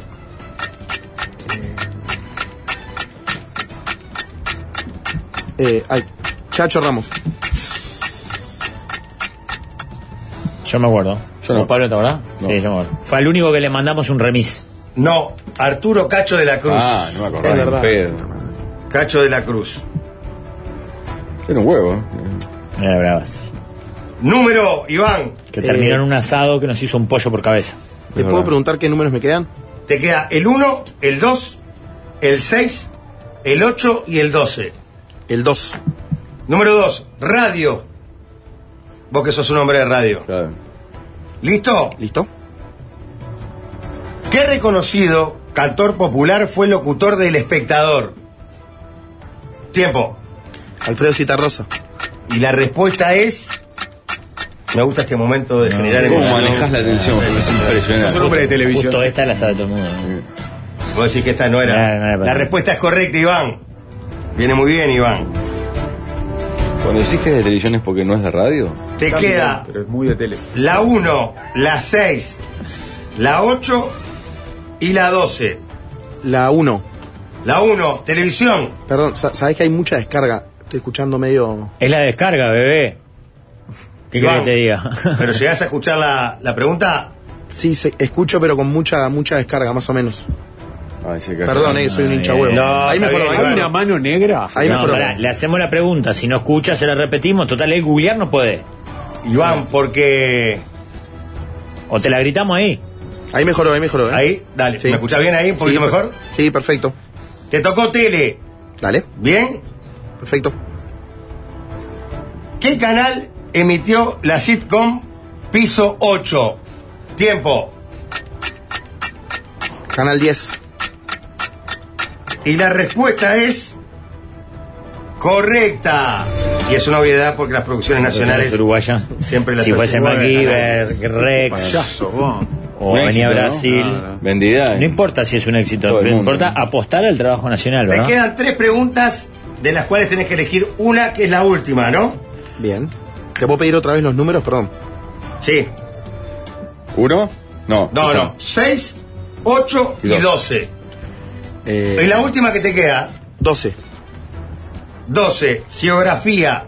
Chacho Ramos. Yo me acuerdo. Yo no. ¿Pablo, te acordás? No. Sí, yo me acuerdo. Fue el único que le mandamos un remis. No, Arturo Cacho de la Cruz. No me acordaba. Es verdad. Cacho de la Cruz. Era un huevo. Era bravas. Número, Iván. Que terminó en un asado que nos hizo un pollo por cabeza. ¿Te puedo preguntar qué números me quedan? Te queda el 1, el 2, el 6, el 8 y el 12. El 2. Número 2, radio. Vos que sos un hombre de radio. Claro. ¿Listo? ¿Listo? ¿Qué reconocido cantor popular fue locutor del Espectador? Tiempo. Alfredo Citarrosa. Y la respuesta es... Me gusta este momento de generar ¿Cómo emoción. manejas la atención? Es impresionante. Sos un hombre de televisión. Justo esta la sabe todo el mundo. Vos decís que esta no era. No, La respuesta es correcta, Iván. Viene muy bien, Iván. Cuando decís que es de televisión es porque no es de radio. Te queda Pero es muy de tele. la 1, la 6, la 8 y la 12. La 1. La 1, televisión. Perdón, sabés que hay mucha descarga. Estoy escuchando medio... Es la descarga, bebé. ¿Qué querés Iván, que te diga? ¿Pero llegás a escuchar la pregunta? Sí, escucho, pero con mucha descarga, más o menos. Perdón, soy un hincha huevo. Ahí mejoró. ¿Hay una mano negra? Ahí No, mejoró. pará, le hacemos la pregunta. Si no escucha, se la repetimos. Total, el googlear no puede. Iván, porque... O te la gritamos ahí. Ahí mejoró, ¿eh? Ahí, dale. Sí. ¿Me escuchás bien ahí? ¿Un poquito Sí, mejor? Sí, perfecto. Te tocó tele. Dale. ¿Bien? Perfecto. ¿Qué canal emitió la sitcom Piso 8? Tiempo. Canal 10. Y la respuesta es correcta. Y es una obviedad porque las producciones nacionales uruguaya. siempre las Si fuese hacen MacGyver, Rex Payaso, vos. o Un venía éxito, ¿no? Brasil. Vendida. No importa si es un éxito, Todo el pero mundo. importa apostar al trabajo nacional, Te ¿verdad? quedan 3 preguntas de las cuales tenés que elegir una que es la última, ¿no? Bien. ¿Te puedo pedir otra vez los números? Perdón. Sí. ¿Uno? No. No. 6, 8 y 12. Y la última que te queda, 12. 12, geografía.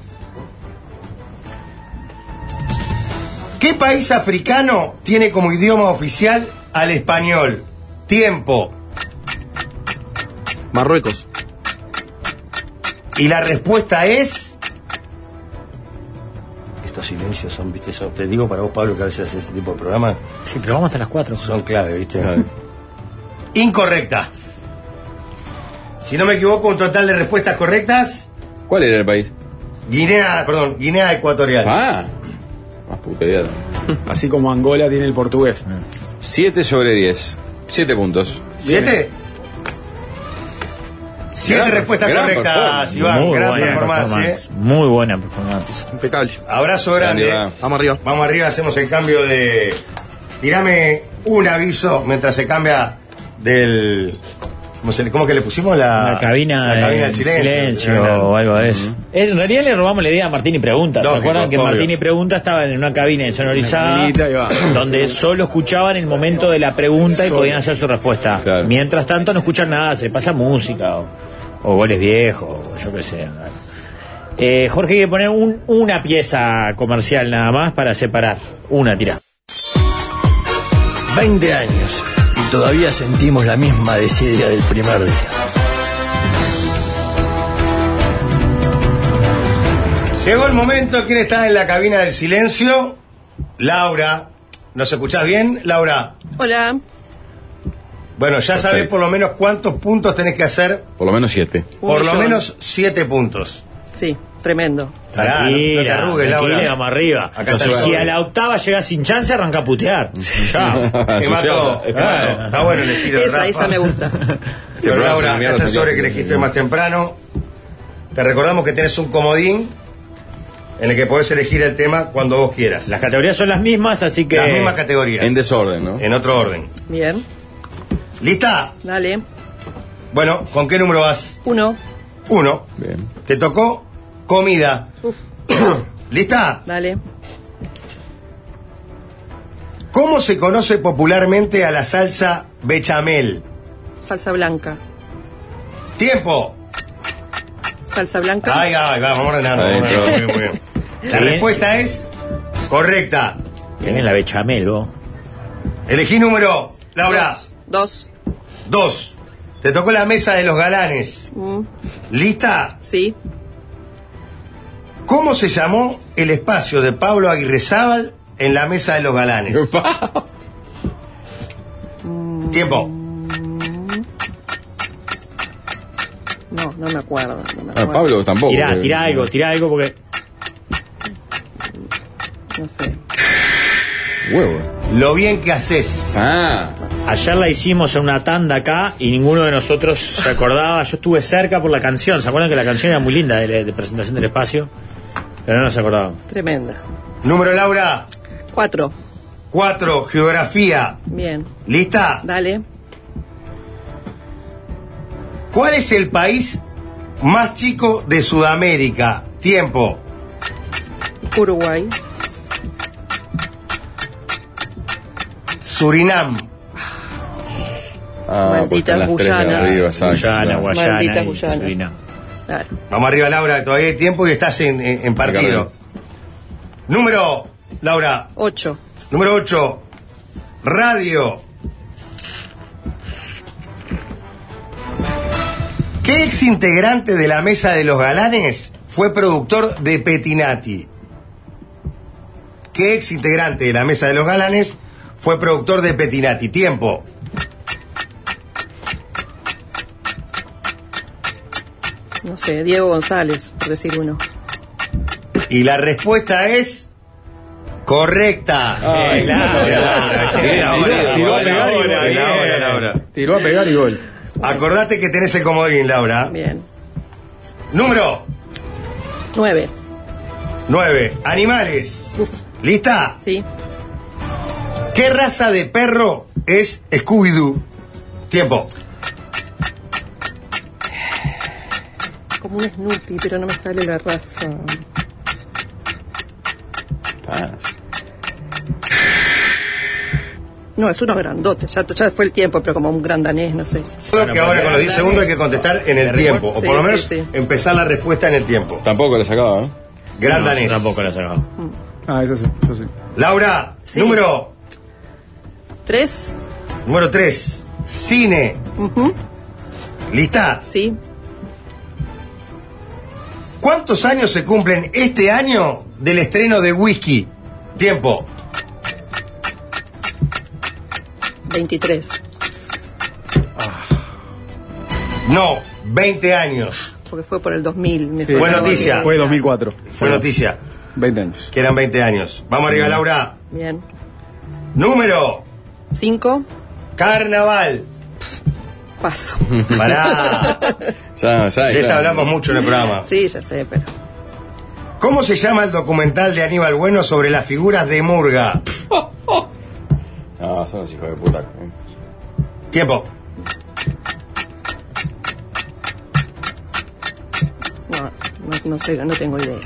¿Qué país africano tiene como idioma oficial al español? Tiempo. Marruecos. Y la respuesta es... Estos silencios son, viste, te digo para vos, Pablo, que a veces haces este tipo de programas. Sí, pero vamos hasta las 4. Son clave, viste. Incorrecta. Si no me equivoco, un total de respuestas correctas. ¿Cuál era el país? Guinea Ecuatorial. Más puteada. Así como Angola tiene el portugués. 7 sobre 10. 7 puntos. ¿7? 7 respuestas gran correctas, performance. Iván. Muy Gran buena performance. Muy buena performance. Impecable. Abrazo grande. Iván. Vamos arriba. Vamos arriba, hacemos el cambio de... Tirame un aviso mientras se cambia del... ¿Cómo que le pusimos? La cabina del silencio o algo de eso. En realidad le robamos la idea a Martín y Pregunta. ¿Se Lógico, acuerdan que obvio. Martín y Pregunta estaban en una cabina insonorizada donde solo escuchaban el momento de la pregunta y podían hacer su respuesta? Claro. Mientras tanto no escuchan nada, se pasa música o goles viejos o yo qué sé. Jorge, hay que poner una pieza comercial nada más para separar. Una tira. 20 años y todavía sentimos la misma desidia del primer día. Llegó el momento. ¿Quién está en la cabina del silencio? Laura. ¿Nos escuchás bien, Laura? Hola. Bueno, ya sabés Perfecto. por lo menos cuántos puntos tenés que hacer. Por lo menos 7. Por lo menos 7 puntos. Sí, tremendo. Tranquila, no te arrugues, tranquila, Laura. vamos arriba. Acá está Si el a la octava llega sin chance, arranca a putear. Ya. Te mató. Claro. Está bueno el estilo de Rafa. Esa me gusta. Pero programa es Laura, una mierda, este salió. sobre que elegiste más temprano. Te recordamos que tenés un comodín en el que podés elegir el tema cuando vos quieras. Las categorías son las mismas, así que. Las mismas categorías. En desorden, ¿no? En otro orden. Bien, ¿Lista? dale. Bueno, ¿con qué número vas? 1, 1. Bien. Te tocó comida. ¿Lista? dale. ¿Cómo se conoce popularmente a la salsa bechamel? Salsa blanca. Tiempo. Salsa blanca. Ay, vamos ordenando. Adentro. Muy bien, muy bien. La respuesta es correcta. Tenés la bechamel, vos. Elegí número, Laura. 2. 2. Te tocó la mesa de los galanes. ¿Lista? Sí. ¿Cómo se llamó el espacio de Pablo Aguirrezábal en la mesa de los galanes? Tiempo. No me acuerdo. No me acuerdo. Pablo tampoco. Tirá algo porque. No sé. Huevo. Lo bien que haces. Ayer la hicimos en una tanda acá y ninguno de nosotros se acordaba. Yo estuve cerca por la canción. ¿Se acuerdan que la canción era muy linda de presentación del espacio? Pero no nos acordábamos. Tremenda. Número, Laura. 4. 4. Geografía. Bien. ¿Lista? Dale. ¿Cuál es el país más chico de Sudamérica? Tiempo. Uruguay. Surinam. Malditas Guyanas. Guayana Malditas y Guyanas. Surinam. Claro. Vamos arriba, Laura, que todavía hay tiempo y estás en partido. Número, Laura. 8. Número 8. Radio. ¿Qué ex integrante de la Mesa de los Galanes fue productor de Petinati? ¿Qué ex integrante de la Mesa de los Galanes fue productor de Petinati? Tiempo. No sé, Diego González, por decir uno. Y la respuesta es correcta. Ay, Laura. Tiró a pegar y gol. Laura. Tiró a pegar y gol. Acordate que tenés el comodín, Laura. Bien. Número 9. 9. Animales. ¿Lista? Sí. ¿Qué raza de perro es Scooby-Doo? Tiempo. Como un Snoopy, pero no me sale la raza. No, es uno grandote. Ya fue el tiempo, pero como un gran danés, no sé. Creo que ahora con los 10 segundos hay que contestar en el tiempo. O Sí, por lo sí, menos sí. empezar la respuesta en el tiempo. Tampoco le sacaba, ¿no? Gran No, danés. yo tampoco la sacaba. Eso sí, yo sí. Laura, Sí. número 3. 3. Cine. ¿Lista? Sí. ¿Cuántos años se cumplen este año del estreno de Whisky? Tiempo. 23. No, 20 años. Porque fue por el 2000. Me Fue suena. noticia. Fue 2004. Fue noticia. 20 años. Que eran 20 años. Vamos arriba, Laura. Bien. Número 5. Carnaval. Paso. Pará. Ya, De esta hablamos mucho en el programa. Sí, ya sé, pero. ¿Cómo se llama el documental de Aníbal Bueno sobre las figuras de Murga? No, son los hijos de puta. Tiempo. No sé, no tengo idea.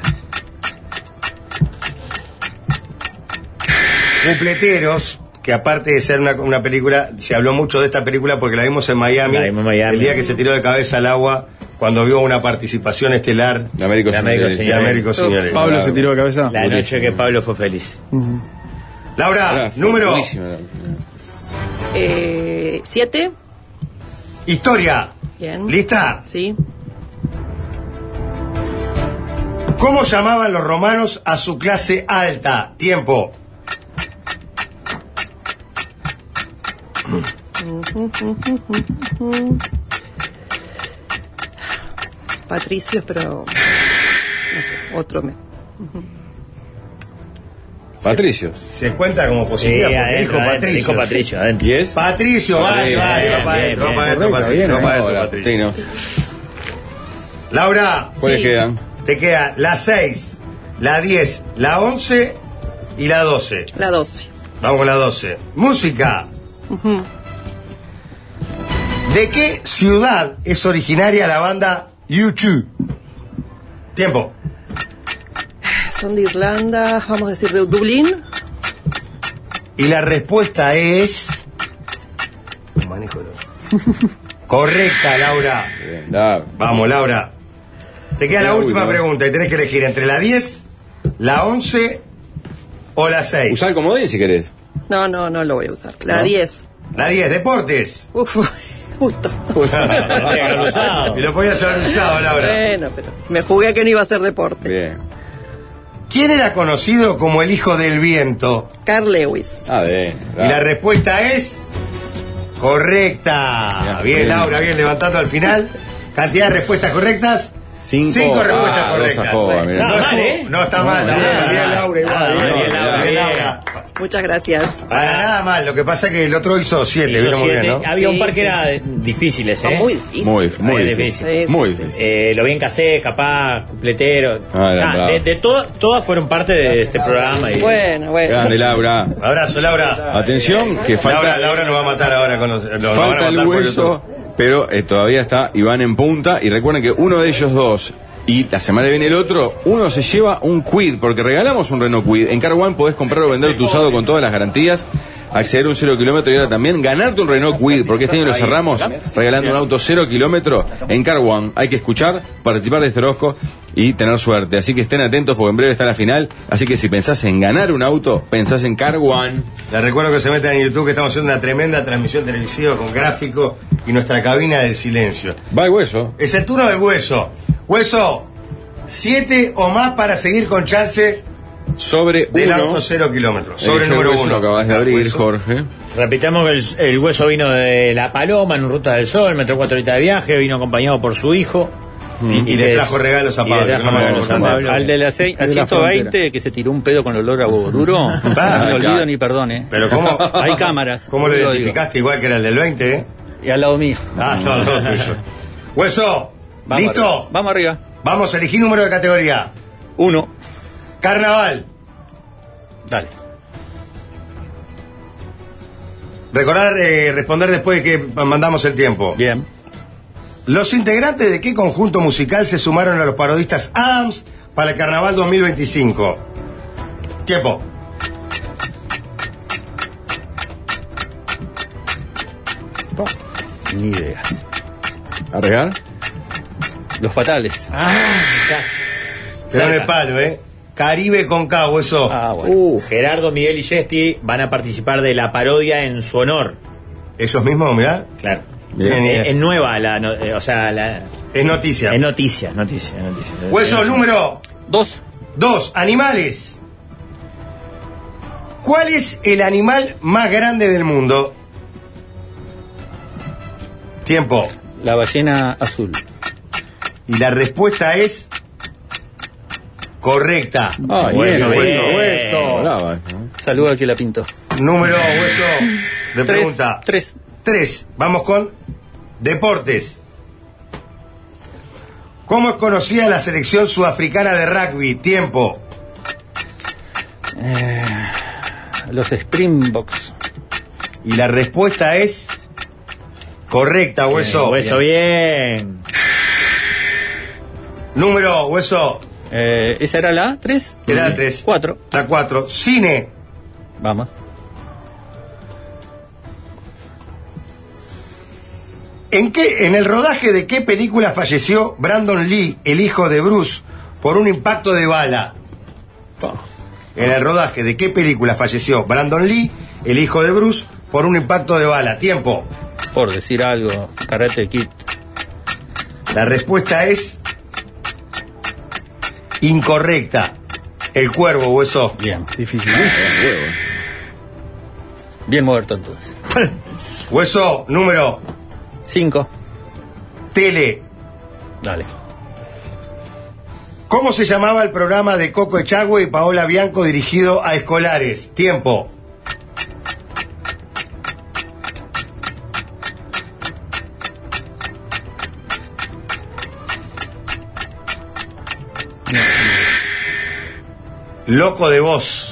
Cupleteros, que aparte de ser una película, se habló mucho de esta película porque la vimos en Miami. La vimos en Miami. El día que se tiró de cabeza al agua cuando vio una participación estelar De Américo De Américo Señores. de Américo Señores. Pablo se tiró de cabeza. La noche que Pablo fue feliz. Laura, Fue número. buenísima. 7. Historia. Bien. ¿Lista? Sí. ¿Cómo llamaban los romanos a su clase alta? Tiempo. Patricios, pero no sé, otro me. Patricio. Se cuenta como positiva Sí, porque adentro, dijo adentro, Patricio. dijo Patricio, adentro. ¿Y es? Patricio, vale, Bien, vale, bien, va para bien, adentro, bien. va para adentro, Patricio, va para adentro, Ahora, Patricio. Tino. Laura, ¿Cuáles Sí. quedan? te queda la 6, la 10, la 11 y la 12. La 12. Vamos con la 12. Música. Ujú. ¿De qué ciudad es originaria la banda U2? Tiempo. Son de Irlanda, vamos a decir de Dublín. Y la respuesta es... Manejo correcta, Laura. Bien, Laura. Vamos, Laura. Te queda la Uy, última no. pregunta y tenés que elegir entre la 10, la 11 o la 6. Usá el comodín si querés. No lo voy a usar. La ¿No? 10. La 10, deportes. Uf, justo. Y lo podías haber usado, Laura. Bueno, pero me jugué a que no iba a ser deporte. Bien. ¿Quién era conocido como el hijo del viento? Carl Lewis. Ah, bien. Y la respuesta es... correcta. Bien, Laura, bien, levantando al final. Cantidad de respuestas correctas. 5 respuestas correctas. No está mal, Laura. Bien, Laura, igual. Bien, Laura, bien, Laura. Muchas gracias. Para nada mal, lo que pasa es que el otro hizo 7. Hizo vino muy bien, 7. ¿no? Había un Sí, par que sí. era difíciles, ¿eh? Muy difícil. Muy difícil. Sí, sí, Muy sí, difícil. sí. Lo bien casé, capaz, cupletero. Era bravo. De todas fueron parte de este programa. Y Bueno. Grande, Laura. Abrazo, Laura. Atención, que falta... Laura nos va a matar ahora con los... nos van a Falta matar el por hueso, pero todavía está Iván en punta. Y recuerden que uno de ellos dos y la semana que viene el otro, uno se lleva un Kwid, porque regalamos un Renault Kwid. En Car One podés comprar o vender tu usado con todas las garantías, acceder a un 0 kilómetro y ahora también ganarte un Renault Kwid, porque este año lo cerramos regalando un auto 0 kilómetro en Car One. Hay que escuchar, participar de este horóscopo y tener suerte. Así que estén atentos porque en breve está la final. Así que si pensás en ganar un auto, pensás en Car One. Les recuerdo que se metan en YouTube, que estamos haciendo una tremenda transmisión televisiva con gráfico y nuestra cabina del silencio. Va el hueso. Es el turno del hueso. Hueso, 7 o más para seguir con chance sobre del uno. auto 0 kilómetros. Sobre el Elige número hueso, 1. lo acabas de abrir, Jorge. repitamos que el hueso vino de La Paloma en Ruta del Sol, me trajo 4 horitas de viaje, vino acompañado por su hijo. Y le trajo regalos a Pablo. Al de la 120 que se tiró un pedo con olor a huevo duro, ni olvido ni perdone. Pero ¿cómo? Hay cámaras. ¿Cómo lo digo. identificaste igual que era el del 20? Y al lado mío. Ah, no, tuyo. Hueso, Vamos ¿listo? arriba. Vamos arriba. Vamos a elegir número de categoría. 1. Carnaval. Dale. Recordar responder después de que mandamos el tiempo. Bien. ¿Los integrantes de qué conjunto musical se sumaron a los parodistas Adams para el Carnaval 2025? Tiempo. Ni idea. ¿Arriesgar? Los Fatales. Te dan el palo, ¿eh? Caribe con Cabo, eso. Ah, bueno. Gerardo, Miguel y Yesti van a participar de la parodia en su honor. ¿Ellos mismos, mirá? Claro. Bien, bien. Es nueva, o sea, es noticia. Es noticia. Hueso número 2. 2. Animales. ¿Cuál es el animal más grande del mundo? Tiempo. La ballena azul. Y la respuesta es correcta. Ah, hueso. Brava. Saluda al que la pintó. Número, hueso, de pregunta. 3. 3. Vamos con deportes. ¿Cómo es conocida la selección sudafricana de rugby? Tiempo. Los Springboks. Y la respuesta es correcta, hueso. Hueso, bien. Número, hueso. ¿Esa era la 3? Era la 3. 4. La 4. Cine. Vamos. ¿En el rodaje de qué película falleció Brandon Lee, el hijo de Bruce, por un impacto de bala? En el rodaje de qué película falleció Brandon Lee, el hijo de Bruce, por un impacto de bala? Tiempo. Por decir algo, Karate Kid. La respuesta es incorrecta. El Cuervo, hueso. Bien. Difícil. Bien muerto entonces. Hueso, número 5. Tele. Dale. ¿Cómo se llamaba el programa de Coco Echagüe y Paola Bianco dirigido a escolares? Tiempo. Loco de voz.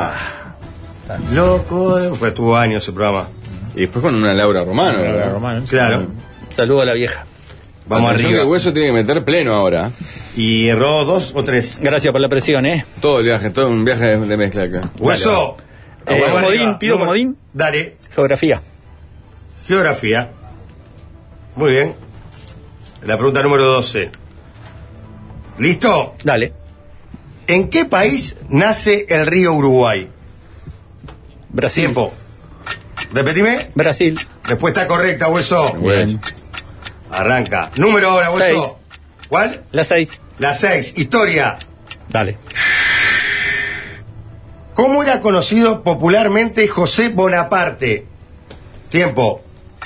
Loco de voz. Pues tuvo años ese programa. Y después con una Laura Romano. Laura Romano. Claro. Saludo a la vieja. Vamos Atención arriba. que el Hueso tiene que meter pleno ahora. ¿Y erró 2 o 3? Gracias por la presión, Todo el viaje, todo un viaje de mezcla acá. Hueso. Vamos comodín, arriba. pido comodín. Dale. Geografía. Geografía. Muy bien. La pregunta número 12. ¿Listo? Dale. ¿En qué país nace el río Uruguay? Brasil. Tiempo. Repetime. Brasil. Respuesta correcta, Hueso. Bien. Arranca. Número ahora, Hueso. 6. ¿Cuál? La 6. La 6. Historia. Dale. ¿Cómo era conocido popularmente José Bonaparte? Tiempo.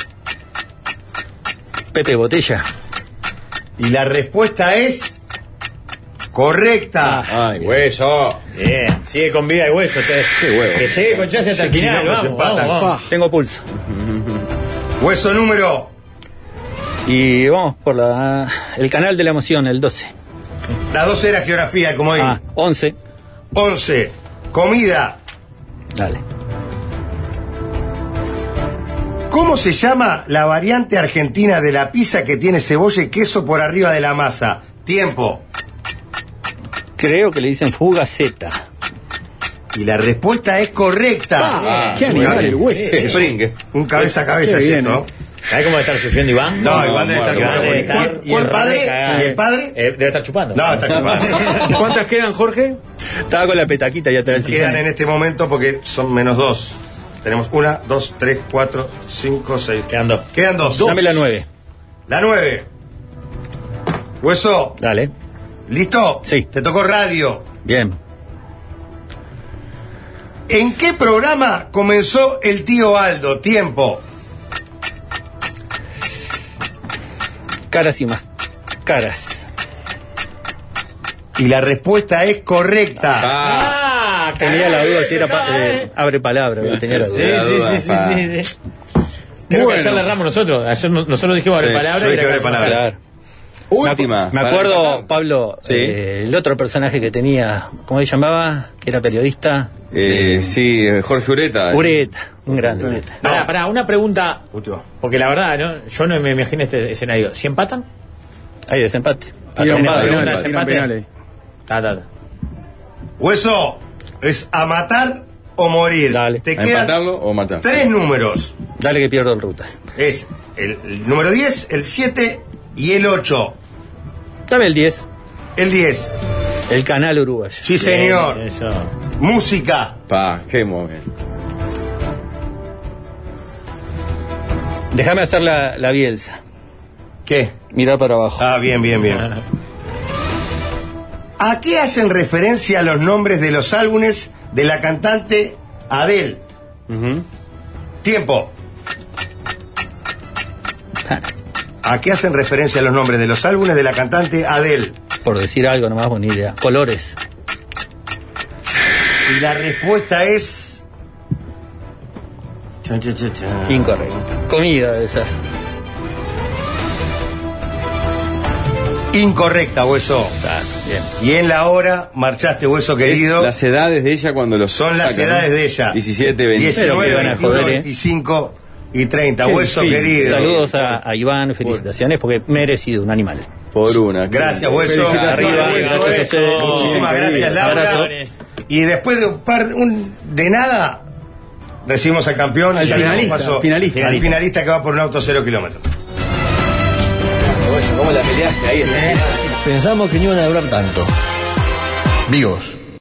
Pepe Botella. Y la respuesta es correcta. Ay, Hueso. Bien, sigue con vida y hueso. Qué huevo. Que llegue con chance hasta el final. no, se Vamos, empatan. vamos, vamos. Tengo pulso. Hueso número. Y vamos por el canal de la emoción, el 12. La 12 era geografía, como digo. 11. 11. Comida. Dale. ¿Cómo se llama la variante argentina de la pizza que tiene cebolla y queso por arriba de la masa? Tiempo. Creo que le dicen fugaceta. Y la respuesta es correcta. ¡Qué animal el Hueso! Spring. Un cabeza a cabeza Qué es bien, esto. ¿Sabes cómo debe estar sufriendo Iván? No, Iván debe estar Iván debe como- estar- ¿Y el padre? ¿Y el padre? Debe estar chupando. No, está chupando. ¿Cuántas quedan, Jorge? Estaba con la petaquita y atrás del Quedan sillón. en este momento porque son menos 2. Tenemos 1, 2, 3, 4, 5, 6. Quedan 2. Quedan 2. Dame la 9. La 9. Hueso, Dale. ¿listo? Sí. Te tocó radio. Bien. ¿En qué programa comenzó el tío Aldo? Tiempo. Caras y más caras. Y la respuesta es correcta. Ah, Tenía la duda si era abre palabra, pero tenía la duda. Sí. Creo que ayer le erramos nosotros. Ayer nosotros dijimos abre palabra. yo y dije era abre casi palabra. palabra. Última. Me acuerdo, Pablo, Sí. el otro personaje que tenía, ¿cómo se llamaba? Que era periodista. Sí, Jorge Ureta. Ureta, un grande Ureta. Pará, una pregunta. Último. Porque la verdad, ¿no? Yo no me imagino este escenario. ¿Si empatan? Hay desempate. Tiran Tenemos penales, una tiran desempate. penales. Ta. Hueso, es a matar o morir. Dale. Te ¿A quedan empatarlo o matar? 3 números. Dale que pierdo en rutas. Es el número 10, el 7 y el 8. Dame el 10. El 10. El canal uruguayo. Sí, señor. Eso. Música. Qué momento. Déjame hacer la Bielsa. ¿Qué? Mirar para abajo. Bien. ¿A qué hacen referencia los nombres de los álbumes de la cantante Adele? Tiempo. ¿A qué hacen referencia los nombres de los álbumes de la cantante Adele? Por decir algo nomás, buena idea. Colores. Y la respuesta es... Incorrecto. Comida debe ser. Incorrecta, Hueso. Bien. Y en la hora marchaste, Hueso querido. Es las edades de ella cuando los Son las sacan, edades ¿no? de ella. 17, 20. 19, Pero que van a 21, joder, 25 y 30. Qué Hueso difícil. querido. Saludos a Iván, felicitaciones porque merecido un animal. Por una. Gracias, Hueso. Felicitaciones, Arriba, Hueso, gracias a ustedes. Muchísimas gracias, Laura. Abrazo. Y después de de nada, recibimos al campeón. Al Ya finalista, pasó. finalista. Al finalista que va por un auto 0 kilómetros. ¿Cómo la peleaste ahí? Pensamos que no iban a durar tanto. Vivos.